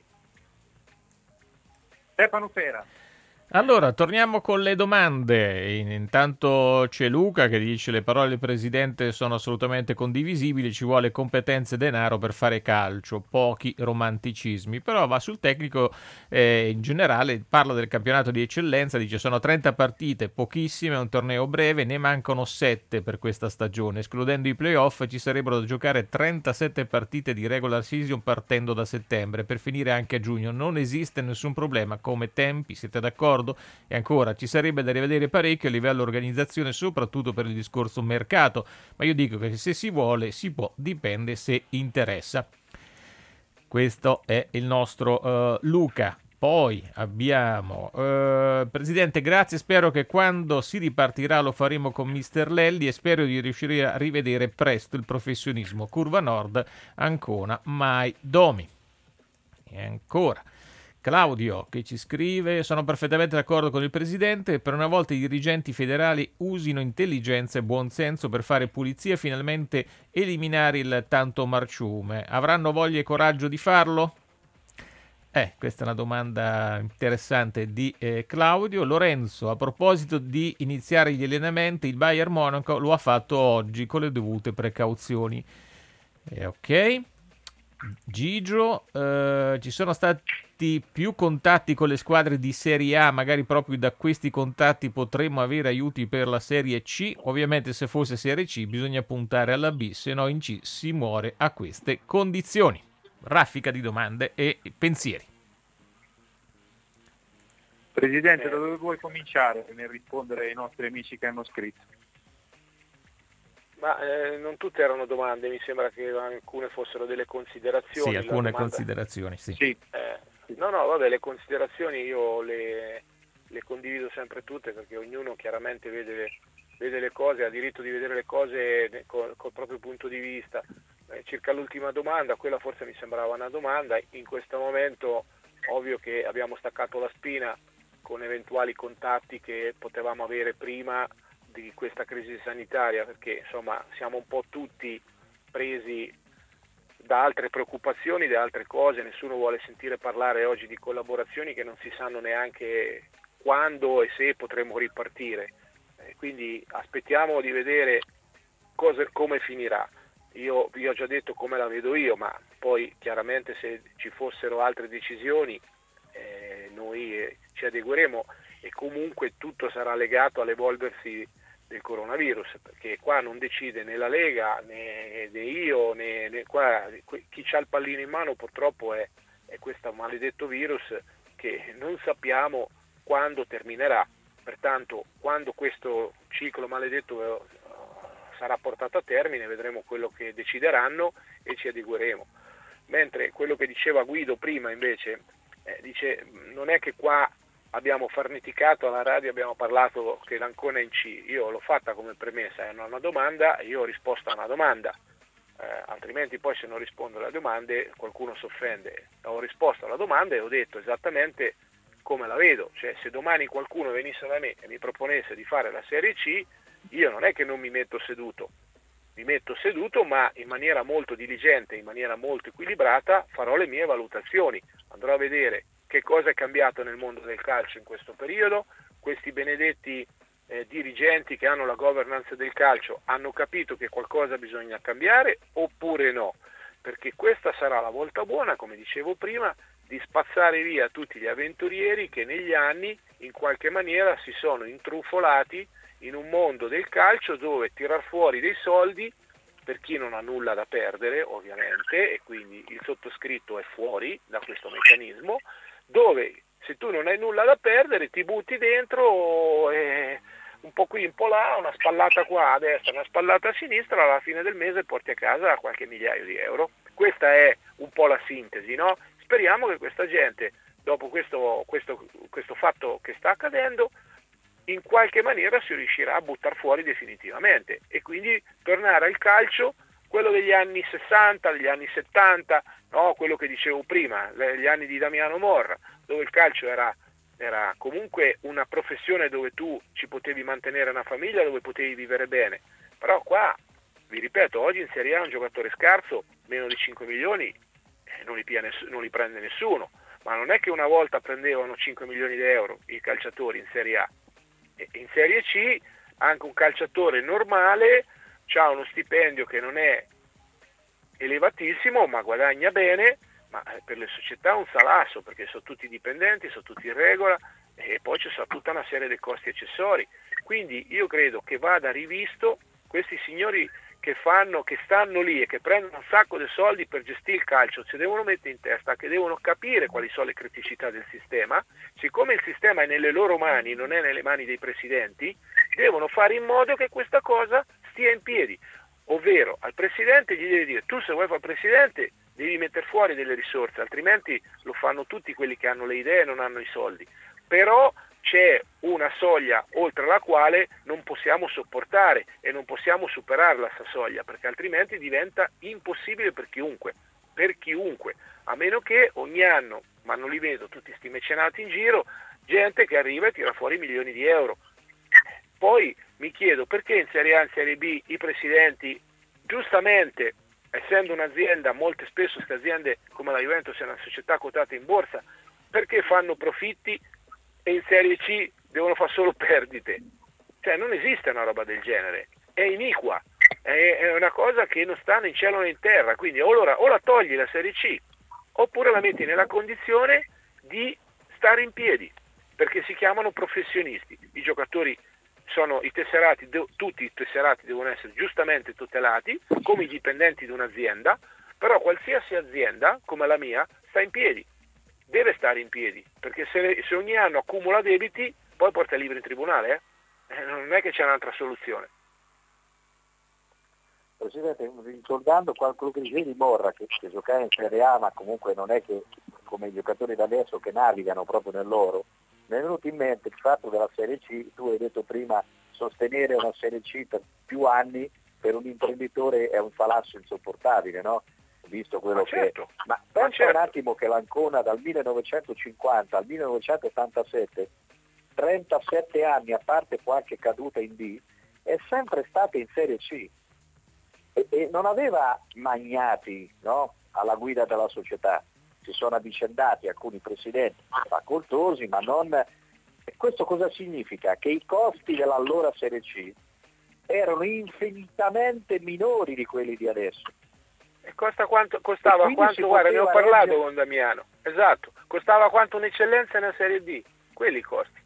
Stefano Fera. Allora, torniamo con le domande. Intanto c'è Luca che dice: le parole del presidente sono assolutamente condivisibili, ci vuole competenze e denaro per fare calcio, pochi romanticismi. Però va sul tecnico, in generale parla del campionato di eccellenza, dice sono 30 partite, pochissime, è un torneo breve, ne mancano 7 per questa stagione. Escludendo i playoff ci sarebbero da giocare 37 partite di regular season partendo da settembre, per finire anche a giugno. Non esiste nessun problema come tempi, siete d'accordo? E ancora, ci sarebbe da rivedere parecchio a livello organizzazione, soprattutto per il discorso mercato, ma io dico che se si vuole si può, dipende se interessa. Questo è il nostro Luca. Poi abbiamo Presidente, grazie, spero che quando si ripartirà lo faremo con Mister Lelli e spero di riuscire a rivedere presto il professionismo. Curva Nord, Ancona, mai domi. E ancora Claudio che ci scrive: sono perfettamente d'accordo con il Presidente, per una volta i dirigenti federali usino intelligenza e buonsenso per fare pulizia e finalmente eliminare il tanto marciume. Avranno voglia e coraggio di farlo? Questa è una domanda interessante di Claudio. Lorenzo, a proposito di iniziare gli allenamenti, il Bayern Monaco lo ha fatto oggi con le dovute precauzioni. Ok. Gigio, ci sono stati più contatti con le squadre di Serie A, magari proprio da questi contatti potremmo avere aiuti per la Serie C. Ovviamente se fosse Serie C bisogna puntare alla B, se no in C si muore a queste condizioni. Raffica di domande e pensieri. Presidente, da dove vuoi cominciare nel rispondere ai nostri amici che hanno scritto? Ma non tutte erano domande, mi sembra che alcune fossero delle considerazioni. Sì, alcune considerazioni, sì. No, vabbè, le considerazioni io le condivido sempre tutte, perché ognuno chiaramente vede le cose, ha diritto di vedere le cose col proprio punto di vista. Circa l'ultima domanda, quella forse mi sembrava una domanda. In questo momento ovvio che abbiamo staccato la spina con eventuali contatti che potevamo avere prima di questa crisi sanitaria, perché insomma siamo un po' tutti presi da altre preoccupazioni, da altre cose, nessuno vuole sentire parlare oggi di collaborazioni che non si sanno neanche quando e se potremo ripartire, quindi aspettiamo di vedere come finirà. Io vi ho già detto come la vedo io, ma poi chiaramente se ci fossero altre decisioni noi ci adegueremo, e comunque tutto sarà legato all'evolversi del coronavirus, perché qua non decide né la Lega né io né qua, chi c'ha il pallino in mano purtroppo è questo maledetto virus che non sappiamo quando terminerà. Pertanto quando questo ciclo maledetto sarà portato a termine vedremo quello che decideranno e ci adegueremo. Mentre quello che diceva Guido prima invece dice non è che qua abbiamo farneticato alla radio, abbiamo parlato che l'Ancona è in C. Io l'ho fatta come premessa, è una domanda, io ho risposto a una domanda, altrimenti poi se non rispondo alle domande qualcuno si offende. Ho risposto alla domanda e ho detto esattamente come la vedo, cioè se domani qualcuno venisse da me e mi proponesse di fare la Serie C, io non è che non mi metto seduto, ma in maniera molto diligente, in maniera molto equilibrata farò le mie valutazioni, andrò a vedere che cosa è cambiato nel mondo del calcio in questo periodo. Questi benedetti dirigenti che hanno la governance del calcio hanno capito che qualcosa bisogna cambiare oppure no? Perché questa sarà la volta buona, come dicevo prima, di spazzare via tutti gli avventurieri che negli anni in qualche maniera si sono intrufolati in un mondo del calcio dove tirar fuori dei soldi per chi non ha nulla da perdere ovviamente, e quindi il sottoscritto è fuori da questo meccanismo, dove se tu non hai nulla da perdere ti butti dentro un po' qui, un po' là, una spallata qua a destra, una spallata a sinistra, alla fine del mese porti a casa qualche migliaio di euro. Questa è un po' la sintesi, no? Speriamo che questa gente, dopo questo fatto che sta accadendo, in qualche maniera si riuscirà a buttar fuori definitivamente e quindi tornare al calcio, quello degli anni 60, degli anni 70, no? Quello che dicevo prima, gli anni di Damiano Morra, dove il calcio era comunque una professione dove tu ci potevi mantenere una famiglia, dove potevi vivere bene. Però qua vi ripeto, oggi in Serie A un giocatore scarso, meno di 5 milioni, non li prende nessuno, ma non è che una volta prendevano 5 milioni di euro i calciatori in Serie A. E in Serie C anche un calciatore normale ha uno stipendio che non è elevatissimo, ma guadagna bene, ma per le società è un salasso, perché sono tutti dipendenti, sono tutti in regola, e poi c'è tutta una serie di costi accessori. Quindi io credo che vada rivisto questi signori che stanno lì e che prendono un sacco di soldi per gestire il calcio, si devono mettere in testa che devono capire quali sono le criticità del sistema. Siccome il sistema è nelle loro mani, non è nelle mani dei presidenti, devono fare in modo che questa cosa stia in piedi, ovvero al presidente gli devi dire: tu se vuoi fare presidente devi mettere fuori delle risorse, altrimenti lo fanno tutti quelli che hanno le idee e non hanno i soldi. Però c'è una soglia oltre la quale non possiamo sopportare e non possiamo superarla sta soglia, perché altrimenti diventa impossibile per chiunque, a meno che ogni anno, ma non li vedo tutti sti mecenati in giro, gente che arriva e tira fuori milioni di euro. Poi mi chiedo perché in Serie A e in Serie B i presidenti, giustamente, essendo un'azienda, molto spesso queste aziende come la Juventus è una società quotata in borsa, perché fanno profitti e in Serie C devono fare solo perdite? Cioè non esiste una roba del genere, è iniqua, è una cosa che non sta né in cielo né in terra. Quindi o la togli la Serie C oppure la metti nella condizione di stare in piedi, perché si chiamano professionisti. I giocatori sono i tesserati, tutti i tesserati devono essere giustamente tutelati come i dipendenti di un'azienda, però qualsiasi azienda come la mia sta in piedi, deve stare in piedi, perché se ogni anno accumula debiti poi porta libri in tribunale, non è che c'è un'altra soluzione. Presidente, ricordando quello che dicevi di Morra, che giocava in Serie A, ma comunque non è che come i giocatori da adesso che navigano proprio nell'oro, mi è venuto in mente il fatto della Serie C. Tu hai detto prima, sostenere una Serie C per più anni per un imprenditore è un salasso insopportabile, no? Visto quello certo. Ma pensa un attimo che l'Ancona dal 1950 al 1987, 37 anni, a parte qualche caduta in D, è sempre stata in Serie C e non aveva magnati, no? Alla guida della società. Si sono avvicendati alcuni presidenti facoltosi, ma non... E questo cosa significa? Che i costi dell'allora Serie C erano infinitamente minori di quelli di adesso. E costava quanto, guarda, ne ho parlato con Damiano, esatto, costava quanto un'eccellenza nella Serie D, quelli i costi.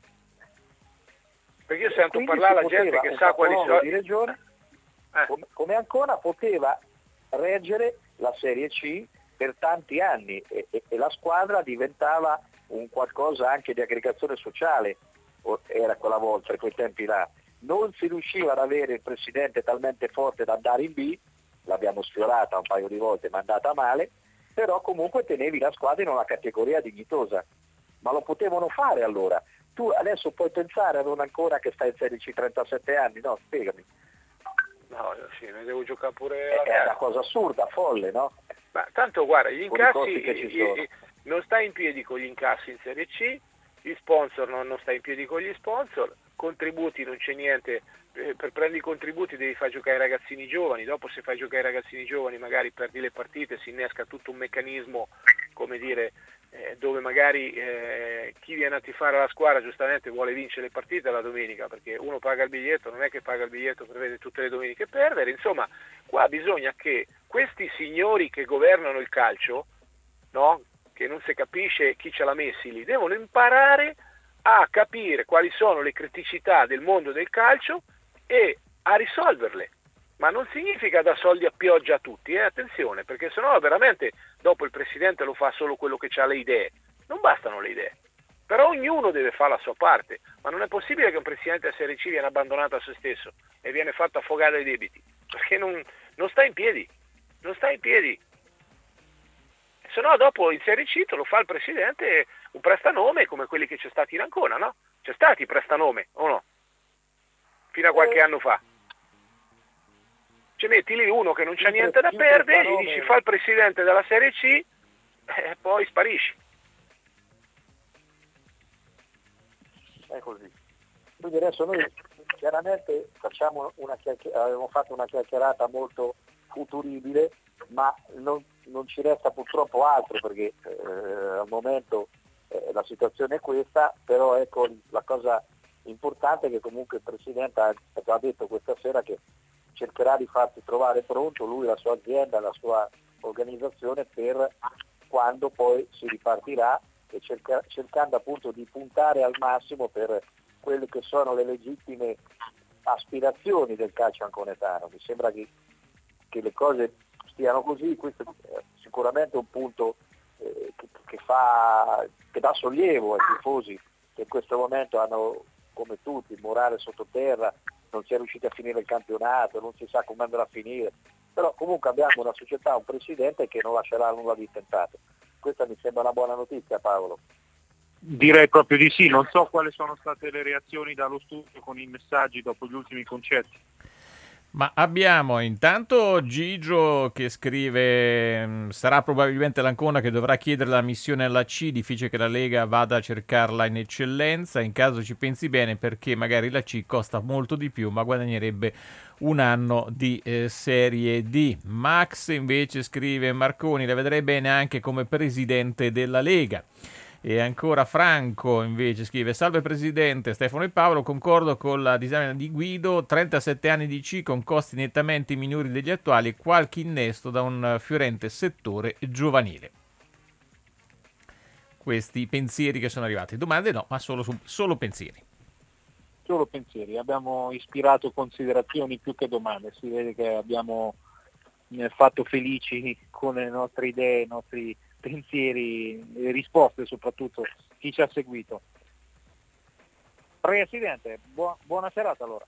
Perché io sento parlare la gente che sa quali sono... di regione, come ancora poteva reggere la Serie C per tanti anni e la squadra diventava un qualcosa anche di aggregazione sociale, era quella volta, quei tempi là. Non si riusciva ad avere il presidente talmente forte da andare in B, l'abbiamo sfiorata un paio di volte ma è andata male, però comunque tenevi la squadra in una categoria dignitosa. Ma lo potevano fare allora. Tu adesso puoi pensare ad un ancora che sta in Serie C 37 anni, no? Spiegami. No, sì, ne devo giocare pure è una cosa assurda, folle, no? Ma tanto guarda, gli incassi non sta in piedi con gli incassi in Serie C, gli sponsor non sta in piedi con gli sponsor, contributi non c'è niente, per prendere i contributi devi far giocare i ragazzini giovani, dopo se fai giocare i ragazzini giovani magari perdi le partite, si innesca tutto un meccanismo, come dire, dove magari chi viene a tifare la squadra giustamente vuole vincere le partite la domenica, perché uno paga il biglietto, non è che paga il biglietto per vedere tutte le domeniche perdere. Insomma, qua bisogna che questi signori che governano il calcio, no? Che non si capisce chi ce l'ha messi lì, devono imparare a capire quali sono le criticità del mondo del calcio e a risolverle. Ma non significa dar soldi a pioggia a tutti, attenzione, perché sennò veramente dopo il presidente lo fa solo quello che ha le idee. Non bastano le idee, però ognuno deve fare la sua parte, ma non è possibile che un presidente a Serie C viene abbandonato a se stesso e viene fatto affogare dai debiti, perché non sta in piedi, non sta in piedi. Se no dopo in Serie C te lo fa il presidente un prestanome come quelli che c'è stati in Ancona, no? C'è stati prestanome, o no? Fino a qualche anno fa. Ci metti lì uno che non c'ha niente da perdere, gli dici fa il presidente della Serie C e poi sparisci. È così. Quindi adesso noi chiaramente abbiamo fatto una chiacchierata molto futuribile, ma non ci resta purtroppo altro, perché al momento la situazione è questa, però ecco la cosa importante è che comunque il Presidente ha già detto questa sera che cercherà di farsi trovare pronto lui, la sua azienda, la sua organizzazione per quando poi si ripartirà, e cercando appunto di puntare al massimo per quelle che sono le legittime aspirazioni del calcio anconetano. Mi sembra che le cose stiano così, questo è sicuramente un punto che dà sollievo ai tifosi che in questo momento hanno, come tutti, il morale sottoterra, non si è riusciti a finire il campionato, non si sa come andrà a finire, però comunque abbiamo una società, un presidente che non lascerà nulla di tentato. Questa mi sembra una buona notizia, Paolo. Direi proprio di sì, non so quali sono state le reazioni dallo studio con i messaggi dopo gli ultimi concetti. Ma abbiamo intanto Gigio che scrive: sarà probabilmente l'Ancona che dovrà chiedere la missione alla C, difficile che la Lega vada a cercarla in eccellenza, in caso ci pensi bene, perché magari la C costa molto di più ma guadagnerebbe un anno di Serie D. Max invece scrive: Marconi la vedrei bene anche come presidente della Lega. E ancora Franco invece scrive: salve Presidente, Stefano e Paolo, concordo con la disamina di Guido, 37 anni di C con costi nettamente minori degli attuali e qualche innesto da un fiorente settore giovanile. Questi pensieri che sono arrivati, domande no, ma solo pensieri. Solo pensieri, abbiamo ispirato considerazioni più che domande, si vede che abbiamo fatto felici con le nostre idee, i nostri pensieri e risposte, soprattutto chi ci ha seguito. Presidente, buona serata allora.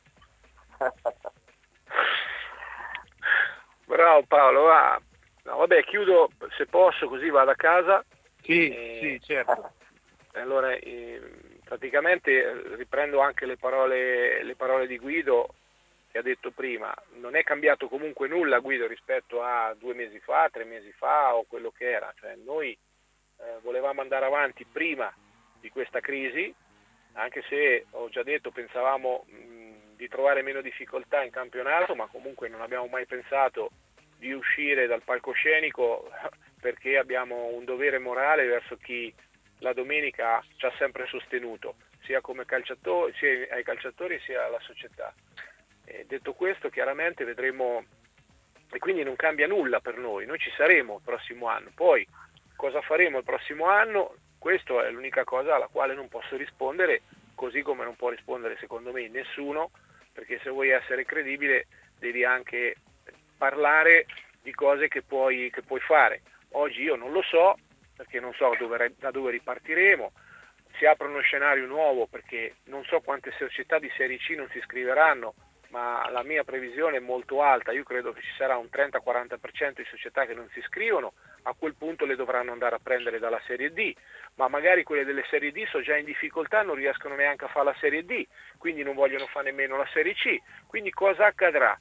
Bravo Paolo, no, vabbè, chiudo se posso, così vado a casa. Sì, certo. Allora, praticamente riprendo anche le parole di Guido, che ha detto prima. Non è cambiato comunque nulla, Guido, rispetto a 2 mesi fa, 3 mesi fa o quello che era. Cioè, noi volevamo andare avanti prima di questa crisi, anche se ho già detto pensavamo di trovare meno difficoltà in campionato, ma comunque non abbiamo mai pensato di uscire dal palcoscenico, perché abbiamo un dovere morale verso chi la domenica ci ha sempre sostenuto, sia come calciatori, sia ai calciatori sia alla società. Detto questo, chiaramente vedremo, e quindi non cambia nulla per noi ci saremo il prossimo anno. Poi cosa faremo il prossimo anno? Questa è l'unica cosa alla quale non posso rispondere, così come non può rispondere secondo me nessuno, perché se vuoi essere credibile devi anche parlare di cose che puoi fare. Oggi io non lo so, perché non so da dove ripartiremo. Si apre uno scenario nuovo, perché non so quante società di Serie C non si iscriveranno, ma la mia previsione è molto alta. Io credo che ci sarà un 30-40% di società che non si iscrivono. A quel punto le dovranno andare a prendere dalla Serie D, ma magari quelle delle Serie D sono già in difficoltà, non riescono neanche a fare la Serie D, quindi non vogliono fare nemmeno la Serie C. Quindi cosa accadrà?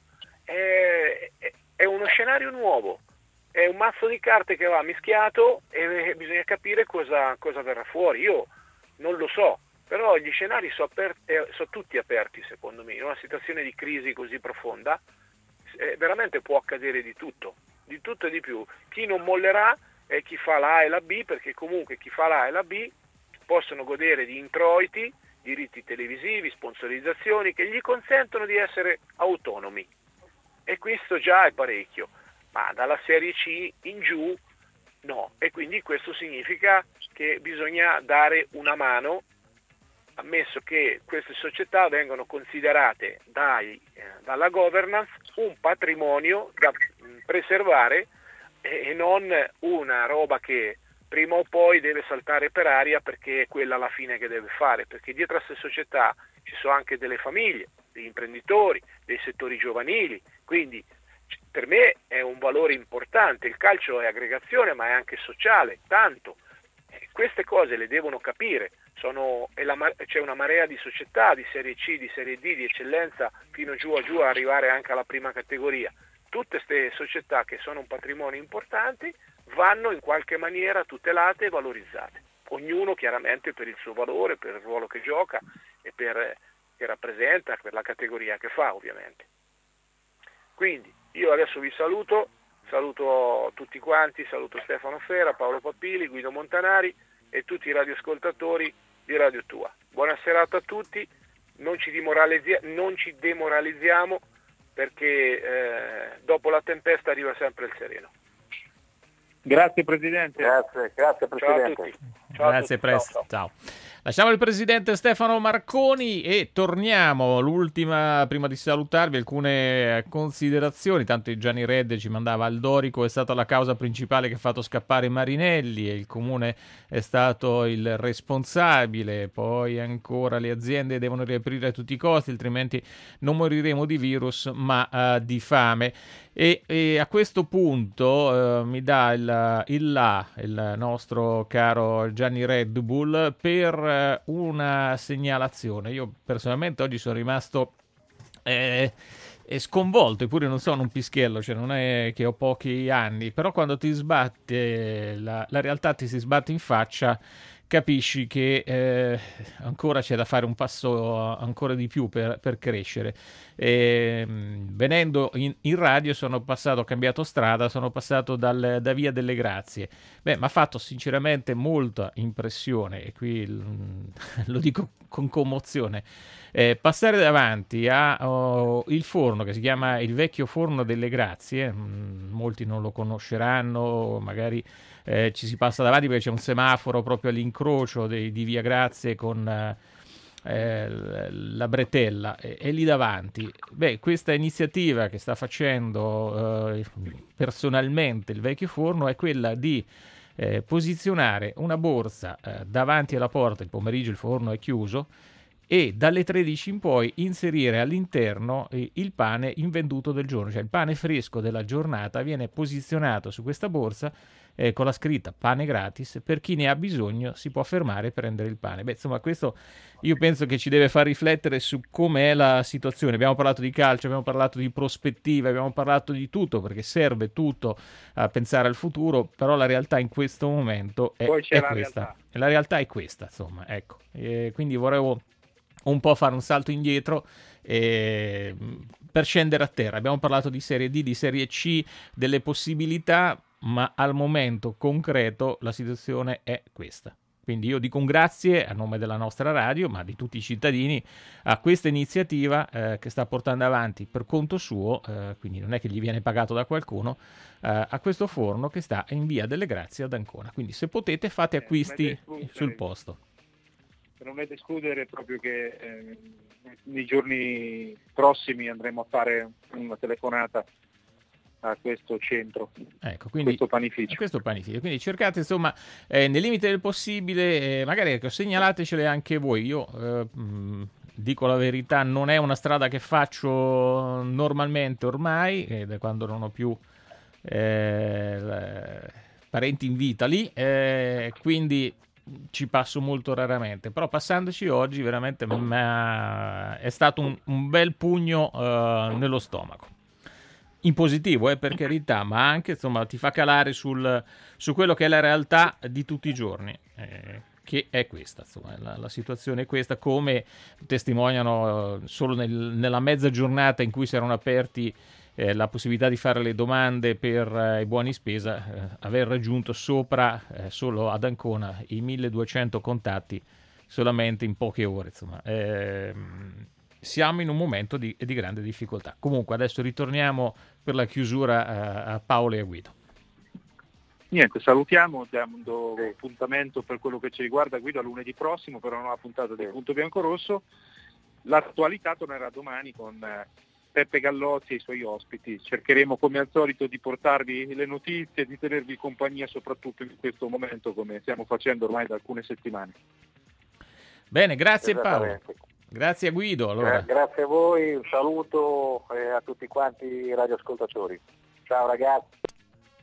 È uno scenario nuovo, è un mazzo di carte che va mischiato e bisogna capire cosa verrà fuori. Io non lo so, però gli scenari sono tutti aperti, secondo me. In una situazione di crisi così profonda veramente può accadere di tutto e di più. Chi non mollerà è chi fa la A e la B, perché comunque chi fa la A e la B possono godere di introiti, diritti televisivi, sponsorizzazioni che gli consentono di essere autonomi, e questo già è parecchio, ma dalla Serie C in giù no, e quindi questo significa che bisogna dare una mano, ammesso che queste società vengano considerate dalla governance un patrimonio da preservare e non una roba che prima o poi deve saltare per aria, perché è quella la fine che deve fare, perché dietro a queste società ci sono anche delle famiglie, degli imprenditori, dei settori giovanili, quindi per me è un valore importante. Il calcio è aggregazione ma è anche sociale, tanto. Queste cose le devono capire. C'è una marea di società di Serie C, di Serie D, di eccellenza, fino giù a arrivare anche alla prima categoria. Tutte queste società che sono un patrimonio importante vanno in qualche maniera tutelate e valorizzate. Ognuno chiaramente per il suo valore, per il ruolo che gioca e che rappresenta, per la categoria che fa ovviamente. Quindi io adesso vi saluto tutti quanti, saluto Stefano Fera, Paolo Pappili, Guido Montanari e tutti i radioascoltatori di Radio Tua. Buona serata a tutti, non ci demoralizziamo perché dopo la tempesta arriva sempre il sereno. Grazie Presidente. Grazie Presidente. Ciao a tutti. Grazie, presto. Ciao. Lasciamo il Presidente Stefano Marconi e torniamo. L'ultima, prima di salutarvi, alcune considerazioni. Tanto Gianni Redde ci mandava: al Dorico è stata la causa principale che ha fatto scappare Marinelli e il comune è stato il responsabile. Poi ancora le aziende devono riaprire a tutti i costi, altrimenti non moriremo di virus ma di fame. E a questo punto mi dà il nostro caro Gianni Red Bull per una segnalazione. Io personalmente oggi sono rimasto sconvolto, eppure non sono un pischiello, cioè non è che ho pochi anni, però quando ti sbatte la realtà, ti si sbatte in faccia, capisci che ancora c'è da fare un passo ancora di più per crescere. Venendo in radio ho cambiato strada, sono passato da Via delle Grazie. Mi ha fatto sinceramente molta impressione, e qui lo dico con commozione, passare davanti a il forno che si chiama il vecchio forno delle Grazie. Molti non lo conosceranno, magari ci si passa davanti perché c'è un semaforo proprio all'incrocio di Via Grazie con la Bretella, e lì davanti. Questa iniziativa che sta facendo personalmente il vecchio forno è quella di posizionare una borsa davanti alla porta. Il pomeriggio il forno è chiuso e dalle 13 in poi inserire all'interno il pane invenduto del giorno, cioè il pane fresco della giornata viene posizionato su questa borsa con la scritta pane gratis. Per chi ne ha bisogno si può fermare e prendere il pane. Insomma, questo io penso che ci deve far riflettere su com'è la situazione. Abbiamo parlato di calcio, abbiamo parlato di prospettive, abbiamo parlato di tutto, perché serve tutto a pensare al futuro, però la realtà in questo momento è questa. Realtà. La realtà è questa, insomma, ecco. Quindi volevo un po' fare un salto indietro per scendere a terra. Abbiamo parlato di Serie D, di Serie C, delle possibilità, ma al momento concreto la situazione è questa. Quindi io dico un grazie a nome della nostra radio, ma di tutti i cittadini, a questa iniziativa che sta portando avanti per conto suo, quindi non è che gli viene pagato da qualcuno, a questo forno che sta in Via delle Grazie ad Ancona. Quindi se potete fate acquisti sul posto. Non è da escludere proprio che nei giorni prossimi andremo a fare una telefonata a questo centro, ecco, quindi questo panificio. Quindi cercate, insomma, nel limite del possibile, magari segnalatecele anche voi. Io dico la verità, non è una strada che faccio normalmente ormai, da quando non ho più parenti in vita lì, quindi ci passo molto raramente, però passandoci oggi veramente è stato un bel pugno nello stomaco, in positivo, per carità, ma anche, insomma, ti fa calare su quello che è la realtà di tutti i giorni, che è questa, insomma, la situazione è questa, come testimoniano solo nella mezza giornata in cui si erano aperti la possibilità di fare le domande per i buoni spesa, aver raggiunto sopra solo ad Ancona i 1200 contatti solamente in poche ore, insomma. Siamo in un momento di grande difficoltà. Comunque adesso ritorniamo per la chiusura a Paolo e a Guido. Niente, salutiamo, dando appuntamento per quello che ci riguarda, Guido, a lunedì prossimo per una nuova puntata del Punto Biancorosso. L'attualità tornerà domani con Peppe Gallozzi e i suoi ospiti. Cercheremo come al solito di portarvi le notizie, di tenervi compagnia soprattutto in questo momento, come stiamo facendo ormai da alcune settimane. Bene, grazie Paolo. Grazie a Guido. Allora. Grazie a voi, un saluto a tutti quanti i radioascoltatori. Ciao ragazzi.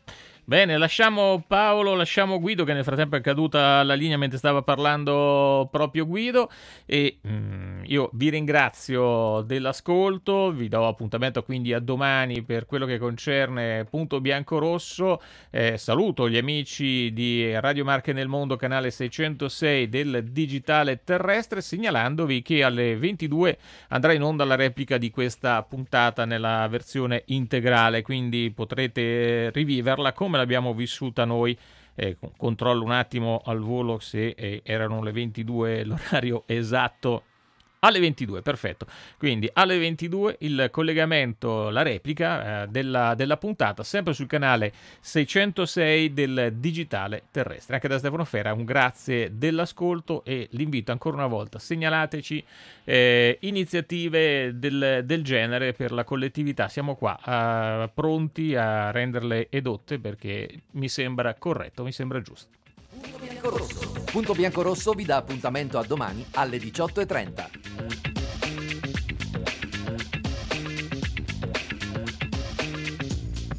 Bene, lasciamo Paolo, lasciamo Guido, che nel frattempo è caduta la linea mentre stava parlando proprio Guido, e io vi ringrazio dell'ascolto, vi do appuntamento quindi a domani per quello che concerne Punto Biancorosso. Saluto gli amici di Radio Marche nel Mondo, canale 606 del digitale terrestre, segnalandovi che alle 22 andrà in onda la replica di questa puntata nella versione integrale, quindi potrete riviverla come l'abbiamo vissuta noi. Controllo un attimo al volo se erano le 22 l'orario esatto. Alle 22, perfetto. Quindi alle 22 il collegamento, la replica della puntata, sempre sul canale 606 del digitale terrestre. Anche da Stefano Fera un grazie dell'ascolto, e l'invito ancora una volta: segnalateci iniziative del genere per la collettività. Siamo qua pronti a renderle edotte, perché mi sembra corretto, mi sembra giusto. Punto Biancorosso vi dà appuntamento a domani alle 18:30.